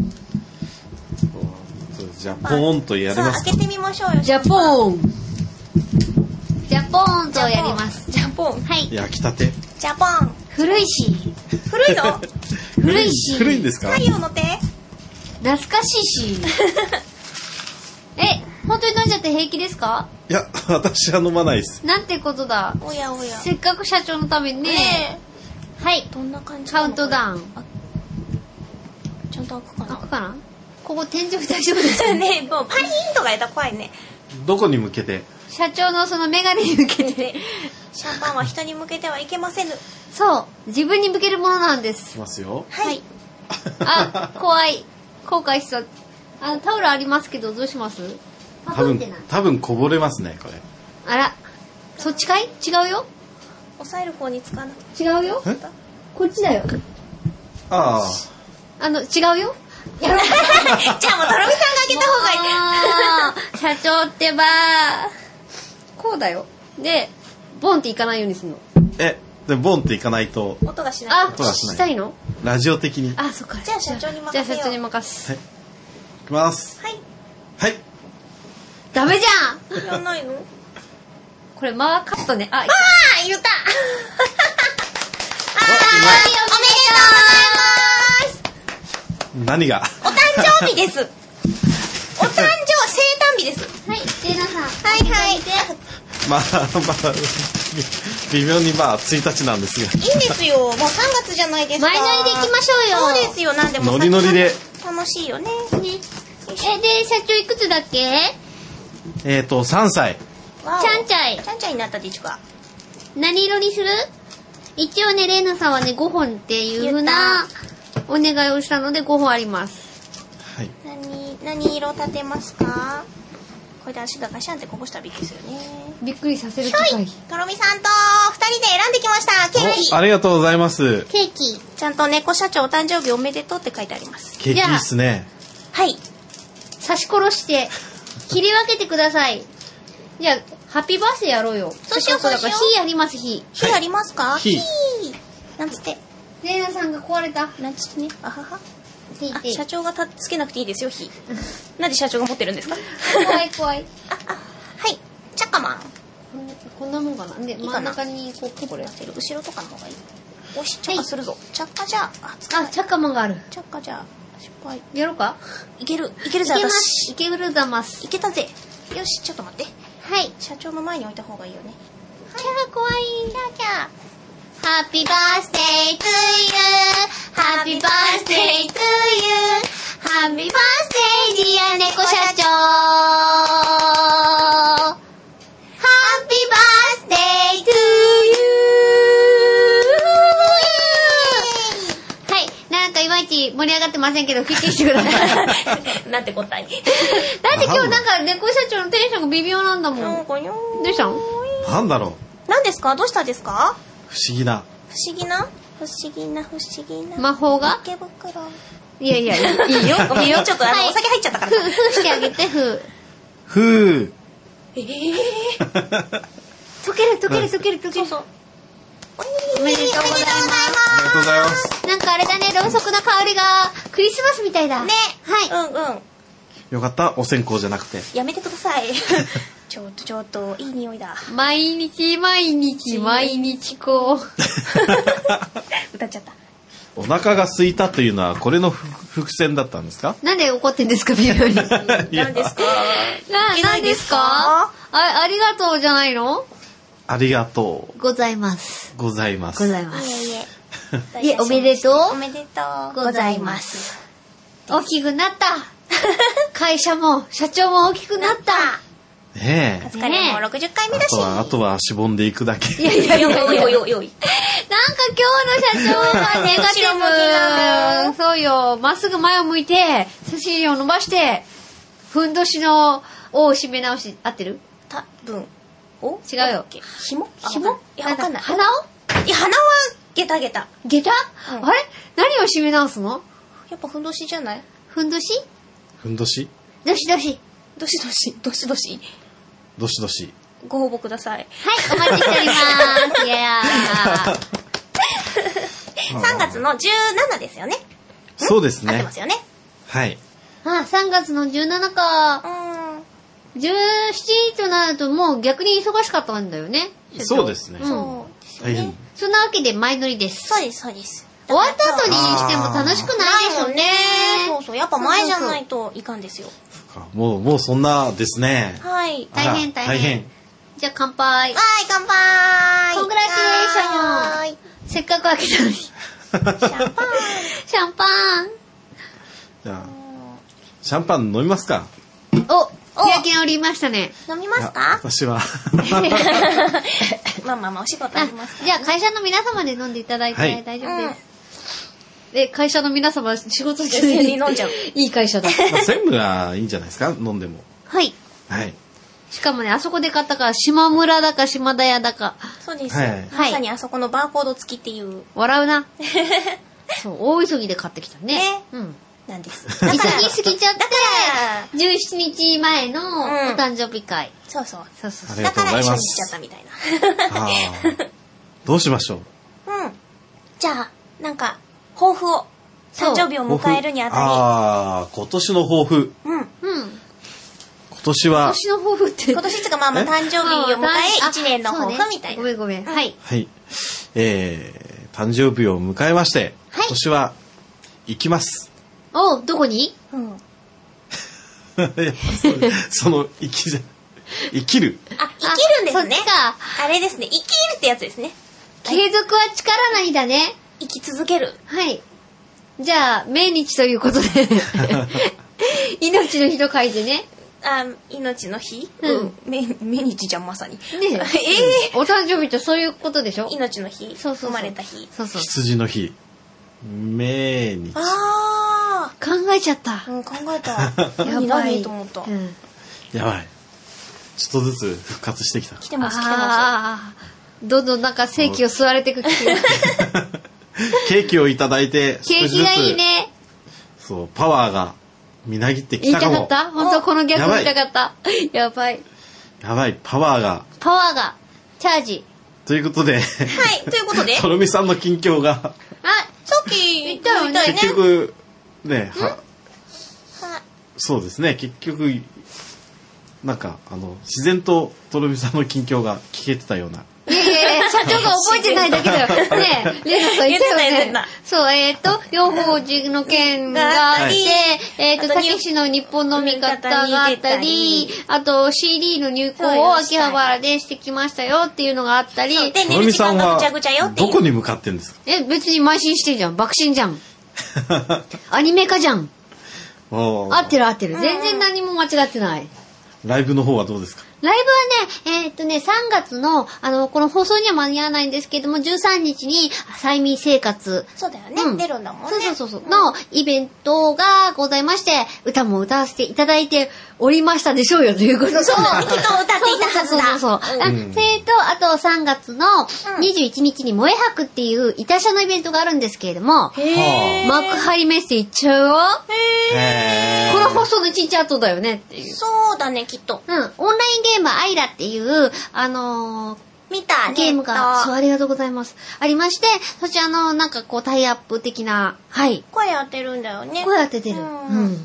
Speaker 4: じゃあ、ポーンとやりますか。
Speaker 1: 開けてみましょうよ。
Speaker 2: じゃあ、ポーン。ジャポーンとやります。
Speaker 1: ジャポン。
Speaker 2: はい。
Speaker 4: 焼きたて。
Speaker 1: ジャポン。
Speaker 2: 古いし。
Speaker 1: 古いの？
Speaker 2: 古いし。
Speaker 4: 古いんですか？
Speaker 1: 太陽の手？
Speaker 2: 懐かしいし。え、本当に飲んじゃって平気ですか？
Speaker 4: いや、私は飲まないです。
Speaker 2: なんてことだ。
Speaker 1: おやおや。
Speaker 2: せっかく社長のためにね。ねはい。
Speaker 1: どんな感じ？
Speaker 2: カウントダウン。
Speaker 1: ちゃんと開くかな？
Speaker 2: 開くかな？ここ天井大丈夫ですか
Speaker 1: ね？もうパリーンとかやったら怖いね。
Speaker 4: どこに向けて？
Speaker 2: 社長のそのメガネに向けて。
Speaker 1: シャンパンは人に向けてはいけませぬ。
Speaker 2: そう。自分に向けるものなんです。
Speaker 4: いきますよ。
Speaker 1: はい。
Speaker 2: あ、怖い。後悔しそう。あの、タオルありますけど、どうします？
Speaker 4: 多分、多分こぼれますね、これ。
Speaker 2: あら。そっちかい？違うよ。
Speaker 1: 押さえる方に使わなくて。
Speaker 2: 違うよ。こっちだよ。
Speaker 4: ああ。
Speaker 2: あの、違うよ。
Speaker 1: じゃあもう、とろみさんが開けた方がい
Speaker 2: い。社長ってばこうだよ。で、ボンっていかないようにするの。
Speaker 4: え、でボンっていかないと。
Speaker 1: 音がしない。
Speaker 2: あ、音がしない。したいの？
Speaker 4: ラジオ的に。
Speaker 2: あ、そっか。
Speaker 1: じゃあ社長に任せよう。
Speaker 2: じゃあ社長に任す。
Speaker 4: はい。いきます。
Speaker 1: はい。
Speaker 4: はい。
Speaker 2: ダメじゃ
Speaker 1: ん。やんないの？
Speaker 2: これ、マーカットね。あ、
Speaker 1: あー、言った。あー、
Speaker 4: おめでとうございます。何が？
Speaker 1: お誕生日です。お誕生、生誕日です。
Speaker 2: はい、レナさん。
Speaker 1: はいはい。
Speaker 4: まあ、まあ、微妙にまあ、ついたちなんですが。
Speaker 1: いいんですよ。もうさんがつじゃないですか。
Speaker 2: 前乗りで行きましょうよ。
Speaker 1: そうですよ。なんでも。
Speaker 4: ノリノリで。
Speaker 1: 楽しいよね。ね。
Speaker 2: え、で、社長いくつだっけ？
Speaker 4: えっと、さんさい。
Speaker 2: ちゃんちゃい。
Speaker 1: ちゃんちゃいになったでちゅか。
Speaker 2: 何色にする？一応ね、レナさんはね、ごほんっていう風なお願いをしたのでごほんあります。
Speaker 4: はい。
Speaker 1: 何、何色立てますか？これで足がガシャンってこぼしたらびっくりするね。
Speaker 2: びっくりさせる機会。
Speaker 1: とろみさんと二人で選んできました。ケーキ。
Speaker 4: ありがとうございます。
Speaker 1: ケーキ。ちゃんと猫社長お誕生日おめでとうって書いてあります。
Speaker 4: ケーキいいっすね。
Speaker 1: はい。
Speaker 2: 刺し殺して切り分けてください。じゃあハッピーバースデーやろうよ。
Speaker 1: そうしようそうしよう。
Speaker 2: 火あります火。
Speaker 1: 火ありますか？
Speaker 4: 火。
Speaker 1: なんつって。
Speaker 2: レイナさんが壊れた。
Speaker 1: なんつってね。あはは。あ、社長がたつけなくていいですよ火。なんで社長が持ってるんですか？
Speaker 2: 怖い怖い。
Speaker 1: ああはいチャッカマン。
Speaker 2: こんなもんかな。で真ん中にこうこれ
Speaker 1: 後ろとかの方がいい。おしチャッカするぞ。チャッカじゃあ
Speaker 2: チャッカマンがある。
Speaker 1: チャッカじゃ失敗。
Speaker 2: やろうか？
Speaker 1: いけるいけるぜ私。
Speaker 2: いけるざます。
Speaker 1: いけたぜ。よしちょっと待って。
Speaker 2: はい。
Speaker 1: 社長の前に置いた方がいいよね。
Speaker 2: キャー怖い。
Speaker 1: キャーキャー。
Speaker 2: ハッピーバースデートゥーユー。ハッピーバースデートゥーユー。ハッピーバースデーディア猫社長。ハッピーバースデートゥーユー。 盛り上がってませんけど、キッチンしてください。
Speaker 1: なんて答え。
Speaker 2: だって今日なんか猫社長のテンションが微妙なんだもん。どうしたの？
Speaker 4: なんだろ
Speaker 1: う。何ですか？どうしたんですか？
Speaker 4: 不思議な。
Speaker 1: 不思議な不思議な不思議な。
Speaker 2: 魔法が？
Speaker 1: 池袋。
Speaker 2: いやいや、いいよ。
Speaker 1: ごめんよ、ちょっとあの、お酒入っちゃったからさ。
Speaker 2: ふう、ふうしてあげて、ふう。
Speaker 4: ふう。
Speaker 1: えぇ
Speaker 2: 溶ける、溶ける、溶ける、溶ける。そうそう。おめでとうございます。
Speaker 4: ありがとうございます。
Speaker 2: なんかあれだね、ろうそくの香りがクリスマスみたいだ。
Speaker 1: ね。
Speaker 2: はい。
Speaker 1: うんうん。
Speaker 4: よかった、お線香じゃなくて。
Speaker 1: やめてください。ちょっとちょっと、いい匂いだ。
Speaker 2: 毎日毎日毎日こう。
Speaker 1: 歌っちゃった。
Speaker 2: お
Speaker 1: 腹
Speaker 4: が空いたというのはこれの伏線だったんですか？
Speaker 2: なんで怒ってんですか、微妙に。
Speaker 1: 何ですか？
Speaker 2: な、何ですか？あ、ありがとうじゃないの？
Speaker 4: ありがとう。
Speaker 2: ございます。
Speaker 4: ございます。
Speaker 2: ございます。
Speaker 1: いえいえ。
Speaker 2: いえ、おめでとう。
Speaker 1: おめでとうございます。
Speaker 2: 大きくなった。会社も、社長も大きくなった。
Speaker 4: ねえ。
Speaker 1: カツカレーもろくじゅっかいめだし。
Speaker 4: あとは、あとはしぼんでいくだけ。
Speaker 2: いやいやいやいや
Speaker 1: よいよいよい。
Speaker 2: なんか今日の社長がネガティブ。そうよ。まっすぐ前を向いて、背筋を伸ばして、ふんどしの尾を締め直し、合ってる？
Speaker 1: たぶん。お？
Speaker 2: 違うよ。
Speaker 1: 紐？
Speaker 2: 紐？
Speaker 1: いや、わかんない。
Speaker 2: 鼻を？
Speaker 1: いや、鼻は下駄下駄。
Speaker 2: 下駄？あれ？何を締め直すの？
Speaker 1: やっぱふんどしじゃない？
Speaker 2: ふんどし？
Speaker 4: ふんどし？
Speaker 2: どしどし。
Speaker 1: どしどし、どしどし。
Speaker 4: どしどし。
Speaker 1: ご応募ください。
Speaker 2: はい、お待ちしております。いや
Speaker 1: ー。さんがつのじゅうしちですよね。
Speaker 4: そうですね。
Speaker 1: 合ってますよね。
Speaker 4: はい。
Speaker 2: あ、さんがつのじゅうしちか。うん。じゅうしちとなるともう逆に忙しかったんだよね。
Speaker 4: そうですね。
Speaker 1: そうです
Speaker 2: ね。大変。そんなわけで前乗りです。
Speaker 1: そうです、そうです。
Speaker 2: 終わった後にしても楽しくないですよね。
Speaker 1: そうそう、やっぱ前じゃないといかんですよ。
Speaker 4: もう、もうそんなですね。
Speaker 1: はい。
Speaker 2: 大変大変。大変。じゃあ乾杯。
Speaker 1: はい、乾杯。
Speaker 2: コングラチュレーション。せっかく開けたのに。シャンパン。シャンパン。
Speaker 4: じゃあ、シャンパン飲みますか？
Speaker 2: お、開き直りましたね。
Speaker 1: 飲みますか？
Speaker 4: 私は。
Speaker 1: まあまあまあ、お仕事ありますから。
Speaker 2: じゃあ会社の皆様で飲んでいただいて大丈夫です。で、会社の皆様、仕事中に
Speaker 1: 飲んじゃう。
Speaker 2: いい会社だ。
Speaker 4: まあ、専務がいいんじゃないですか？飲んでも。
Speaker 2: はい。
Speaker 4: はい。
Speaker 2: しかもね、あそこで買ったから、島村だか島田屋だか。
Speaker 1: そうです。はい。まさにあそこのバーコード付きっていう。
Speaker 2: 笑うな。そう、大急ぎで買ってきたね。
Speaker 1: ね。
Speaker 2: うん。
Speaker 1: なんです。
Speaker 2: 急ぎすぎちゃって、じゅうしちにちまえのお誕生日会。
Speaker 1: そうそう。
Speaker 2: そうそう。
Speaker 1: だから一緒にしちゃったみたいな。
Speaker 4: どうしましょう？
Speaker 1: うん。じゃあ、なんか、抱負を。誕生日を迎えるにあたり。
Speaker 4: ああ、今年の抱負。
Speaker 1: うん。うん。
Speaker 4: 今年は。
Speaker 2: 今年の抱負って。
Speaker 1: 今年ってかまあまあ誕生日を迎え、一年の抱負みたいな。
Speaker 2: ごめんごめん。はい。
Speaker 4: はい。えー、誕生日を迎えまして、今年は、行きます。
Speaker 2: おどこに？
Speaker 1: うん。
Speaker 4: その、生きじゃ、生きる。
Speaker 1: あ、生きるんですね。あれですね。生きるってやつですね。
Speaker 2: 継続は力なりだね。
Speaker 1: 生き続ける。
Speaker 2: はい。じゃあ、命日ということで。命の日と書いてね。
Speaker 1: あ、命の日？うん。命日じゃん、まさに。ね
Speaker 2: え。ええ。お誕生日ってそういうことでしょ？
Speaker 1: 命の日。
Speaker 2: そうそう。
Speaker 1: 生まれた日。
Speaker 2: そうそう。
Speaker 4: 羊の日。命日。
Speaker 1: あ
Speaker 2: あ。考えちゃった。
Speaker 1: うん、考えた。やばいと思った。
Speaker 4: やばい。ちょっとずつ復活してきた。
Speaker 1: 来てます、来てます。
Speaker 2: どんどんなんか正気を吸われていく気が。
Speaker 4: ケーキをいただいて、
Speaker 2: ケーキがいいね。
Speaker 4: そう、パワーがみなぎってきたかも。
Speaker 2: 言いたかった？本当このギャグ言いたかった。やばい。
Speaker 4: やばい、パワーが。
Speaker 2: パワーが、チャージ。
Speaker 4: ということで。
Speaker 1: はい、ということで。
Speaker 4: とろみさんの近況が。
Speaker 1: あ、さっき言ったよね。
Speaker 4: 結局、ね、は、そうですね、結局、なんか、あの、自然ととろみさんの近況が聞けてたような。
Speaker 2: いやいやいや、社長が覚えてないだけだよ。ねえ、レナさん言ったよね。そう、えっと、両方寺の件があって、えっと、たけしの日本の見方があったり、あと シーディー の入稿を秋葉原でしてきましたよっていうのがあったり。
Speaker 1: で、寝る時間がぐちゃぐちゃよっていう。
Speaker 4: どこに向かってんですか？
Speaker 2: え、別に邁進してんじゃん。爆心じゃん。アニメ化じゃん。合ってる合ってる。全然何も間違ってない。
Speaker 4: ライブの方はどうですか？
Speaker 2: ライブはね、えー、っとね、さんがつの、あの、この放送には間に合わないんですけども、じゅうさんにちに、催眠生活。
Speaker 1: そうだよね、うん、出るんだもんね。
Speaker 2: そうそうそうそう、うん、のイベントがございまして、歌も歌わせていただいておりましたでしょうよということで。
Speaker 1: そう、きっと歌っていたはずだ。
Speaker 2: そうそうそうそう。うん、それと、あとさんがつのにじゅういちにちに萌え博っていうイタシャのイベントがあるんですけれども、
Speaker 1: へー。
Speaker 2: 幕張メッセ行っちゃうよ。
Speaker 1: へ
Speaker 2: ー。この放送のいちにち後だよねっていう。
Speaker 1: そうだね、きっと。
Speaker 2: うん。オンラインゲームアイラっていう、あのー、
Speaker 1: 見た
Speaker 2: ゲームが、そう、ありがとうございます。ありまして、そちらの、なんかこう、タイアップ的な、はい。
Speaker 1: 声当てるんだよね。
Speaker 2: 声当ててる。うん。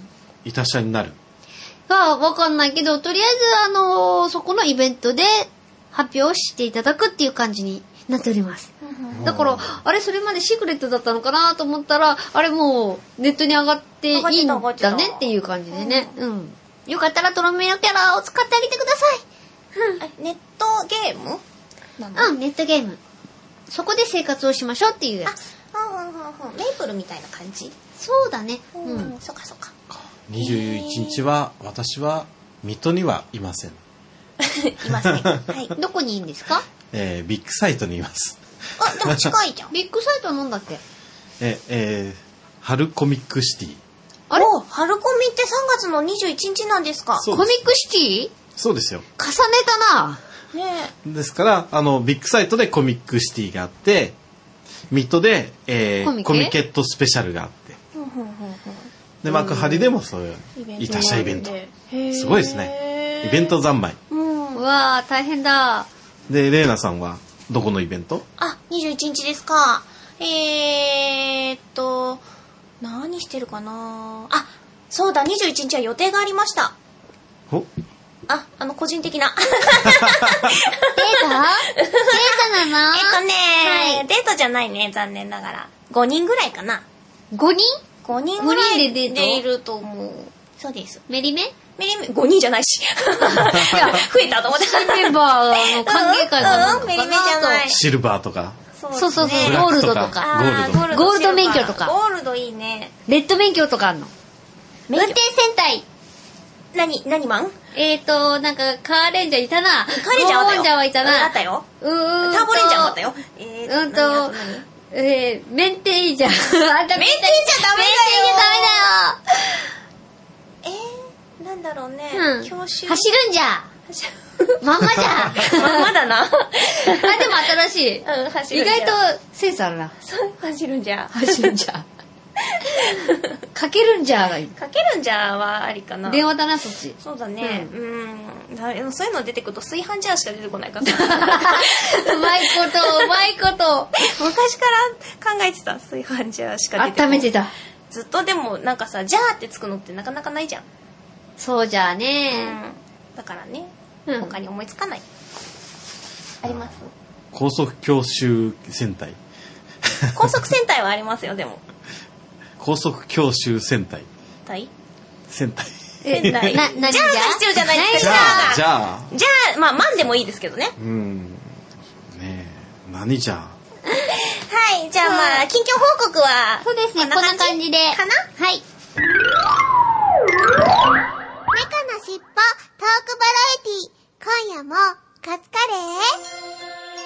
Speaker 4: いたしゃになる。
Speaker 2: あ、わかんないけど、とりあえず、あのー、そこのイベントで発表していただくっていう感じになっております。だから、あれ、それまでシークレットだったのかなと思ったら、あれもう、ネットに上がっていいんだねっていう感じでね。うん。よかったら、トロメのキャラを使ってあげてください。
Speaker 1: うん。ネットゲーム？
Speaker 2: うん、ネットゲーム。そこで生活をしましょうっていうやつ。
Speaker 1: あ、うんうんうんうん。メイプルみたいな感じ？
Speaker 2: そうだね。
Speaker 1: うん。そっかそっか。
Speaker 4: にじゅういちにちは、私は、水戸にはいません。
Speaker 1: いますね。はい。
Speaker 2: どこにいいんですか？
Speaker 4: えー、ビッグサイトにいます。
Speaker 1: あ、でも近いじゃん。
Speaker 2: ビッグサイトはなんだっけ？
Speaker 4: え、えー、春コミックシティ。
Speaker 1: あれ？春コミってさんがつのにじゅういちにちなんですか？
Speaker 2: コミックシティ？
Speaker 4: そうですよ。
Speaker 2: 重ねたな。
Speaker 1: ね
Speaker 4: え。ですから、あの、ビッグサイトでコミックシティがあって、水戸で、えー、コミ, コミケットスペシャルがあって。で、幕張でもそういう、いたしゃイベント。すごいですね。イベント三昧。
Speaker 2: うん。うわー、大変だ。
Speaker 4: で、レイナさんは、どこのイベント？
Speaker 1: あ、にじゅういちにちですか。えーっと、何してるかなあ、そうだ、にじゅういちにちは予定がありました。
Speaker 4: ほ？
Speaker 1: あ、あの、個人的な。
Speaker 2: デート？デートなの？
Speaker 1: えっとね、はい、デートじゃないね、残念ながら。ごにんぐらいかな。
Speaker 2: ごにん？
Speaker 1: ご 人ぐらい
Speaker 2: で
Speaker 1: でいると思う。そうです。
Speaker 2: メリメ？
Speaker 1: メリメ、ごにんじゃないし。いや、増えたと思って。
Speaker 2: メンバーの歓迎会が
Speaker 1: うん、メリメじゃない。
Speaker 4: シルバーとか。
Speaker 2: そうそうそう、ゴールドとか。
Speaker 4: ゴールド。
Speaker 2: ゴールド免許とか。
Speaker 1: ゴールドいいね。
Speaker 2: レッド免許とかあんの。運転戦隊。
Speaker 1: 何、何マン？
Speaker 2: えーと、なんか、カーレンジャーいたな。
Speaker 1: カーレンジャーあったよ。
Speaker 2: カーレンジャーはいたな。
Speaker 1: あったよ。
Speaker 2: うーん。
Speaker 1: ターボレンジャーもあったよ。
Speaker 2: えーうんと、えー、メンテいいじゃん。メンテいじゃダメだよ。メンテいじゃダメ
Speaker 1: だよ。えー、なんだろうね。
Speaker 2: うん。
Speaker 1: 教習。
Speaker 2: 走るんじゃ。まんまじゃ。
Speaker 1: まんまだな。あ、
Speaker 2: でも新しい。
Speaker 1: うん、走るんじゃ。
Speaker 2: 意外とセンスあるな。
Speaker 1: そう、走るんじゃ。
Speaker 2: 走るんじゃ。かけるんじゃがいい。
Speaker 1: かけるんじゃはありかな。
Speaker 2: 電話だな、そっち。
Speaker 1: そうだね。うん。うん、そういうの出てくると炊飯ジャーしか出てこないから。
Speaker 2: うまいこと、うまいこと。
Speaker 1: 昔から考えてた炊飯ジャーしか出てこない。
Speaker 2: 温めてた。
Speaker 1: ずっとでもなんかさ、ジャーってつくのってなかなかないじゃん。
Speaker 2: そうじゃあね、
Speaker 1: うん。だからね、
Speaker 2: うん、
Speaker 1: 他に思いつかない。あります？
Speaker 4: 高速教習戦隊。
Speaker 1: 高速戦隊はありますよ、でも。
Speaker 4: 高速教習戦隊。
Speaker 1: 隊？
Speaker 4: 戦隊。
Speaker 1: 戦隊。な、何じゃあが必要じゃないですか。
Speaker 4: じゃあ、じゃあ。
Speaker 1: じゃあ、まあ、マンでもいいですけどね。
Speaker 4: うん。ねえ、何じゃあ。
Speaker 1: はい、じゃあまあ、近況報告は。
Speaker 2: そうですね、こんな感じで。
Speaker 1: かな？
Speaker 2: はい。
Speaker 5: メカのしっぽトークバラエティ、今夜もカツカレー？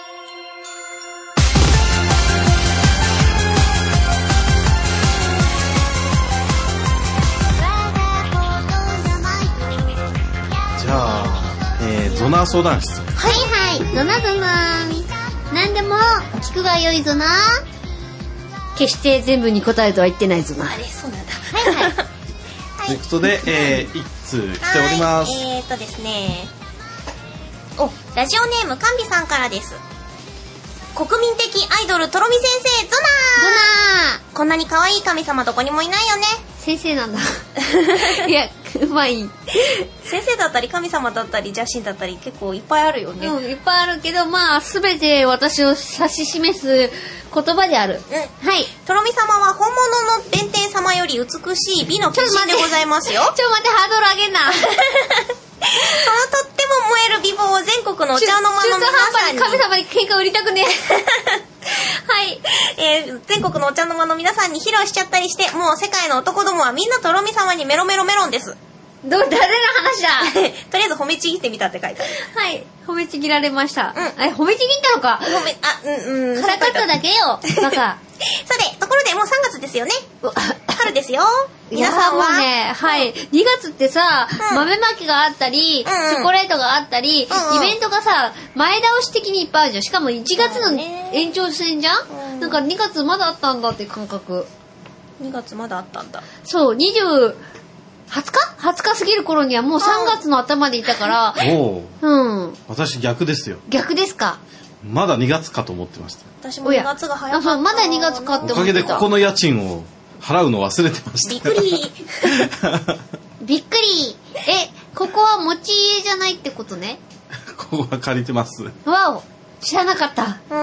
Speaker 4: じゃあ、えー、ゾナ相談室。
Speaker 2: はいはい、ゾナゾナ何でも聞くがよいぞな。決して全部に答えるとは言ってないぞな。
Speaker 1: あれ、そうなんだ。
Speaker 2: はいはい。
Speaker 4: ということで、えー、一通来ております。
Speaker 1: えーっとですね。お、ラジオネームカンビさんからです。国民的アイドルとろみ先生、ゾナーゾナーこんなに可愛い神様どこにもいないよね。
Speaker 2: 先生なんだ。いや、うまい。
Speaker 1: 先生だったり神様だったり邪神だったり結構いっぱいあるよね。
Speaker 2: うん、いっぱいあるけど、まあ、すべて私を指し示す言葉である。
Speaker 1: うん。
Speaker 2: はい。
Speaker 1: とろみ様は本物の弁天様より美しい美の化身でございますよ。
Speaker 2: ちょっと待って、ハードル上げんな。
Speaker 1: そのとっても燃える美貌を全国のお茶の間の皆さんに。
Speaker 2: 神様に喧嘩売りたくね
Speaker 1: はい、えー。全国のお茶の間の皆さんに披露しちゃったりして、もう世界の男どもはみんなとろみ様にメロメロメロンです。
Speaker 2: ど、誰の話だ
Speaker 1: とりあえず褒めちぎってみたって書いてある。
Speaker 2: はい。褒めちぎられました。うん。え、褒めちぎったのか
Speaker 1: 褒め、あ、うんうん。
Speaker 2: からかっただけよ。バカ。
Speaker 1: さて、ところでもうさんがつですよね。春ですよ。皆さんは。
Speaker 2: もうね、はい。にがつってさ、うん、豆まきがあったり、うんうん、チョコレートがあったり、うんうん、イベントがさ、前倒し的にいっぱいあるじゃん。しかもいちがつの延長戦じゃん、うん、なんかにがつまだあったんだって感覚。
Speaker 1: にがつまだあったんだ。
Speaker 2: そう、にじゅう、はつか ?はつか過ぎる頃にはもうさんがつの頭でいたから。
Speaker 4: お
Speaker 2: うん。
Speaker 4: 私逆ですよ。
Speaker 2: 逆ですか。
Speaker 4: まだにがつかと思ってました。
Speaker 1: 私もにがつが早かった。
Speaker 2: あ、そう、まだにがつかって思ってた。
Speaker 4: おかげでここの家賃を払うの忘れてました。
Speaker 1: びっくり。
Speaker 2: びっくり。え、ここは持ち家じゃないってことね。
Speaker 4: ここは借りてます。
Speaker 2: わお、知らなかった。
Speaker 1: うん。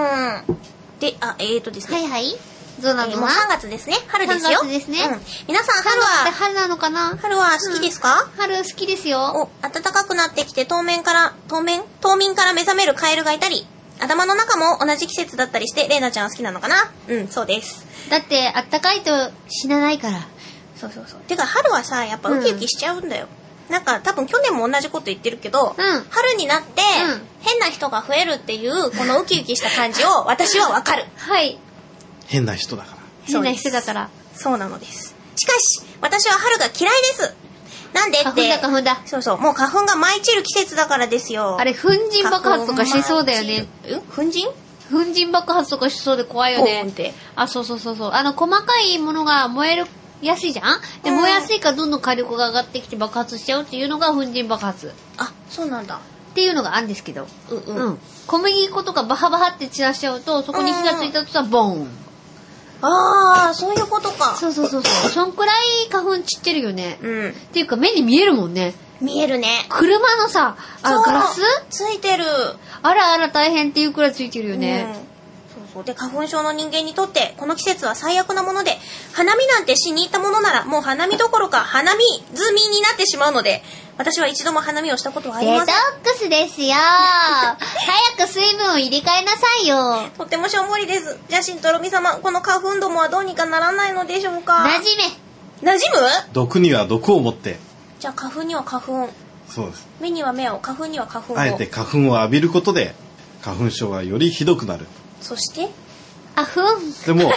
Speaker 1: で、あ、えーとですね。
Speaker 2: はいはい。どうなの、えー、
Speaker 1: もうさんがつですね。春ですよ。
Speaker 2: さんがつですね。
Speaker 1: うん、皆さん春は
Speaker 2: 春って春なのかな。
Speaker 1: 春は好きですか？
Speaker 2: うん、春好きですよ。
Speaker 1: お、暖かくなってきて冬眠から冬眠冬眠から目覚めるカエルがいたり、頭の中も同じ季節だったりして、レイナちゃんは好きなのかな？うん、そうです。
Speaker 2: だって暖かいと死なないから。
Speaker 1: そうそうそう。てか春はさ、やっぱウキウキしちゃうんだよ。うん、なんか多分去年も同じこと言ってるけど、うん、春になって、うん、変な人が増えるっていうこのウキウキした感じを私はわかる。
Speaker 2: はい。
Speaker 4: 変な人だから。
Speaker 2: 変な人だから。
Speaker 1: そうなのです。しかし、私は春が嫌いです。なんでって。
Speaker 2: 花粉だ花粉だ。
Speaker 1: そうそう。もう花粉が舞い散る季節だからですよ。
Speaker 2: あれ、粉塵爆発とかしそうだよね。
Speaker 1: うん粉塵
Speaker 2: 粉塵爆発とかしそうで怖いよね。
Speaker 1: って。
Speaker 2: あ、そうそうそうそう。あの、細かいものが燃えるやすいじゃんで、うん、燃えやすいからどんどん火力が上がってきて爆発しちゃうっていうのが粉塵爆発。
Speaker 1: あ、そうなんだ。
Speaker 2: っていうのがあるんですけど。
Speaker 1: うんうん。うん、
Speaker 2: 小麦粉とかバハバハって散らしちゃうと、そこに火がついたとさ、ボーン。
Speaker 1: ああ、そういうことか。
Speaker 2: そうそうそうそう。そんくらい花粉散ってるよね。
Speaker 1: うん。
Speaker 2: っていうか目に見えるもんね。
Speaker 1: 見えるね。
Speaker 2: 車のさ、あのガラス
Speaker 1: ついてる。
Speaker 2: あらあら大変っていうくらいついてるよね。うん、そう
Speaker 1: そう。で、花粉症の人間にとって、この季節は最悪なもので、花見なんてしに行ったものなら、もう花見どころか、花見済みになってしまうので、私は一度も花見をしたことはありません。
Speaker 2: デトックスですよ。早く水分を入れ替えなさいよ。
Speaker 1: とってもしょんぼりです。じゃあ、しんとろみ様、この花粉どもはどうにかならないのでしょうか。
Speaker 2: なじめ。
Speaker 1: なじむ？
Speaker 4: 毒には毒を持って。
Speaker 1: じゃあ、花粉には花粉。
Speaker 4: そうです。
Speaker 1: 目には目を、花粉には花粉を。
Speaker 4: あえて花粉を浴びることで、花粉症がよりひどくなる。
Speaker 1: そして
Speaker 2: あふん。
Speaker 4: でも、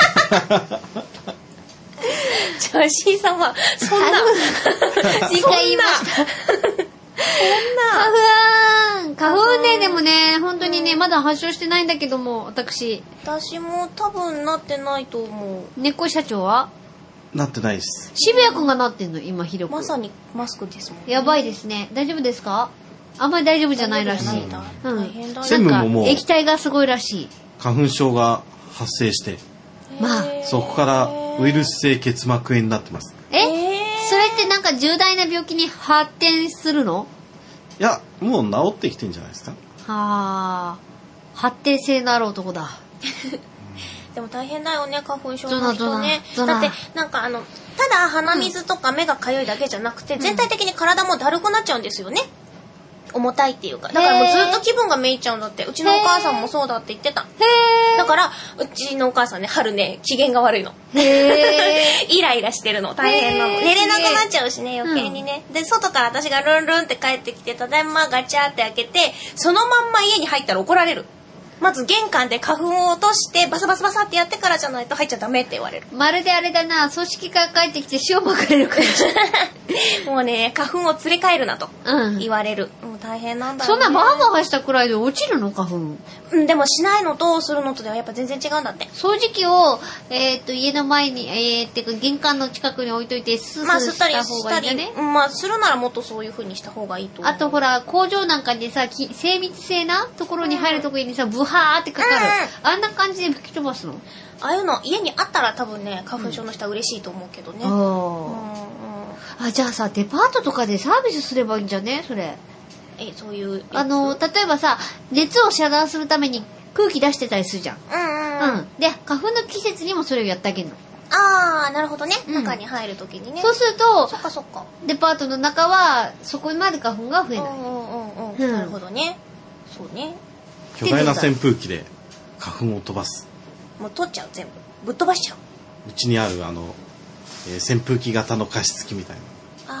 Speaker 1: じゃあ、しーさんは、そんな、
Speaker 2: 一回言いました。そんな。花粉。花粉ね、でもね、本当にね、まだ発症してないんだけども、私。
Speaker 1: 私も多分なってないと思う。
Speaker 2: 猫社長は
Speaker 4: なってないです。
Speaker 2: 渋谷くんがなってんの、今ひどく。
Speaker 1: まさにマスクですもんね。
Speaker 2: やばいですね。大丈夫ですか？あんまり大丈夫じゃないらしい。
Speaker 1: うん。
Speaker 4: 専務ももう
Speaker 2: 液体がすごいらしい。
Speaker 4: 花粉症が発生して、
Speaker 2: まあ、
Speaker 4: そこからウイルス性結膜炎になってます。
Speaker 2: え？それってなんか重大な病気に発展するの？
Speaker 4: いや、もう治ってきてんじゃないですか。は
Speaker 2: あ、発展性のある男だ。
Speaker 1: でも大変だよね、花粉症の人ね。だってなんかあのただ鼻水とか目がかゆいだけじゃなくて、うん、全体的に体もだるくなっちゃうんですよね。重たいっていうか、だからもうずっと気分がめいっちゃうんだって。うちのお母さんもそうだって言ってた。へー。だからうちのお母さんね、春ね機嫌が悪いの。へー。イライラしてるの。大変なの。寝れなくなっちゃうしね、余計にね、うん、で外から私がルンルンって帰ってきて、ただいまガチャって開けて、そのまんま家に入ったら怒られる。まず玄関で花粉を落としてバサバサバサってやってからじゃないと入っちゃダメって言われる。
Speaker 2: まるであれだな、組織から帰ってきて塩まかれる感
Speaker 1: じ。もうね、花粉を連れ帰るなと言われる。うん、もう大変なんだよね。
Speaker 2: そんなバーバーしたくらいで落ちるの花粉？
Speaker 1: うん、でもしないのとするのとではやっぱ全然違うんだって。
Speaker 2: 掃除機を、えー、っと家の前に、えー、ってか玄関の近くに置いといてスースーした方がいいんだね。
Speaker 1: まあ、まあするならもっとそういう風にした方がいいと思う。
Speaker 2: あとほら工場なんかでさ、精密性なところに入るところにさ、ブハーってかかる。うん、あんな感じで吹き飛ばすの？
Speaker 1: ああいうの家にあったら多分ね、花粉症の人は嬉しいと思うけどね。うん
Speaker 2: うんうん、あ、じゃあさ、デパートとかでサービスすればいいんじゃねそれ。
Speaker 1: え、そういう
Speaker 2: あの例えばさ、熱を遮断するために空気出してたりするじゃん。
Speaker 1: うんうんうん。うん、
Speaker 2: で花粉の季節にもそれをやってあげるの。
Speaker 1: あー、なるほどね、うん、中に入るときにね。
Speaker 2: そうすると、
Speaker 1: そっかそっか、
Speaker 2: デパートの中はそこまで花粉が増えない。
Speaker 1: うんうんうんうん。なるほどね。そうね。
Speaker 4: 巨大な扇風機で花粉を飛ばす。
Speaker 1: もう取っちゃう、全部ぶっ飛ばしちゃう。
Speaker 4: うちにあるあの、えー、扇風機型の加湿器みたいな。
Speaker 1: あ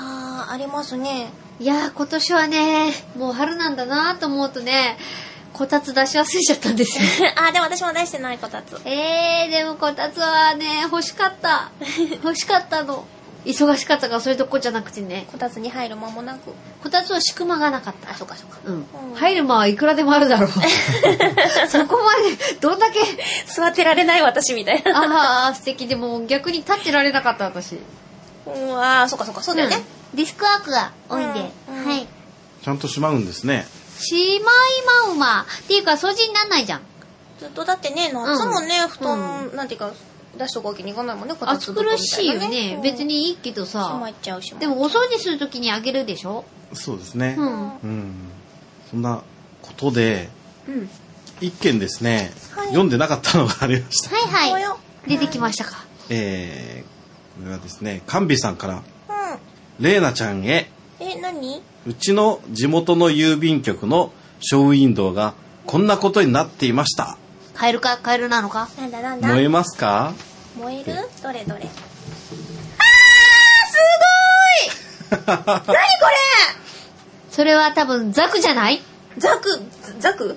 Speaker 1: ありますね。
Speaker 2: いやー、今年はね、もう春なんだなと思うとね、こたつ出し忘れちゃったんですよ。
Speaker 1: あ、でも私も出してないこたつ。
Speaker 2: えー、でもこたつはね、欲しかった。欲しかったの。忙しかったからそれどこじゃなくてね。
Speaker 1: こたつに入る間もなく。
Speaker 2: こたつは仕組まがなかった。
Speaker 1: あ、そうかそうか。
Speaker 2: うん。うん、入る間はいくらでもあるだろう。そこまで、どんだけ。
Speaker 1: 座ってられない私みたいな。
Speaker 2: ああ、素敵。でも逆に立ってられなかった私。
Speaker 1: うん、ああ、そうかそうか、そうだよね。
Speaker 5: うん、ディスクワークが多いんで、うんうん、はい。
Speaker 4: ちゃんとしまうんですね。
Speaker 2: しまいまうま。っていうか掃除になんないじゃん。
Speaker 1: ずっとだってね、夏もね、うん、布団、うん、なんていうか、出しとくわけにいかないもんね、こたつとかみたいなね。暑苦しいよね。うん、別にいいけどさ。 しまっちゃうし。
Speaker 2: でもお掃除するときにあげるでしょ？
Speaker 4: そうですね。
Speaker 2: うん。
Speaker 4: うん。そんなことで、
Speaker 2: うん、
Speaker 4: 一件ですね、はい、読んでなかったのがありました。
Speaker 2: はいはい。出てきましたか。
Speaker 4: えー、これはですね、かんびさんから、
Speaker 1: うん、
Speaker 4: れいなちゃんへ。
Speaker 1: え、何？
Speaker 4: うちの地元の郵便局のショーウィンドウがこんなことになっていました。
Speaker 2: カエルかカエルなのか？
Speaker 1: なんだなんだ。
Speaker 4: 燃えますか？
Speaker 1: 燃える？どれどれ。あー、すごーい。何これ？
Speaker 2: それは多分ザクじゃない？
Speaker 1: ザク、ザク？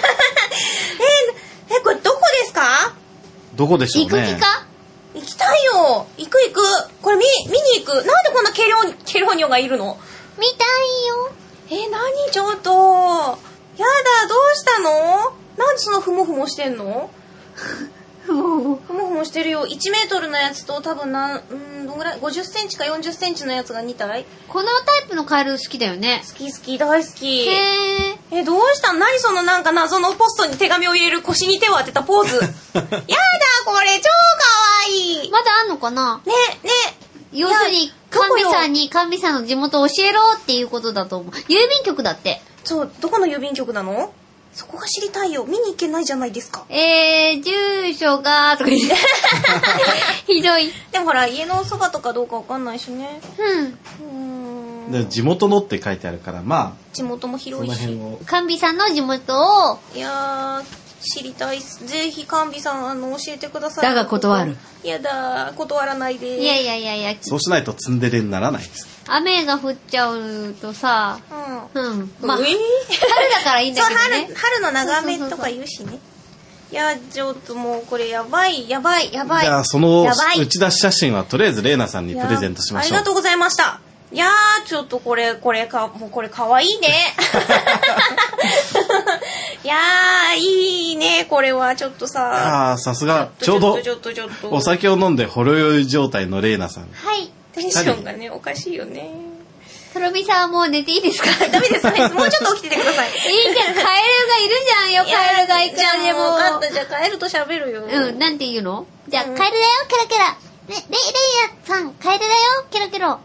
Speaker 1: え、え、これどこですか？
Speaker 4: どこでしょうね。
Speaker 2: 行く気か？
Speaker 1: 行きたいよ。行く行く。これ見、見に行く。なんでこんなケロニョ、ケロニョがいるの？
Speaker 2: 見た
Speaker 1: いよ。え、何ちょっと。やだ、どうしたの？なんでそんなふもふもしてんの？ふもふもしてるよ。いちメートルのやつと多分なん、うん、どんぐらい ?ごじゅっセンチかよんじゅっセンチのやつがにたい。
Speaker 2: このタイプのカエル好きだよね。
Speaker 1: 好き好き、大好き。
Speaker 2: へー。
Speaker 1: え、どうしたの？何そのなんか謎のポストに手紙を入れる腰に手を当てたポーズ。やだ、これ超かわいい。
Speaker 2: まだあんのかな？
Speaker 1: ね、ね。
Speaker 2: 要するに、神美さんに神美さんの地元を教えろっていうことだと思う。郵便局だって。
Speaker 1: そう、どこの郵便局なの？そこが知りたいよ。見に行けないじゃないですか。
Speaker 2: えー、住所がーとか言って。ひどい。
Speaker 1: でもほら、家のそばとかどうかわかんないしね。
Speaker 2: うん。う
Speaker 1: ーん。
Speaker 4: で地元のって書いてあるから、まあ。
Speaker 1: 地元も広いし。
Speaker 2: 神美さんの地元を。
Speaker 1: いやー、知りたいっす。ぜひ神美さん、あの、教えてください。
Speaker 2: だが断る。
Speaker 1: いやだ、断らないで。
Speaker 2: いやいやいやいや。
Speaker 4: そうしないとツンデレにならないです。
Speaker 2: 雨が降っちゃうとさ、
Speaker 1: うん。
Speaker 2: うん。まあ、
Speaker 1: えー、
Speaker 2: 春だからいいんだけどね。
Speaker 1: そう、春、春の長雨とか言うしね。いや、ちょっともうこれやばい、やばい、やばい。
Speaker 4: じゃあ、その打ち出し写真はとりあえずレイナさんにプレゼントしましょう。
Speaker 1: ありがとうございました。いやー、ちょっとこれ、これか、もうこれかわいいね。いやー、いいね、これはちょっとさ。
Speaker 4: ああ、さすが、ちょうど、お酒を飲んでほろ酔い状態のレイナさん。
Speaker 2: はい。
Speaker 1: テンションがね、おかしいよね。
Speaker 2: とろみさんはもう寝ていいですか？
Speaker 1: ダメです、ダメです。もうちょっと起きててください。いい
Speaker 2: じゃん、カエルがいるじゃんよ、カエルがいくらでも。
Speaker 1: 分かった、じゃあカエルと喋るよ。
Speaker 2: うん、なんて言うの？
Speaker 5: じゃあ、カエルだよ、ケロケロ。レ、レイ、レイヤさん、カエルだよ、ケロケロ。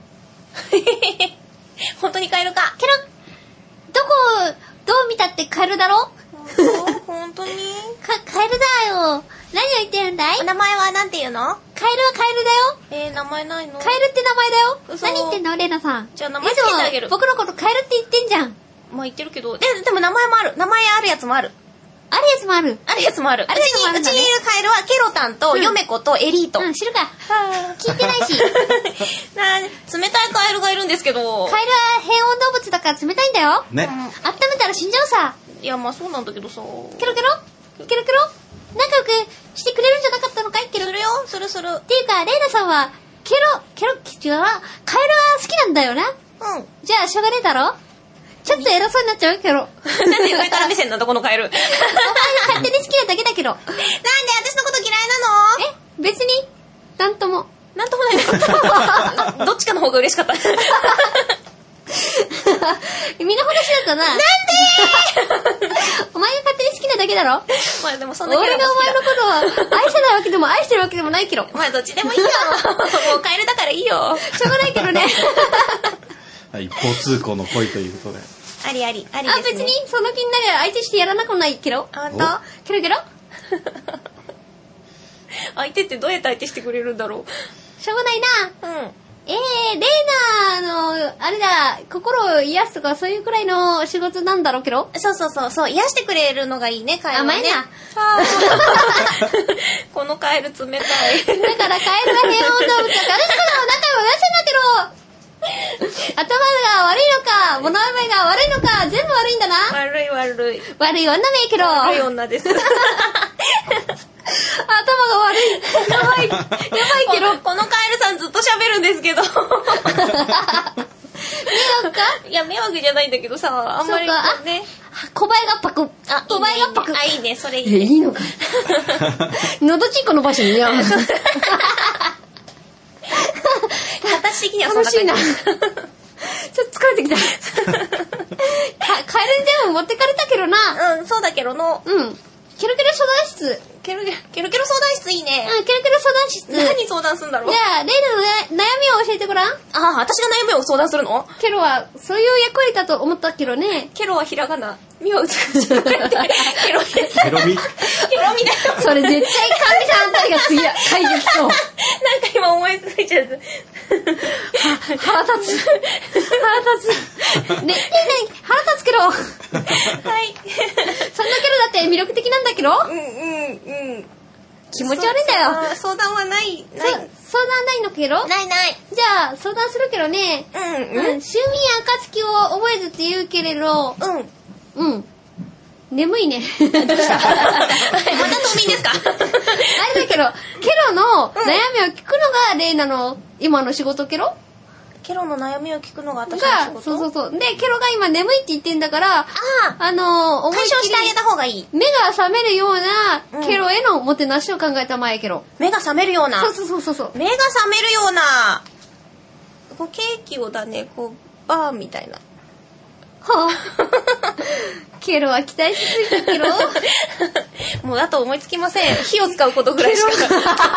Speaker 1: 本当にカエルか。
Speaker 2: ケロ、どこ、どう見たってカエルだろ？
Speaker 1: 本当に
Speaker 5: か、カエルだよ。何を言ってるんだい？
Speaker 1: お名前はなんて言うの？
Speaker 5: カエルはカエルだよ。
Speaker 1: えー、名前ないの？
Speaker 2: カエルって名前だよ。
Speaker 1: 嘘。
Speaker 2: 何言ってんのレナさん。
Speaker 1: じゃあ名前つけてあげる。
Speaker 2: 僕のことカエルって言ってんじゃん。
Speaker 1: まあ言ってるけど。で、でも名前もある。名前あるやつもある。
Speaker 2: あるやつもある。
Speaker 1: あるやつもある。
Speaker 2: あるやつもあるんだね。
Speaker 1: うちにいるカエルはケロタンとヨメコとエリート。
Speaker 2: うん、知るか。聞いてないし。
Speaker 1: な冷たいカエルがいるんですけど。
Speaker 2: カエルは平温動物だから冷たいんだよ。
Speaker 4: ね。
Speaker 2: 温めたら死んじゃうさ。
Speaker 1: いや、まあそうなんだけどさ。
Speaker 2: ケロケロケロケロ仲良くしてくれるんじゃなかったのかい？ケロ。
Speaker 1: するよ、するする。
Speaker 2: っていうか、レイナさんは、ケロ、ケロ、違うわ。カエルは好きなんだよな。
Speaker 1: うん。
Speaker 2: じゃあ、しょうがねえだろ？ちょっと偉そうになっちゃうよ、ケロ。
Speaker 1: なんで上から目線なんだ、このカエル。お前
Speaker 2: 勝手に好きなだけだけど。なんで
Speaker 1: 私のこと嫌いな
Speaker 2: の？え、別に、なんとも。
Speaker 1: なんともないの。どっちかの方が嬉しかった。
Speaker 2: みんな話だったな。なんでお前が勝手に好きなだけだろ？
Speaker 1: まあでもそんな
Speaker 2: 俺がお前のことは愛してないわけでも愛してるわけでもないけど。
Speaker 1: まあどっちでもいいよ。もうカエルだからいいよ。
Speaker 2: しょうがないけどね。
Speaker 4: 一方通行の恋ということで。
Speaker 1: ありあり、あり
Speaker 2: あ、
Speaker 1: ですね。
Speaker 2: 別にその気になりゃ相手してやらなくもないけど。
Speaker 1: あんた
Speaker 2: ケロケロ
Speaker 1: 相手ってどうやって相手してくれるんだろ
Speaker 2: う。しょうがない
Speaker 1: な。うん。
Speaker 2: えー、レイナーの、あれだ、心を癒すとかそういうくらいの仕事なんだろうけど。
Speaker 1: そうそうそう、そう、癒してくれるのがいいね、カエルはね。
Speaker 2: 甘いな。
Speaker 1: このカエル冷たい。
Speaker 2: だからカエルは平穏動物だから、私のこと仲良くなっちゃうんだけど。
Speaker 5: が悪いのか、物覚えが悪いのか、全部悪いんだな。
Speaker 1: 悪い悪い。
Speaker 5: 悪い女めいけど。
Speaker 1: 悪い女です。頭が
Speaker 5: 悪い。やばい。やばいけど。
Speaker 1: このカエルさんずっと喋るんですけど。迷惑か？いや、迷惑じゃないんだけどさ、あんまりね。
Speaker 5: 小林がパク。
Speaker 1: あ、
Speaker 5: 小林がパク。
Speaker 1: あ、いいね、それいい。
Speaker 5: いいのか。のどちんこの場所にや。
Speaker 1: 形的にはそんな感じ。
Speaker 5: 楽しいな。ちょっと疲れてきた。カエルに全部持ってかれたけどな。
Speaker 1: うん、そうだけどの。
Speaker 5: うん。ケロケロ相談室。
Speaker 1: ケロケロ、ケロケロ相談室いいね。
Speaker 5: うん、ケロケロ相談室。
Speaker 1: 何相談するんだろう。
Speaker 5: じゃあ、レイナの悩みを教えてごらん。
Speaker 1: ああ、私が悩みを相談するの？
Speaker 5: ケロは、そういう役割だと思ったけどね。
Speaker 1: ケロはひらがな。ミは美しい。ケロミ。ケロミだよ。
Speaker 5: それ絶対神さんあたりが次は解決そう。
Speaker 1: なんか今思いついちゃう。
Speaker 5: 腹立つ。腹立つ。ね、ね、ね、腹立つけど。はい。そんなケロだって魅力的なんだけど。
Speaker 1: うんうんうん。
Speaker 5: 気持ち悪いんだよ。
Speaker 1: 相談はない。ない。
Speaker 5: 相談ないのけど？
Speaker 1: ないない。
Speaker 5: じゃあ、相談するけどね。
Speaker 1: うんうん。
Speaker 5: 趣味や暁を覚えずって言うけれど。
Speaker 1: うん。
Speaker 5: うん。眠いね。どうしたまた冬
Speaker 1: 眠ですか？
Speaker 5: あれだけど、ケロの悩みを聞くのがレイナの今の仕事ケロ？
Speaker 1: ケロの悩みを聞くのが私の仕事？
Speaker 5: そうそうそう。で、ケロが今眠いって言ってんだから、ああ、あのー、思いっきり
Speaker 1: 解消してあげた方がいい。
Speaker 5: 目が覚めるようなケロへのもてなしを考えたまえケロ。
Speaker 1: 目が覚めるような。
Speaker 5: そうそうそうそう。
Speaker 1: 目が覚めるような。こうケーキをだね、こう、バーみたいな。
Speaker 5: はあ、ケロは期待しすぎたケロ。
Speaker 1: もうだと思いつきません。火を使うことぐらいしか。
Speaker 5: 鶏肉と同じような味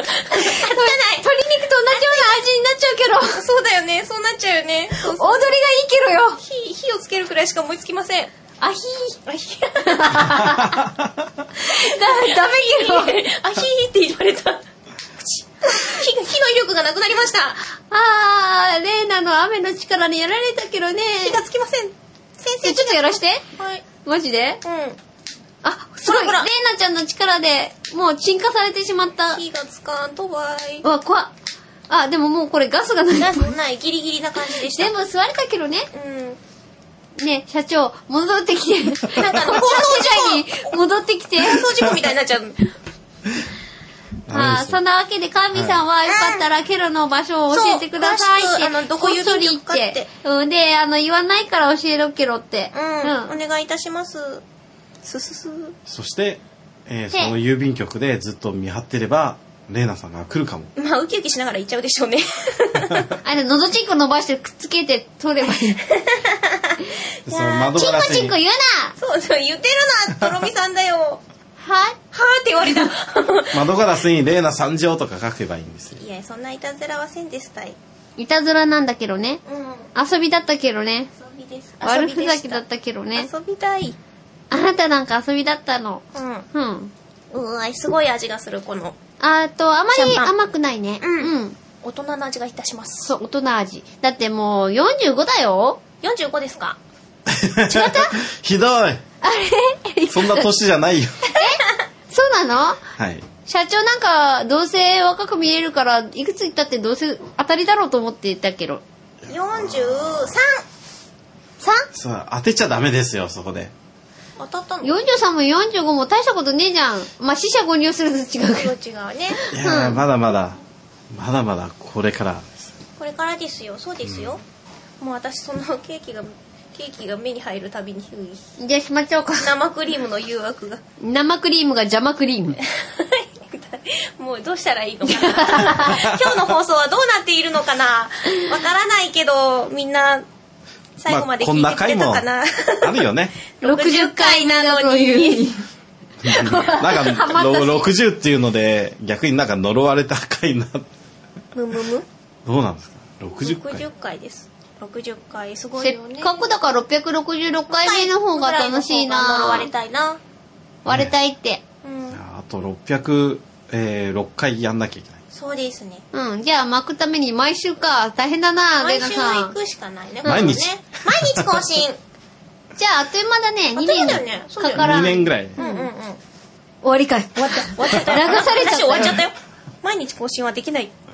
Speaker 5: になっちゃうケロ。
Speaker 1: そうだよね。そうなっちゃうよね。そうそう
Speaker 5: 踊りがいいケロよ。
Speaker 1: 火、火をつけるくらいしか思いつきません。
Speaker 5: あひー。
Speaker 1: あひー。
Speaker 5: だ、ダメケロ。
Speaker 1: あひーって言われた。火が、火の威力がなくなりました。
Speaker 5: あー、レイナの雨の力にやられたけどね。
Speaker 1: 火がつきません。先生、
Speaker 5: ちょっとやらして。
Speaker 1: はい。
Speaker 5: マジで？
Speaker 1: うん。
Speaker 5: あ、すごい。レイナちゃんの力で、もう鎮火されてしまった。
Speaker 1: 火がつかんとばい。
Speaker 5: うわ、怖っ。あ、でももうこれガスがない。
Speaker 1: ガスない、ギリギリな感じでした。
Speaker 5: 全部吸われたけどね。
Speaker 1: うん。
Speaker 5: ね、社長、戻ってきて。
Speaker 1: なんかあの、放送
Speaker 5: 事故に戻ってきて。
Speaker 1: 放送事故みたいになっちゃう。
Speaker 5: ああ、そんなわけで、カーミさんはよかったらケロの場所を教えてくださいって。
Speaker 1: あの、どこ郵便局かって。
Speaker 5: うん、で、あの、言わないから教えろケロって。
Speaker 1: うん。お願いいたします。すすす。
Speaker 4: そして、えー、その郵便局でずっと見張ってれば、レイナさんが来るかも。
Speaker 1: まあ、ウキウキしながら行っちゃうでしょうね。
Speaker 5: あれ、のどちんこ伸ばしてくっつけて取ればいい。
Speaker 4: その窓ガラスに。
Speaker 5: チンコチンコ言うな。
Speaker 1: そうそう、言ってるな、とろみさんだよ。
Speaker 5: はいは
Speaker 1: ーって言われた。
Speaker 4: 窓ガラスにレイナ参上とか書けばいいんですよ。
Speaker 1: いや、そんないたずらはせんですたい。
Speaker 5: いたずらなんだけどね。
Speaker 1: うん。
Speaker 5: 遊びだったけどね。
Speaker 1: 遊びです。
Speaker 5: 悪ふざけだったけどね。
Speaker 1: 遊びたい。
Speaker 5: あなたなんか遊びだったの。
Speaker 1: うん。
Speaker 5: うん。
Speaker 1: うわ、すごい味がする、この。
Speaker 5: あと、あまり甘くないね。
Speaker 1: うん。うん。大人の味がいたします。
Speaker 5: そう、大人味。だってもうよんじゅうごだよ。
Speaker 1: よんじゅうごですか？
Speaker 5: 違った
Speaker 4: ひどい。あ
Speaker 5: れ
Speaker 4: そんな年じゃないよ。
Speaker 5: えそうなの？
Speaker 4: はい。
Speaker 5: 社長なんか、どうせ若く見えるから、いくついったってどうせ当たりだろうと思ってたけど。
Speaker 1: よんじゅう
Speaker 5: さん。
Speaker 4: そう、当てちゃダメですよ、そこで。
Speaker 1: 当たったの？
Speaker 5: よんじゅうさんもよんじゅうごも大したことねえじゃん。まあ、四捨五入すると違うけど。
Speaker 1: 違うね。
Speaker 4: いや、うん、まだまだ、まだまだこれからです。
Speaker 1: これからですよ、そうですよ。うん、もう私そのケーキが、ケーキが目に入るたびに。
Speaker 5: じゃあしまっちゃおうか。
Speaker 1: 生クリームの誘惑が。
Speaker 5: 生クリームが邪魔クリーム。
Speaker 1: もうどうしたらいいのかな。今日の放送はどうなっているのかな。わからないけど、みんな、最後まで聞いてくれたかな。
Speaker 4: まあ、あるよね。
Speaker 5: ろくじゅっかいなのに。
Speaker 4: なんか、ろくじゅうっていうので、逆になんか呪われた回な。
Speaker 1: むむむ
Speaker 4: どうなんですか ?ろくじゅっかい。
Speaker 1: ろくじゅっかいです。ろくじゅっかい、すごいよね。
Speaker 5: せっかくだからろっぴゃくろくじゅうろっかいめの方が楽しいな。
Speaker 1: 呪われたいな。
Speaker 5: 割れたいって。
Speaker 1: うん。
Speaker 4: あとろっぴゃくろっかいやんなきゃいけない。
Speaker 1: そうですね。
Speaker 5: うん。じゃあ巻くために毎週か。大変だな、レナさん。
Speaker 1: 毎週行くしかないね。
Speaker 4: 毎日。
Speaker 1: 毎日更新。
Speaker 5: じゃああっという間だね。にねんか
Speaker 4: からにねんぐらい。
Speaker 1: うんうんうん。終
Speaker 5: わりかい。
Speaker 1: 終わった。終わっちゃった。
Speaker 5: 流されちゃった。
Speaker 1: 終わっちゃったよ。毎日更新はできない。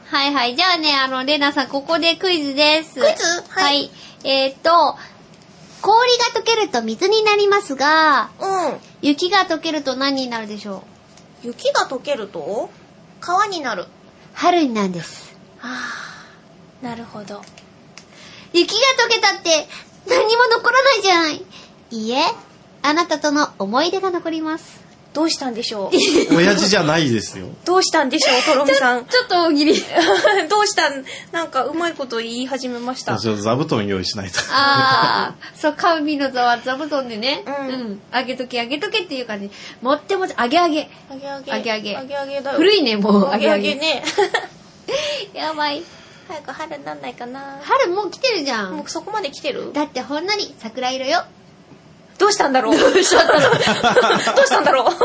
Speaker 2: はいはい。じゃあね、あの、レナさん、ここでクイズです。
Speaker 1: クイズはい。
Speaker 2: はい、えーっと、氷が溶けると水になりますが、
Speaker 1: うん。
Speaker 2: 雪が溶けると何になるでしょ
Speaker 1: う？雪が溶けると川になる。
Speaker 2: 春になるんです。
Speaker 1: はぁ、なるほど。
Speaker 2: 雪が溶けたって何も残らないじゃない。いいえ、あなたとの思い出が残ります。
Speaker 1: どうしたんでしょ
Speaker 4: う親父じゃないですよ。
Speaker 1: どうしたんでしょう、とろみさん。
Speaker 2: ちょっと大喜利。
Speaker 1: どうしたん、なんかうまいこと言い始めました。
Speaker 4: ちょっと座布団用意しないと。
Speaker 2: ああ、そう、神の座は座布団でね。
Speaker 1: うん。
Speaker 2: うん。あげとけあげとけっていう感じ。持ってもち、あげあげ。
Speaker 1: あげあげ。
Speaker 2: あげあげ。
Speaker 1: あげあげだよ。
Speaker 2: 古いね、もう。
Speaker 1: あげあげね。
Speaker 2: やばい。
Speaker 1: 早く春になんないかな。
Speaker 2: 春もう来てるじゃん。
Speaker 1: もうそこまで来てる？
Speaker 2: だってほんのり桜色よ。
Speaker 1: どうしたんだろう。どうしたんだろう。どうしたんだろう。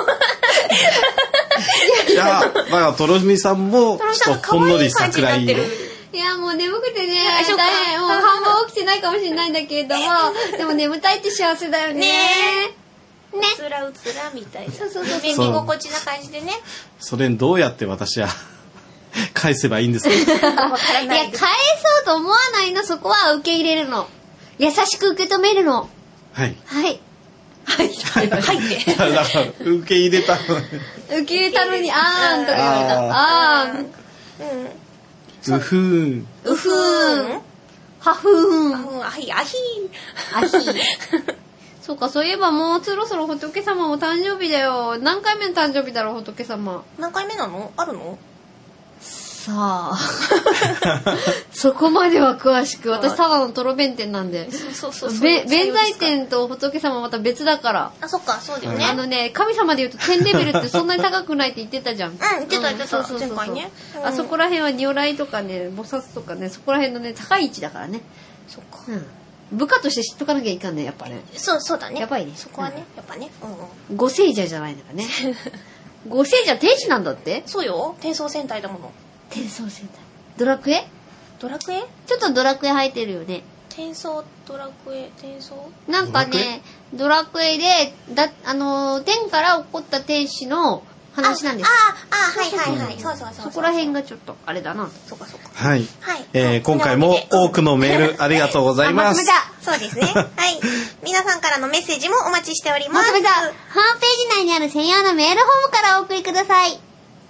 Speaker 4: いや、だからとろみさんもちょっとほんのり桜色。
Speaker 2: いや、もう眠くてね、大変、もう半分起きてないかもしれないんだけれども、でも眠たいって幸せだよね。ね
Speaker 1: うつらうつらみたいな。
Speaker 2: そうそうそう。
Speaker 1: 耳心地な感じでね。
Speaker 4: それにどうやって私は返せばいいんですか？い
Speaker 2: や、返そうと思わないの、そこは受け入れるの。優しく受け止めるの。
Speaker 4: はい。
Speaker 2: はい。
Speaker 1: はい。はいって。
Speaker 4: だから受け入れたのに。
Speaker 2: 受け入れたのに、あーんとか言われた。あーん。
Speaker 4: うふーん。
Speaker 2: うふーん。はふーん。
Speaker 1: あひ、あひ
Speaker 2: ー。あひー。そうか、そういえばもうそろそろ仏様も誕生日だよ。何回目の誕生日だろう、仏様。
Speaker 1: 何回目なの？あるの？
Speaker 2: さあ。そこまでは詳しく。私ただのトロ弁天なんで。
Speaker 1: そうそうそうそう。
Speaker 2: 弁財天と仏様はまた別だから。
Speaker 1: あ、そっか、そうだよね。
Speaker 2: あのね、神様で言うと天レベルってそんなに高くないって言ってたじゃん。
Speaker 1: うん、言ってた言ってた。
Speaker 2: そうそうそう。
Speaker 1: 前回ね。
Speaker 2: あそこら辺は如来とかね、菩薩とかね、そこら辺のね、高い位置だからね。
Speaker 1: そっか。
Speaker 2: うん。部下として知っとかなきゃいかんね、やっぱね。
Speaker 1: そう、そうだね。
Speaker 2: やばいね。
Speaker 1: そこはね、やっぱね。
Speaker 2: うん。ご聖者じゃないんだからね。ご聖者天使なんだって？
Speaker 1: そうよ。転送戦隊だもの。
Speaker 2: 転送戦隊。ドラクエ？
Speaker 1: ドラクエ？
Speaker 2: ちょっとドラクエ入ってるよね。
Speaker 1: 転送ドラクエ転送？
Speaker 2: なんかね、ドラクエでだあのー、天から起こった天使の話なんです。
Speaker 1: ああ、ああ、はいはいはい。そうそうそう。
Speaker 2: そこら辺がちょっとあれだな。
Speaker 1: そうかそうか。
Speaker 4: はい。
Speaker 1: はい。
Speaker 4: えー、今回も多くのメールありがとうございます。
Speaker 1: まとめた。そうですね。はい。皆さんからのメッセージもお待ちしております。
Speaker 2: まとめた。ホームページ内にある専用のメールフォームからお送りください。猫のしっ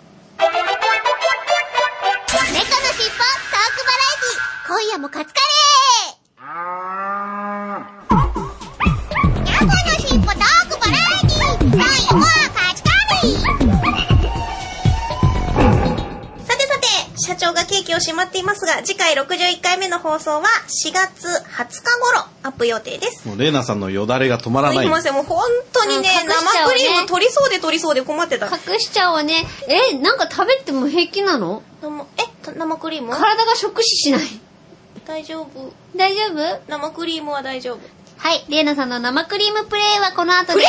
Speaker 2: ぽトークバラエティ、今夜もカツカレー。猫のしっぽトークバラエティ、今夜もカツカレー。
Speaker 1: さてさて、社長がケーキをしまっていますが、次回ろくじゅういっかいめの放送はしがつはつか頃アップ予定です。
Speaker 4: もうレイナさんのよだれが止まらない。
Speaker 1: すいません、もう本当にね、
Speaker 2: うん、
Speaker 1: 生クリーム取りそうで取りそうで困ってた。
Speaker 2: 隠しちゃおうね。え、なんか食べても平気なの？
Speaker 1: 生え、生クリーム？
Speaker 2: 体が食死しない。
Speaker 1: 大丈夫。
Speaker 2: 大丈夫？
Speaker 1: 生クリームは大丈夫。
Speaker 2: はい、レイナさんの生クリームプレイはこの後で。プレイ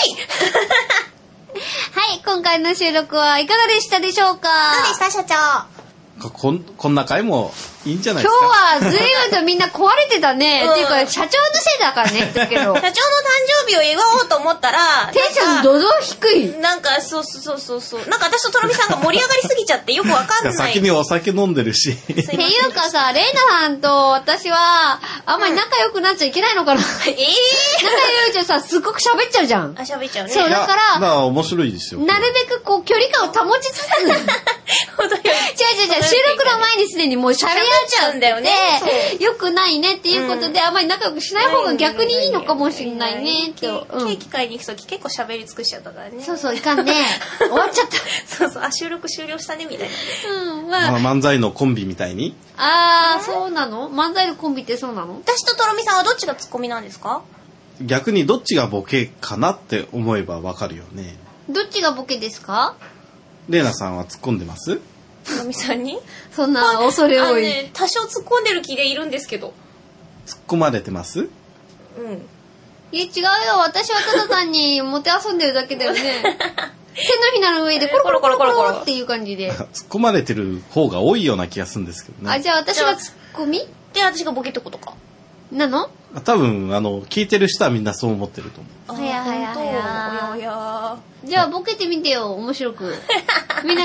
Speaker 2: はい、今回の収録はいかがでしたでしょうか？
Speaker 1: どうでした社長？
Speaker 4: こん、こんな回もいいんじゃないです
Speaker 2: 今
Speaker 4: か。
Speaker 2: 日は随分とみんな壊れてたね。うん、っていうか、社長のせいだからね、言ったけど。社長の誕
Speaker 1: 生日を祝おうと思ったら、
Speaker 2: テンションドド低い。
Speaker 1: なんか、そうそうそうそう。なんか私ととろみさんが盛り上がりすぎちゃってよくわかんない。
Speaker 4: 先にお酒飲んでるし。ってい
Speaker 2: うかさ、レイナさんと私は、あんまり仲良くなっちゃいけないのかな。うん、えぇ、ー、仲良いとさ、すっごく喋っちゃうじゃん。
Speaker 1: あ、喋っちゃうね。
Speaker 2: そう、だから、
Speaker 4: まあ面白いですよ。
Speaker 2: なるべくこう、距離感を保ちつつ。違う違う違う、収録の前にすでにもう喋っちゃうんだよね。よくないねっていうことで、うん、あんまり仲良くしない方が逆にいいのかもしれないねって。ケ
Speaker 1: ーキ買いに行くとき結構喋り尽くしちゃったからね。
Speaker 2: そうそう、いかんね。終わっちゃった。
Speaker 1: そうそう、あ、収録終了したねみたいな。
Speaker 2: うん、まあ。
Speaker 4: まあ、漫才のコンビみたいに。
Speaker 2: あー、そうなの？漫才のコンビってそうなの？
Speaker 1: 私ととろみさんはどっちがツッコミなんですか？
Speaker 4: 逆にどっちがボケかなって思えばわかるよね。
Speaker 2: どっちがボケですか？
Speaker 4: レイナさんは突っ込んでます？
Speaker 1: とろみさんに？
Speaker 2: そんな恐れ多い。
Speaker 1: ね、多少突っ込んでる気でいるんですけど。
Speaker 4: 突っ込まれてます？うん。
Speaker 2: いや違うよ。私はただ単にモテ遊んでるだけだよね。手のひらの上でコロコロコロコロコロっていう感じで。
Speaker 4: 突っ込まれてる方が多いような気がするんですけどね。
Speaker 2: あ、じゃあ私がツッコミ？
Speaker 1: で、私がボケってことか。
Speaker 2: なの？
Speaker 4: 多分、あの、聞いてる人はみんなそう思ってると思う。
Speaker 2: はやはやはや。
Speaker 1: や
Speaker 2: じゃあボケてみてよ、面白く。みんな、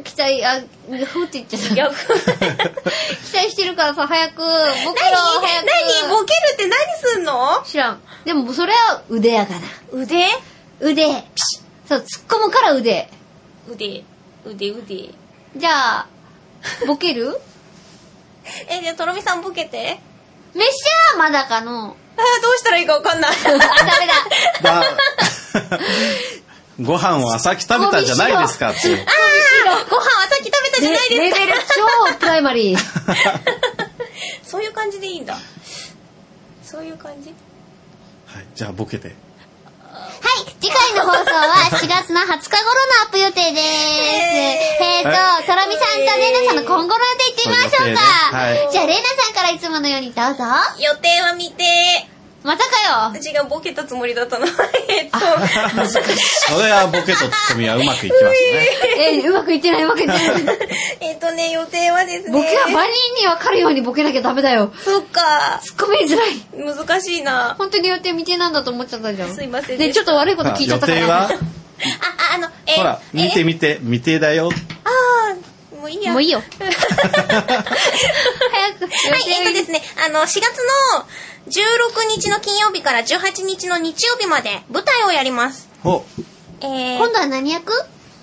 Speaker 2: 期待、あ、ふって言っちゃった。
Speaker 1: いや、
Speaker 2: 期待してるからさ、早く、僕らは早く。
Speaker 1: 何ボケるって何すんの？
Speaker 2: 知らん。でも、それは腕やから。
Speaker 1: 腕？
Speaker 2: 腕。ピシッ。そう、突っ込むから腕。
Speaker 1: 腕、腕、腕。
Speaker 2: じゃあ、ボケる？
Speaker 1: え、じゃあ、とろみさんボケて。
Speaker 2: 飯はまだかの。
Speaker 1: ああ、どうしたらいいかわかんない。
Speaker 2: あ、ダメだ。
Speaker 4: だご飯はさっき食べたじゃないですかって。
Speaker 1: ああ、ご飯はさっき食べたじゃないですか。
Speaker 2: レベル超プライマリー。
Speaker 1: そういう感じでいいんだ。そういう感じ？
Speaker 4: はい、じゃあボケて。
Speaker 5: はい、次回の放送はしがつのはつか頃のアップ予定です。えーと、とろみさんとレイナさんの今後の予定言ってみましょうか。
Speaker 4: ねはい、
Speaker 5: じゃあ、レイナさんからいつものようにどうぞ。
Speaker 1: 予定は見て。
Speaker 2: またかよ。
Speaker 1: 私がボケたつもりだったの。えっと、
Speaker 2: 難しい。
Speaker 4: それはボケとツッコミはうまくいきますね。
Speaker 2: え、うまくいってない、うまくいってない。
Speaker 1: えっとね、予定はですね。
Speaker 2: ボケは万人に分かるようにボケなきゃダメだよ。
Speaker 1: そっか。
Speaker 2: ツッコみづらい。
Speaker 1: 難しいな。
Speaker 2: 本当に予定未定なんだと思っちゃったじゃん。
Speaker 1: すいません
Speaker 2: で、ちょっと悪いこと聞いちゃったから。
Speaker 4: 予定は
Speaker 1: あ、あ、あの、え
Speaker 4: ほら、見て見て、未定だよ。
Speaker 1: ああ、もういいや。
Speaker 2: もういいよ。早く。
Speaker 1: はい、えっとですね、あの、しがつのじゅうろくにちの金曜日からじゅうはちにちの日曜日まで舞台をやります。
Speaker 4: ほ
Speaker 1: えー、
Speaker 5: 今度は何役？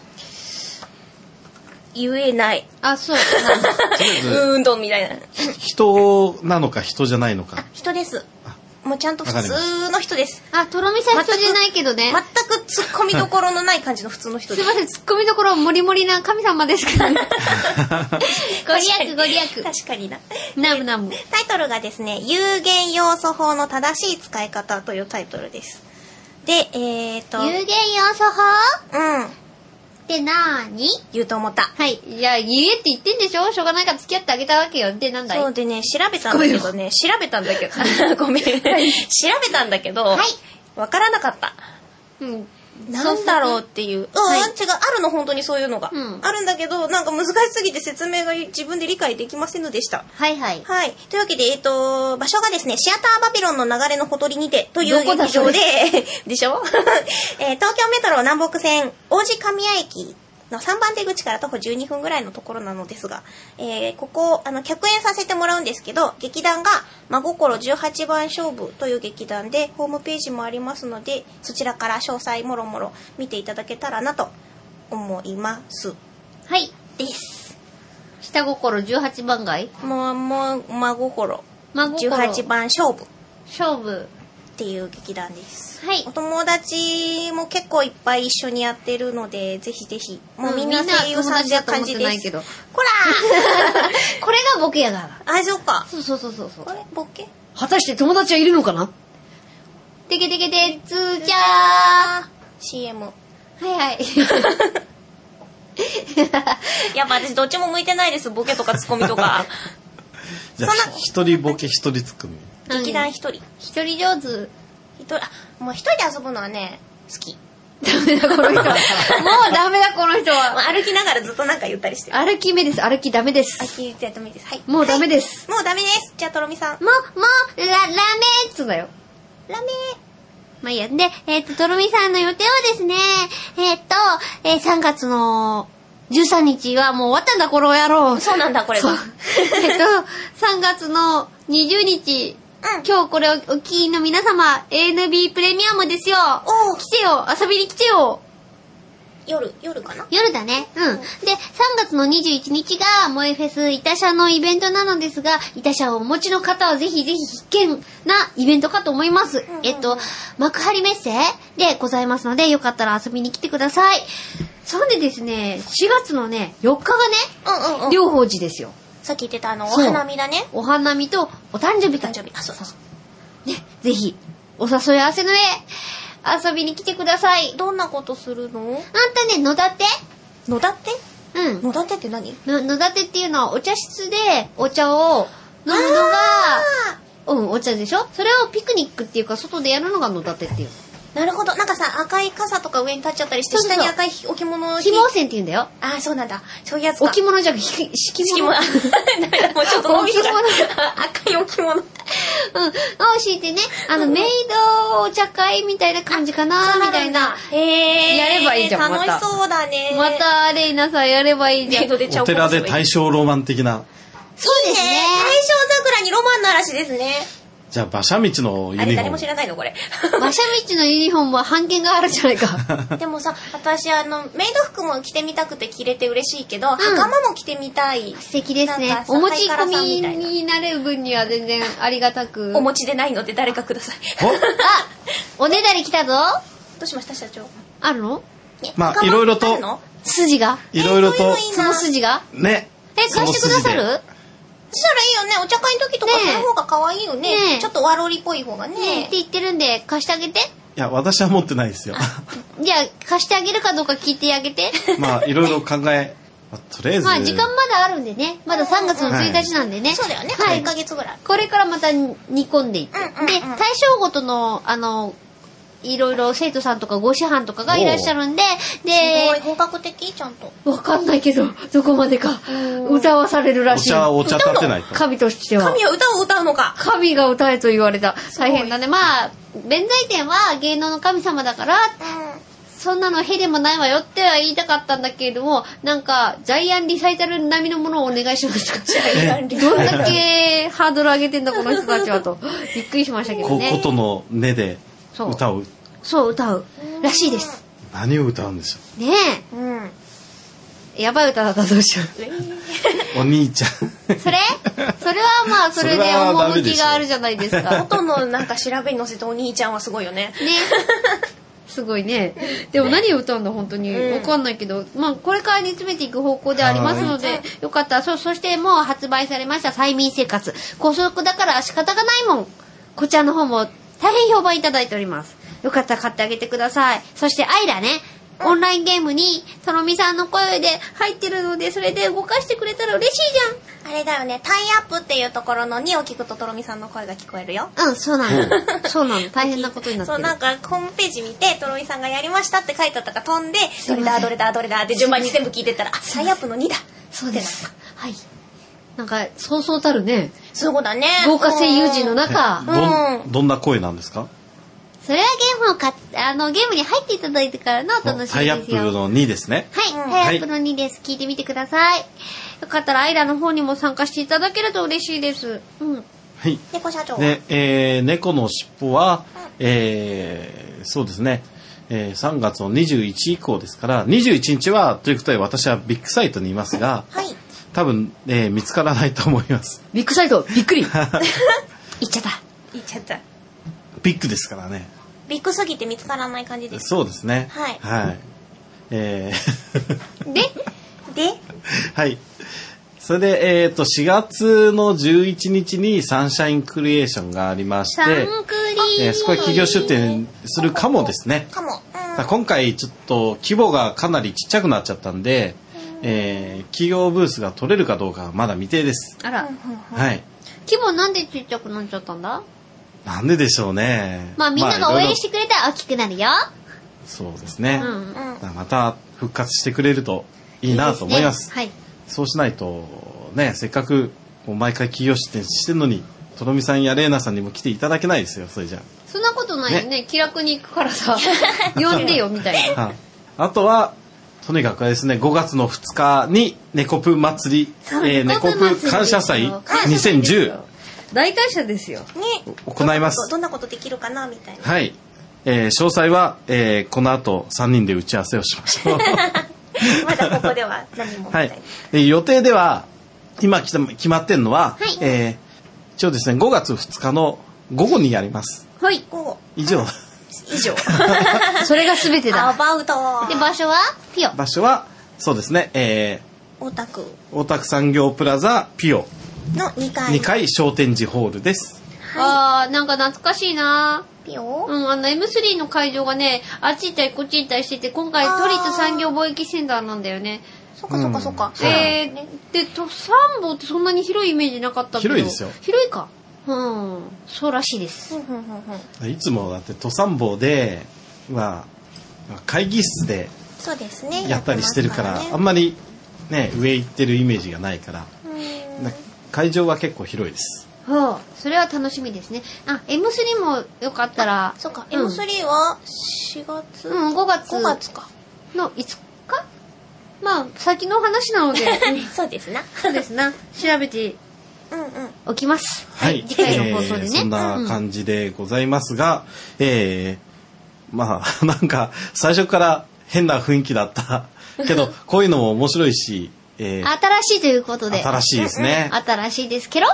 Speaker 1: 言えない。
Speaker 2: あ、そう。
Speaker 1: うーんとみたいな。
Speaker 4: 人なのか人じゃないのか。
Speaker 1: 人です。もうちゃんと普通の人です。
Speaker 2: あ、とろみさん人じゃないけどね。
Speaker 1: 全く突っ込みどころのない感じの普通の人です。
Speaker 2: すいません、突っ込みどころもりもりな神様ですからね。ご利益ご利益。
Speaker 1: 確かにな。
Speaker 2: ナムナム。
Speaker 1: タイトルがですね、有限要素法の正しい使い方というタイトルです。で、えーと。
Speaker 5: 有限要素法？
Speaker 1: うん。
Speaker 5: ってなーに？
Speaker 1: 言うと思った。
Speaker 2: はい。いや、言えって言ってんでしょ？しょうがないから付き合ってあげたわけよ。で、なんだい？
Speaker 1: そうでね、調べたんだけどね、調べたんだけど、ごめん。調べたんだけど、はい。わからなかった。
Speaker 2: うん。
Speaker 1: なんだろうっていう。うん、
Speaker 2: はい、
Speaker 1: 違う、あるの、本当にそういうのが。
Speaker 2: うん、
Speaker 1: あるんだけど、なんか難しすぎて説明が自分で理解できませんのでした。
Speaker 5: はいはい。
Speaker 1: はい。というわけで、えっと、場所がですね、シアターバビロンの流れのほとりにてという劇場で、でしょえー、東京メトロ南北線王子神谷駅のさんばん出口から徒歩じゅうにふんぐらいのところなのですが、えー、ここ、あの、客演させてもらうんですけど、劇団が、真心じゅうはちばん勝負という劇団で、ホームページもありますので、そちらから詳細もろもろ見ていただけたらなと思います。
Speaker 2: はい。
Speaker 1: です。
Speaker 2: 下心じゅうはちばん街？
Speaker 1: もう、もう、真心。
Speaker 2: 真心。
Speaker 1: じゅうはちばん勝負。
Speaker 2: 勝負。
Speaker 1: っていう劇団です。
Speaker 2: はい。
Speaker 1: お友達も結構いっぱい一緒にやってるので、ぜひぜひ。もうみんな声優さんって感じです。
Speaker 2: こら
Speaker 1: ー
Speaker 2: これがボケやがら。
Speaker 1: あ、そうか。
Speaker 2: そうそうそうそう。
Speaker 1: これボケ？
Speaker 2: 果たして友達はいるのかな？てけてけてつーちゃー
Speaker 1: シーエム。
Speaker 2: はいはい。
Speaker 1: やっぱ私どっちも向いてないです。ボケとかツッコミとか。
Speaker 4: じゃあ一人ボケ一人ツッコミ。
Speaker 1: 劇団一人。
Speaker 2: 一人上手。
Speaker 1: 一人、あ、もう一人で遊ぶのはね、好き。
Speaker 2: ダメだこの人は。もうダメだこの人は。
Speaker 1: 歩きながらずっとなんか言ったりしてる。
Speaker 2: 歩き目です。歩きダメです。
Speaker 1: 歩きってやってもいいです。はい。
Speaker 2: もうダメです。
Speaker 1: はい、もうダメです。じゃあとろみさん。
Speaker 5: もう、もう、ラ、ラメ
Speaker 2: ーっつだよ。
Speaker 1: ラメー。
Speaker 5: まあいいや。で、えっと、とろみさんの予定はですね、えっと、えー、さんがつのじゅうさんにちはもう終わったんだ、これをやろう。
Speaker 1: そうなんだ、これが。
Speaker 2: えっと、さんがつのにじゅうにち、うん、今日これをお聞きの皆様、エーエヌビー プレミアムですよ。
Speaker 1: お
Speaker 2: 来てよ、遊びに来てよ。
Speaker 1: 夜、夜かな？
Speaker 5: 夜だね。うん。で、さんがつのにじゅういちにちが、萌えフェスイタシャのイベントなのですが、イタシャをお持ちの方はぜひぜひ必見なイベントかと思います。うんうんうん、えっと、幕張メッセでございますので、よかったら遊びに来てください。そんでですね、しがつのね、よっかがね、
Speaker 1: うんうんうん、
Speaker 2: 両宝寺ですよ。
Speaker 1: さっき言ってたあの、お花見だね。
Speaker 2: お花見とお誕生日
Speaker 1: と。お誕生日。あ、そうそうそう。
Speaker 2: ね、ぜひ、お誘い合わせの上、遊びに来てください。
Speaker 1: どんなことするの？
Speaker 5: あんたね、野立て？
Speaker 1: 野立て？
Speaker 5: うん。
Speaker 1: 野立てって何？
Speaker 5: の野立てっていうのはお茶室でお茶を飲むのが、うん、お茶でしょ？それをピクニックっていうか外でやるのが野立てっていう。
Speaker 1: なるほど。なんかさ、赤い傘とか上に立っちゃったりして、そうそうそう、下に赤い置物を
Speaker 5: ひも線って言うんだよ。
Speaker 1: ああ、そうなんだ。そういうやつか。
Speaker 2: 置物じゃなくて、敷物。
Speaker 1: もうちょっと飲みが赤い置物。
Speaker 2: うん。教えてね。あの、メイドお茶会みたいな感じかなみたいな。
Speaker 1: へえ。
Speaker 2: やればいいじゃん、また。
Speaker 1: 楽しそうだね。
Speaker 2: また、レイナさんやればいいじゃん。
Speaker 4: お寺で大正ロマン的な。
Speaker 1: そうですね。大正桜にロマンの嵐ですね。
Speaker 4: じゃあ馬車道のユニフォーム。
Speaker 1: あれ誰も知らないのこれ。
Speaker 2: 馬車道のユニフォームは半券があるじゃないか。
Speaker 1: でもさ、私あのメイド服も着てみたくて着れて嬉しいけど、うん、袴も着てみたい。
Speaker 2: 素敵ですね。お持ち込みになれる分には全然ありがたく。
Speaker 1: お持ちでないので誰かください。
Speaker 2: あ、おねだり来たぞ。
Speaker 1: どうしました社長？
Speaker 2: あるの？
Speaker 4: まあいろいろと
Speaker 2: 筋が
Speaker 4: いろいろと
Speaker 2: その筋が
Speaker 4: ね。
Speaker 2: え、貸してくださる？
Speaker 1: したらいいよね。お茶会の時とかその方が可愛いよね。ねちょっとワロリっぽい方がね。
Speaker 2: ねって言ってるんで貸してあげて。
Speaker 4: いや、私は持ってないですよ。
Speaker 2: じゃあ貸してあげるかどうか聞いてあげて。
Speaker 4: まあいろいろ考え、まあ、とりあえず。
Speaker 2: まあ時間まだあるんでね。まださんがつのついたちなんでね。はい、
Speaker 1: そうだよね。はい。いっかげつぐらい。
Speaker 2: これからまた煮込んでいって。うんうんうん、で、対象ごとの、あの、いろいろ生徒さんとかご師範とかがいらっしゃるんで、で、
Speaker 1: すごい本格的ちゃんと。
Speaker 2: わかんないけど、どこまでか。歌わされるらしい。
Speaker 4: お茶、お茶立てないと。
Speaker 2: 神としては。
Speaker 1: 神は歌を歌うのか。
Speaker 2: 神が歌えと言われた。大変だね。まあ、弁財天は芸能の神様だから、うん、そんなのへでもないわよっては言いたかったんだけれども、なんか、ジャイアンリサイタル並みのものをお願いします。ジャイアンリサイタル。どんだけハードル上げてんだ、この人たちはと。びっくりしましたけどね。
Speaker 4: ことの根で歌う。
Speaker 2: そう、歌う。らしいです。
Speaker 4: 何を歌うんでしょ
Speaker 2: う。ねえ。うん。やばい歌だったらどうしよ
Speaker 4: う。お兄ちゃん。
Speaker 2: それそれはまあ、それで趣があるじゃないですか。
Speaker 1: 元のなんか調べに載せたお兄ちゃんはすごいよね。
Speaker 2: ね。すごいね。でも何を歌うんだ本当に。わかんないけど、まあ、これから煮詰めていく方向でありますので、よかったら、そ、そしてもう発売されました催眠生活。高速だから仕方がないもん。こちらの方も大変評判いただいております。よかったら買ってあげてください。そしてアイラね、オンラインゲームにとろみさんの声で入ってるので、それで動かしてくれたら嬉しいじ
Speaker 1: ゃん。あれだよね、タイアップっていうところのにを聞くととろみさんの声が聞こえるよ。
Speaker 2: うん、そうなの。そうなの。大変なことになってる。
Speaker 1: そう、なんかホームページ見てとろみさんがやりましたって書いてあったから飛んで、どれだどれだどれだって順番に全部聞いてたら、あ、タイアップのにだ。
Speaker 2: そうです。はい。なんか、そうそうたるね。
Speaker 1: そうだね。
Speaker 2: 豪華声優陣の中。
Speaker 4: どん、どんな声なんですか？
Speaker 2: それはゲームを買っ、あの、ゲームに入っていただいてからのお楽しみですよ。
Speaker 4: タイアップのにですね。
Speaker 2: はい、うん、タイアップのにです。聞いてみてください。よかったらアイラの方にも参加していただけると嬉しいです。うん。
Speaker 4: はい。
Speaker 1: 猫社長は。
Speaker 4: で、えー、猫のしっぽは、うん、えー、そうですね。えー、さんがつのにじゅういち以降ですから、にじゅういちにちは、ということで私はビッグサイトにいますが、はい。多分、えー、見つからないと思います。
Speaker 2: ビッグサイト、びっくり。言っちゃった。
Speaker 1: 言っちゃった。
Speaker 4: ビッグですからね。
Speaker 1: ビッグすぎて見つからない感じです。
Speaker 4: そうですね。
Speaker 1: はい。
Speaker 4: はい。え
Speaker 2: ー、で
Speaker 1: で
Speaker 4: はい。それで、えっと、しがつのじゅういちにちにサンシャインクリエーションがありまして、
Speaker 2: サンクリー、
Speaker 4: えー、そこへ企業出展するかもですね。
Speaker 1: かも。
Speaker 4: うん、今回ちょっと規模がかなりちっちゃくなっちゃったんで、えー、企業ブースが取れるかどうかはまだ未定です。
Speaker 2: あら。
Speaker 4: はい。
Speaker 2: 規模なんでちっちゃくなっちゃったんだ？
Speaker 4: なんででしょうね。
Speaker 2: まあみんなが応援してくれたら大きくなるよ。
Speaker 4: そうですね。
Speaker 2: うんうん、
Speaker 4: また復活してくれるといいなと思います。
Speaker 2: いいですね。はい。
Speaker 4: そうしないとね、せっかく毎回企業出展してるのに、とろみさんやれいなさんにも来ていただけないですよ。それじゃあ。
Speaker 2: そんなことないよね。ね、気楽に行くからさ、呼んでよみたいな。
Speaker 4: あとは。とにかくですね、ごがつのふつかに猫プ祭り、えー、猫プ感謝祭にせんじゅう
Speaker 2: 大感謝ですよ。ね、
Speaker 4: 行います。
Speaker 1: どんなことできるかなみたいな。
Speaker 4: はい。えー、詳細は、えー、この後さんにんで打ち合わせをしましょう。
Speaker 1: まだここでは何も。
Speaker 4: はい。で予定では今決まってんのは、はい、えー、一応ですねごがつふつかの午後にやります。
Speaker 2: はい。
Speaker 1: 午後。
Speaker 4: 以上。
Speaker 1: 以上。
Speaker 2: それが全てだ。
Speaker 1: アバウト。
Speaker 2: で場所はピオ。
Speaker 4: 場所はそうですね。え
Speaker 1: ー、大田区。
Speaker 4: 大田区産業プラザピオ
Speaker 1: のにかい。
Speaker 4: にかい商店寺ホールです。
Speaker 2: はい、あーなんか懐かしいな。
Speaker 1: ピオ？
Speaker 2: うん、あの エムスリー の会場がね、あっち行ったりこっち行ったりしてて、今回都立産業貿易センターなんだよね。
Speaker 1: そっかそっかそっか。
Speaker 2: うん、えー、で、とサンボってそんなに広いイメージなかったけど。
Speaker 4: 広いですよ。
Speaker 2: 広いか。うん、そうらしいです。
Speaker 4: いつもだって登山坊では会議室でやったりしてるから、ね、あんまりね上行ってるイメージがないから、会場は結構広いです。
Speaker 2: はあ、それは楽しみですね。あ、エムスリー もよかったら。
Speaker 1: そっか、うん、エムスリー はしがつ？
Speaker 2: うん、ごがつ。
Speaker 1: ごがつか。
Speaker 2: のいつか？まあ、先の話なので。
Speaker 1: そうですな。
Speaker 2: そうですな。調べておきます。
Speaker 4: はい。
Speaker 2: 次回の放送でね。
Speaker 4: えー、そんな感じでございますが、うん、えー、まあ、なんか、最初から変な雰囲気だった。けど、こういうのも面白いし、
Speaker 2: えー、新しいということで。
Speaker 4: 新しいですね。
Speaker 2: 新しいです。ケロ？
Speaker 1: はい。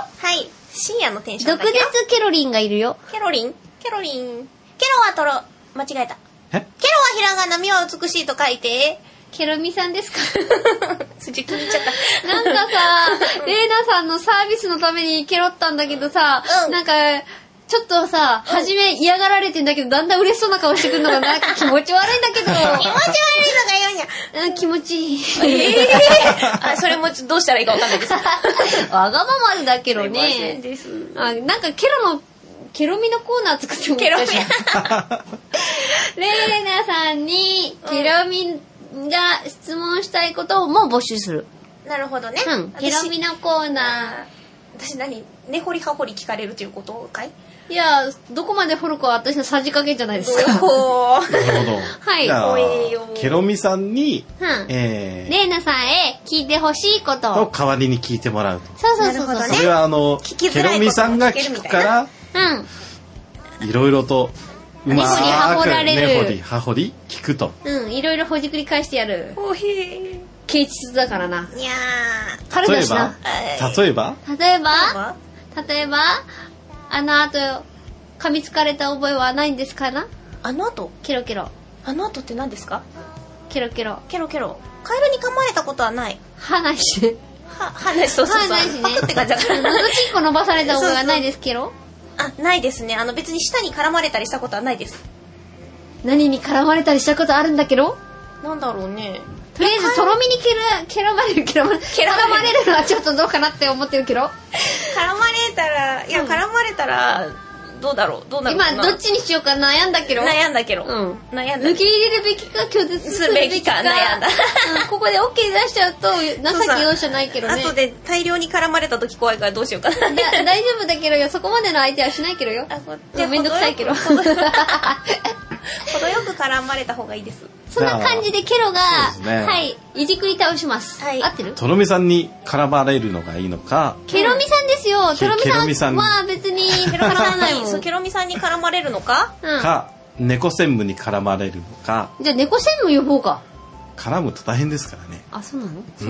Speaker 1: 深夜のテンションだけど。
Speaker 2: 毒舌ケロリンがいるよ。
Speaker 1: ケロリンケロリン。ケロはトロ、間違えた。
Speaker 4: え？
Speaker 1: ケロはひらがな、みは美しいと書いて。
Speaker 2: ケロミさんですか？
Speaker 1: 筋気に入っちゃった。
Speaker 2: なんかさ、レイナさんのサービスのためにケロったんだけどさ、うん、なんか、ちょっとさ、うん、初め嫌がられてんだけど、だんだん嬉しそうな顔してくるのがなんか気持ち悪いんだけど。気持ち悪いのが言うんや。 うん、気持ちいい。
Speaker 1: えー、あ、それもどうしたらいいかわかんないです。わ
Speaker 2: がままだけどね。です。あ、なんかケロの、ケロミのコーナー作ってもらったじゃん。レイナさんに、ケロミが質問したいことをも募集する。
Speaker 1: なるほどね。
Speaker 2: うん。ケロミのコーナ
Speaker 1: ー。私何根掘り葉掘り聞かれるということかい？
Speaker 2: いや、どこまで掘るかは私のさじ加減じゃないですか。
Speaker 4: なるほど。
Speaker 2: はい。
Speaker 4: じゃあ、ケロミさんに、
Speaker 2: うん、えー、レイナさんへ聞いてほしいこと
Speaker 4: を代わりに聞いてもらうと。
Speaker 2: そうそうそうそう。
Speaker 4: それはあの、ケロミさんが聞くから、うん。いろいろと、うまーく根掘り葉掘り聞くと。
Speaker 2: うん、いろいろほじくり返してやる。
Speaker 1: おへー。
Speaker 2: 啓蟄だからな。
Speaker 1: いや
Speaker 2: ー。春だしな。
Speaker 4: 例えば
Speaker 2: 例えば例えばあの後、噛みつかれた覚えはないんですかな？
Speaker 1: あの後？
Speaker 2: ケロケロ。
Speaker 1: あの後って何ですか？
Speaker 2: ケロケロ。
Speaker 1: ケロケロ。カエルに噛まれたことはない。
Speaker 2: 歯なしね。
Speaker 1: 歯、歯なし、そうそうそう。
Speaker 2: 歯なしね。
Speaker 1: パクって感じだから。
Speaker 2: のどちっこ伸ばされた覚えはないですケロ？
Speaker 1: あ、ないですね。あの別に舌に絡まれたりしたことはないです。
Speaker 2: 何に絡まれたりしたことあるんだけど？
Speaker 1: なんだろうね。
Speaker 2: とりあえずとろみにケラ、ケラまれる、ケラまれる。絡まれるのはちょっとどうかなって思ってるけど。絡
Speaker 1: まれたら、いや、絡まれたら、どうだろうどうなるかな。
Speaker 2: 今、どっちにしようか悩んだけど。
Speaker 1: 悩んだけど。
Speaker 2: うん。
Speaker 1: 悩んだ。
Speaker 2: 受け入れるべきか、拒絶するべきか。
Speaker 1: 悩んだ。
Speaker 2: うん、ここで OK 出しちゃうと、情け容赦ないけどね。
Speaker 1: 後で大量に絡まれた時怖いからどうしようかな。
Speaker 2: いや、大丈夫だけどよ。そこまでの相手はしないけどよ。あ、こっちめんどくさいけど。
Speaker 1: 程よく絡まれた方がいいです。
Speaker 2: そんな感じでケロが、ね、はい、いじくり倒します。はい、合ってる？
Speaker 4: とろみさんに絡まれるのがいいのか。
Speaker 2: ケロミさんですよ。とろみさんは別に絡まらないもん。
Speaker 1: ケロミさんに絡まれるのか？
Speaker 4: うん、か、猫専務に絡まれるのか。
Speaker 2: じゃあ猫専務呼ぼうか。
Speaker 4: 絡むと大変ですからね。
Speaker 2: あ、そうなの？
Speaker 4: うん。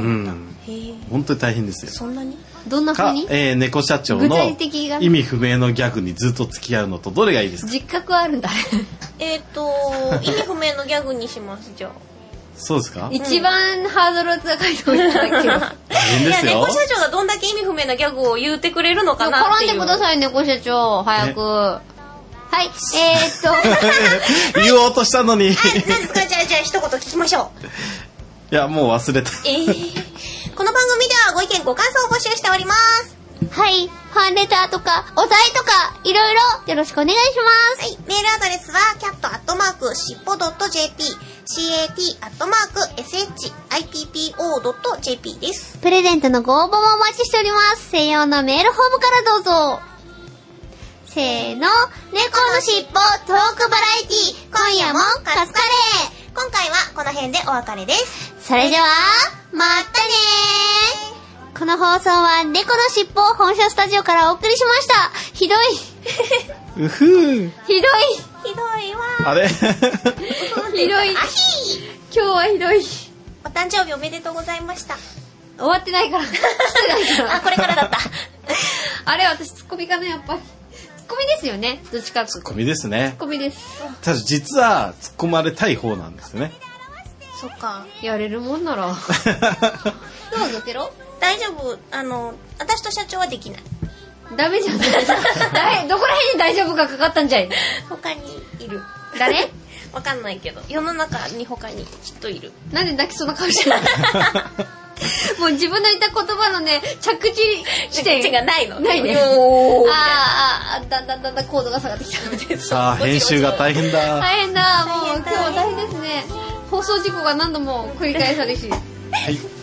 Speaker 4: 本当に大変ですよ。
Speaker 1: そんなに？
Speaker 2: どんな風に？
Speaker 4: か、えー、猫社長の意味不明のギャグにずっと付き合うのとどれがいいですか？
Speaker 2: 実覚はあるんだ。
Speaker 1: えっと、意味不明のギャグにします、じゃあ。
Speaker 4: そうですか？
Speaker 2: 一番ハードル高いと思ったけど。
Speaker 4: 大変ですよ。
Speaker 1: いや、猫社長がどんだけ意味不明なギャグを言ってくれるのかなっていう。
Speaker 2: 絡んでください、猫社長。早く。はい、えー、っ
Speaker 4: と。言おうとしたのに。
Speaker 1: はい、何ですか？じゃあ、じゃあ一言聞きましょ
Speaker 4: う。いや、もう忘れた。
Speaker 1: えー、この番組ではご意見ご感想を募集しております。
Speaker 2: はい、ファンレターとか、お題とか、いろいろよろしくお願いします。
Speaker 1: はい、メールアドレスは キャット アットマーク シッポ ドット ジェーピー、キャット アットマーク エスエイチアイピーピーオー ドット ジェーピー です。
Speaker 2: プレゼントのご応募もお待ちしております。専用のメールフォームからどうぞ。せーの、猫のしっぽトークバラエティ、今夜もカツカレー。
Speaker 1: 今回はこの辺でお別れです。
Speaker 2: それでは、またねー。この放送は猫のしっぽ本社スタジオからお送りしました。ひどい。
Speaker 4: うふー。
Speaker 2: ひどい。
Speaker 1: ひどいわ。
Speaker 4: あれ
Speaker 2: ひどい。今日はひどい。
Speaker 1: お誕生日おめでとうございました。
Speaker 2: 終わってないから。来てないから。
Speaker 1: あ、これからだった。
Speaker 2: あれ、私ツッコミかな、やっぱり。ツッコミですよね。どっちか
Speaker 4: ツッコミですね。
Speaker 2: ツッコミです。
Speaker 4: ただ実は突っ込まれたい方なんですよね。
Speaker 1: そっか。
Speaker 2: やれるもんなら。どうぞケロ。
Speaker 1: 大丈夫。あの、私と社長はできない。
Speaker 2: ダメじゃん。誰、どこら辺に大丈夫がかかったんじゃい。
Speaker 1: 他にいる。
Speaker 2: 誰？
Speaker 1: わかんないけど、世の中に他にきっといる。
Speaker 2: なんで泣きそうな顔してるもう自分の言った言葉のね、着地地点
Speaker 1: がないの。
Speaker 2: ないね。あーあー、だんだんだんだん高度が下がってきたので。
Speaker 4: さあ、編集が大変だ。
Speaker 2: 大変だ。もう今日は大変ですね。放送事故が何度も繰り返されし。
Speaker 4: はい。